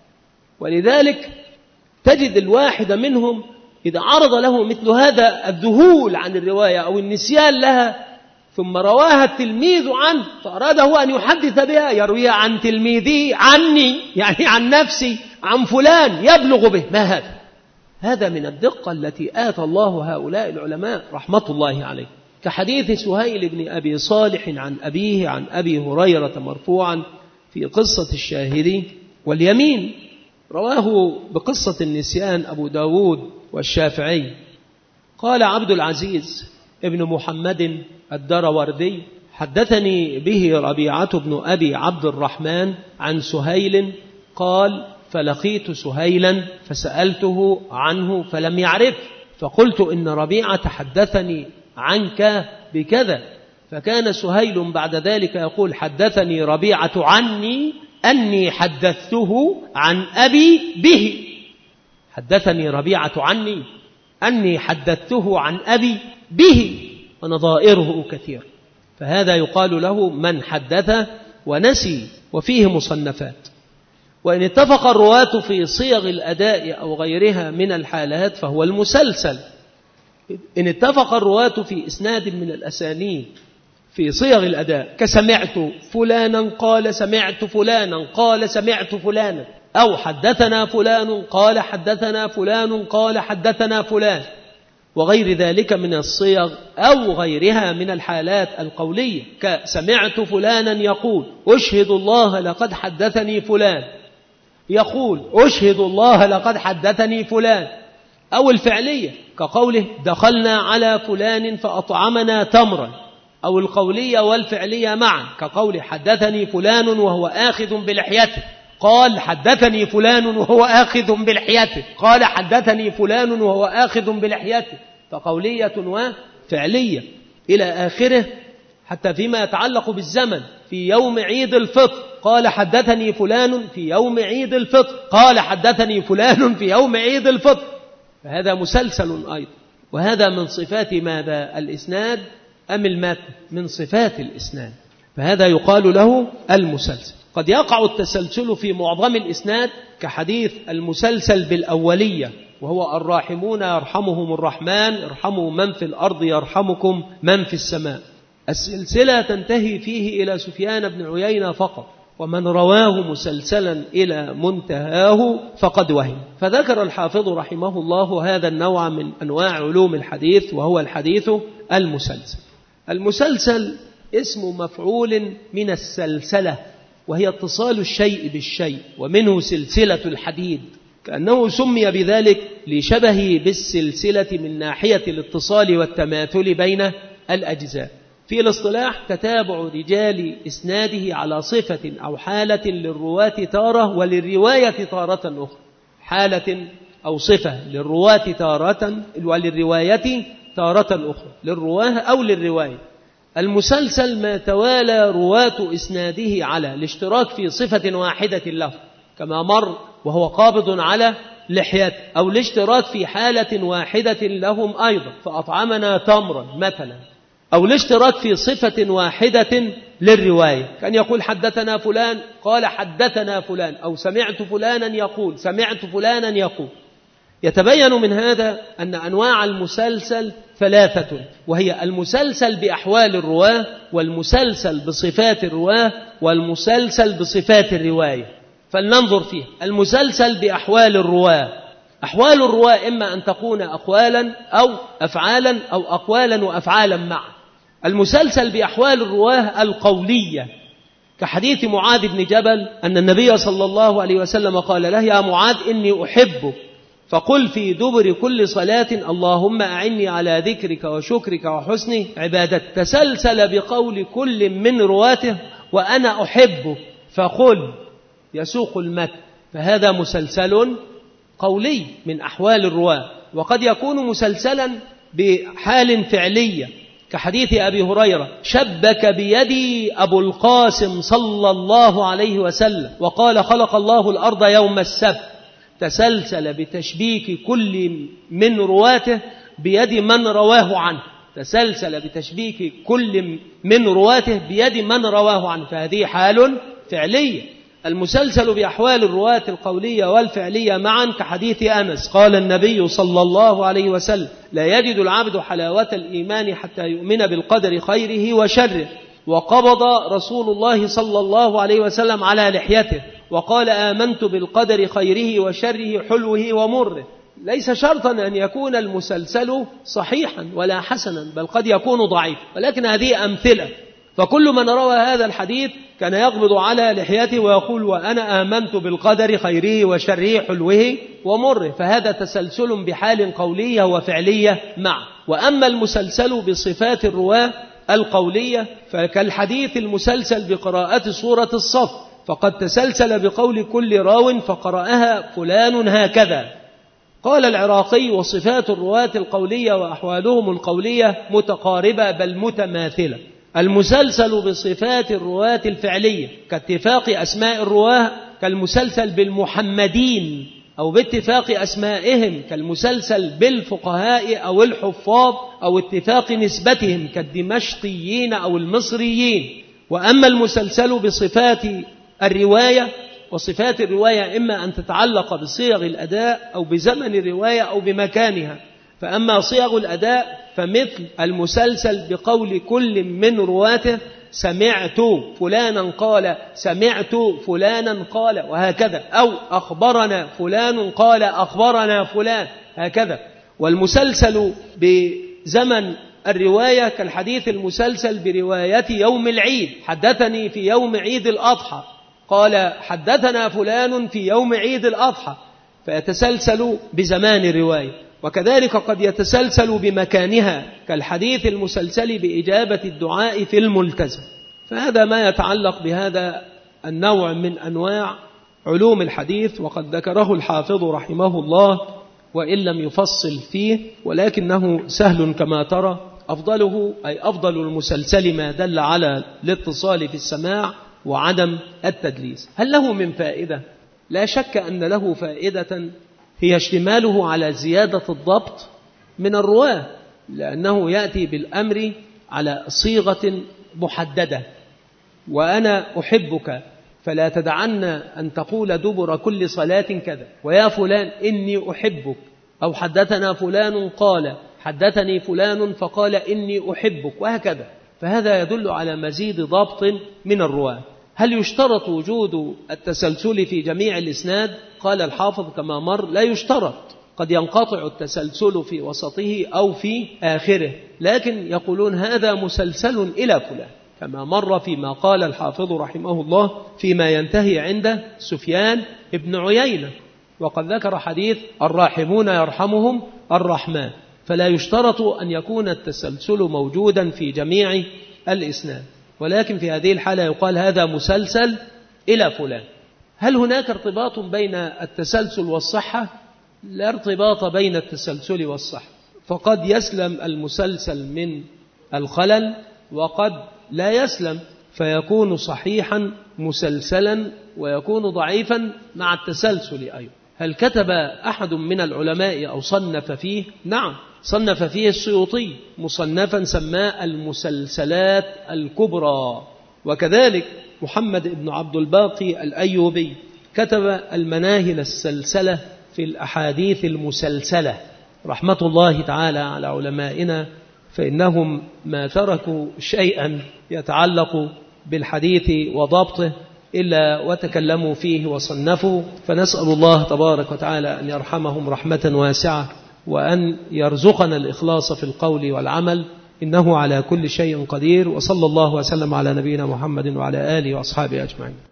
ولذلك تجد الواحد منهم إذا عرض له مثل هذا الذهول عن الرواية أو النسيان لها ثم رواها التلميذ عنه فأراد هو أن يحدث بها، يرويها عن تلميذه عني، يعني عن نفسي، عن فلان يبلغ به. ما هذا؟ هذا من الدقة التي آتى الله هؤلاء العلماء رحمة الله عليه، كحديث سهيل بن أبي صالح عن أبيه عن أبي هريرة مرفوعا في قصة الشاهد واليمين، رواه بقصة النسيان أبو داود والشافعي. قال عبد العزيز ابن محمد الدروردي: حدثني به ربيعة بن أبي عبد الرحمن عن سهيل قال: فلقيت سهيلا فسألته عنه فلم يعرف، فقلت إن ربيعة حدثني عنك بكذا، فكان سهيل بعد ذلك يقول: حدثني ربيعة عني أني حدثته عن أبي به. حدثني ربيعة عني أني حدثته عن أبي به، ونظائره كثير. فهذا يقال له من حدث ونسي، وفيه مصنفات. وإن اتفق الرواة في صيغ الأداء أو غيرها من الحالات فهو المسلسل. إن اتفق الرواة في إسناد من الأسانيد في صيغ الأداء كسمعت فلانا قال سمعت فلانا قال سمعت فلانا، أو حدثنا فلان قال حدثنا فلان قال حدثنا فلان، وغير ذلك من الصيغ أو غيرها من الحالات القولية، كسمعت فلانا يقول أشهد الله لقد حدثني فلان، يقول أشهد الله لقد حدثني فلان، أو الفعلية كقوله دخلنا على فلان فأطعمنا تمرا، أو القولية والفعلية معا كقوله حدثني فلان وهو آخذ بلحيته، قال حدثني فلان وهو آخذ بلحيته، قال حدثني فلان وهو آخذ بلحيته، فقولية وفعلية إلى آخره. حتى فيما يتعلق بالزمن في يوم عيد الفطر قال حدثني فلان في يوم عيد الفطر، قال حدثني فلان في يوم عيد الفطر، فهذا مسلسل أيضا. وهذا من صفات ماذا؟ الإسناد أم المتن؟ من صفات الإسناد، فهذا يقال له المسلسل. قد يقع التسلسل في معظم الإسناد كحديث المسلسل بالأولية، وهو الراحمون يرحمهم الرحمن ارحموا من في الأرض يرحمكم من في السماء. السلسلة تنتهي فيه إلى سفيان بن عيينة فقط، ومن رواه مسلسلا إلى منتهاه فقد وهم. فذكر الحافظ رحمه الله هذا النوع من أنواع علوم الحديث، وهو الحديث المسلسل. المسلسل اسم مفعول من السلسلة، وهي اتصال الشيء بالشيء، ومنه سلسلة الحديد، كأنه سمي بذلك لشبهه بالسلسلة من ناحية الاتصال والتماثل بين الأجزاء. في الاصطلاح تتابع رجال إسناده على صفة أو حالة للرواة تارة وللرواية تارة أخرى، حالة أو صفة للرواة تارة وللرواية تارة أخرى، للرواه أو للرواية. المسلسل ما توالى رواة إسناده على الاشتراك في صفة واحدة له كما مر وهو قابض على لحيته، أو الاشتراك في حالة واحدة لهم أيضا فأطعمنا تمرا مثلا، أو الاشتراك في صفة واحدة للرواية، كان يقول حدثنا فلان قال حدثنا فلان، أو سمعت فلانا يقول سمعت فلانا يقول. يتبين من هذا أن أنواع المسلسل ثلاثة، وهي المسلسل بأحوال الرواة، والمسلسل بصفات الرواة، والمسلسل بصفات الرواية. فلننظر فيه. المسلسل بأحوال الرواة. أحوال الرواة إما أن تكون أقوالا أو أفعالا أو أقوالا وأفعالا معا. المسلسل بأحوال الرواة القولية، كحديث معاذ بن جبل أن النبي صلى الله عليه وسلم قال له: يا معاذ إني أحبك، فقل في دبر كل صلاة اللهم أعني على ذكرك وشكرك وحسن عبادتك. تسلسل بقول كل من رواته: وأنا أحبك، فقل، يسوق المتن. فهذا مسلسل قولي من أحوال الرواة. وقد يكون مسلسلا بحال فعلية، كحديث أبي هريرة: شبك بيدي أبو القاسم صلى الله عليه وسلم وقال: خلق الله الأرض يوم السبت. تسلسل بتشبيك كل من رواته بيد من رواه عنه. تسلسل بتشبيك كل من رواته بيد من رواه عنه، فهذه حال فعلية. المسلسل بأحوال الرواة القولية والفعلية معا، كحديث أنس قال النبي صلى الله عليه وسلم: لا يجد العبد حلاوة الإيمان حتى يؤمن بالقدر خيره وشره. وقبض رسول الله صلى الله عليه وسلم على لحيته وقال: آمنت بالقدر خيره وشره حلوه ومره. ليس شرطا أن يكون المسلسل صحيحا ولا حسنا، بل قد يكون ضعيف، ولكن هذه أمثلة. فكل من روى هذا الحديث كان يقبض على لحيته ويقول: وأنا آمنت بالقدر خيره وشره حلوه ومره. فهذا تسلسل بحال قولية وفعلية معا. وأما المسلسل بصفات الرواة القولية فكالحديث المسلسل بقراءة سورة الصف، فقد تسلسل بقول كل راو فقرأها فلان هكذا. قال العراقي: وصفات الرواة القولية وأحوالهم القولية متقاربة بل متماثلة. المسلسل بصفات الرواة الفعلية كاتفاق أسماء الرواة كالمسلسل بالمحمدين، أو باتفاق أسمائهم كالمسلسل بالفقهاء أو الحفاظ، أو اتفاق نسبتهم كالدمشقيين أو المصريين. وأما المسلسل بصفات الرواية، وصفات الرواية إما أن تتعلق بصيغ الأداء أو بزمن الرواية أو بمكانها. فأما صيغ الأداء فمثل المسلسل بقول كل من رواته: سمعت فلانا قال، سمعت فلانا قال، وهكذا، أو أخبرنا فلان قال أخبرنا فلان، هكذا. والمسلسل بزمن الرواية كالحديث المسلسل برواية يوم العيد: حدثني في يوم عيد الأضحى قال حدثنا فلان في يوم عيد الأضحى، فيتسلسل بزمان الرواية. وكذلك قد يتسلسل بمكانها كالحديث المسلسل بإجابة الدعاء في الملتزم. فهذا ما يتعلق بهذا النوع من أنواع علوم الحديث، وقد ذكره الحافظ رحمه الله وإن لم يفصل فيه، ولكنه سهل كما ترى. أفضله أي أفضل المسلسل ما دل على الاتصال في السماع وعدم التدليس. هل له من فائدة؟ لا شك أن له فائدة، هي اشتماله على زيادة الضبط من الرواة، لأنه يأتي بالأمر على صيغة محددة: وأنا أحبك فلا تدعن أن تقول دبر كل صلاة كذا، ويا فلان إني أحبك، أو حدثنا فلان قال حدثني فلان فقال إني أحبك، وهكذا. فهذا يدل على مزيد ضبط من الرواة. هل يشترط وجود التسلسل في جميع الإسناد؟ قال الحافظ كما مر: لا يشترط، قد ينقطع التسلسل في وسطه أو في آخره، لكن يقولون هذا مسلسل إلى فلان، كما مر فيما قال الحافظ رحمه الله فيما ينتهي عند سفيان ابن عيينة، وقد ذكر حديث الراحمون يرحمهم الرحمن. فلا يشترط أن يكون التسلسل موجودا في جميع الإسناد، ولكن في هذه الحالة يقال هذا مسلسل إلى فلان. هل هناك ارتباط بين التسلسل والصحة؟ لا ارتباط بين التسلسل والصحة، فقد يسلم المسلسل من الخلل وقد لا يسلم، فيكون صحيحا مسلسلا ويكون ضعيفا مع التسلسل أيضا. هل كتب أحد من العلماء أو صنف فيه؟ نعم، صنف فيه السيوطي مصنفا سماه المسلسلات الكبرى. وكذلك محمد بن عبد الباقي الأيوبي كتب المناهل السلسلة في الأحاديث المسلسلة رحمة الله تعالى على علمائنا، فإنهم ما تركوا شيئا يتعلق بالحديث وضبطه إلا وتكلموا فيه وصنفوا. فنسأل الله تبارك وتعالى أن يرحمهم رحمة واسعة، وأن يرزقنا الإخلاص في القول والعمل، إنه على كل شيء قدير. وصلى الله وسلم على نبينا محمد وعلى آله وأصحابه أجمعين.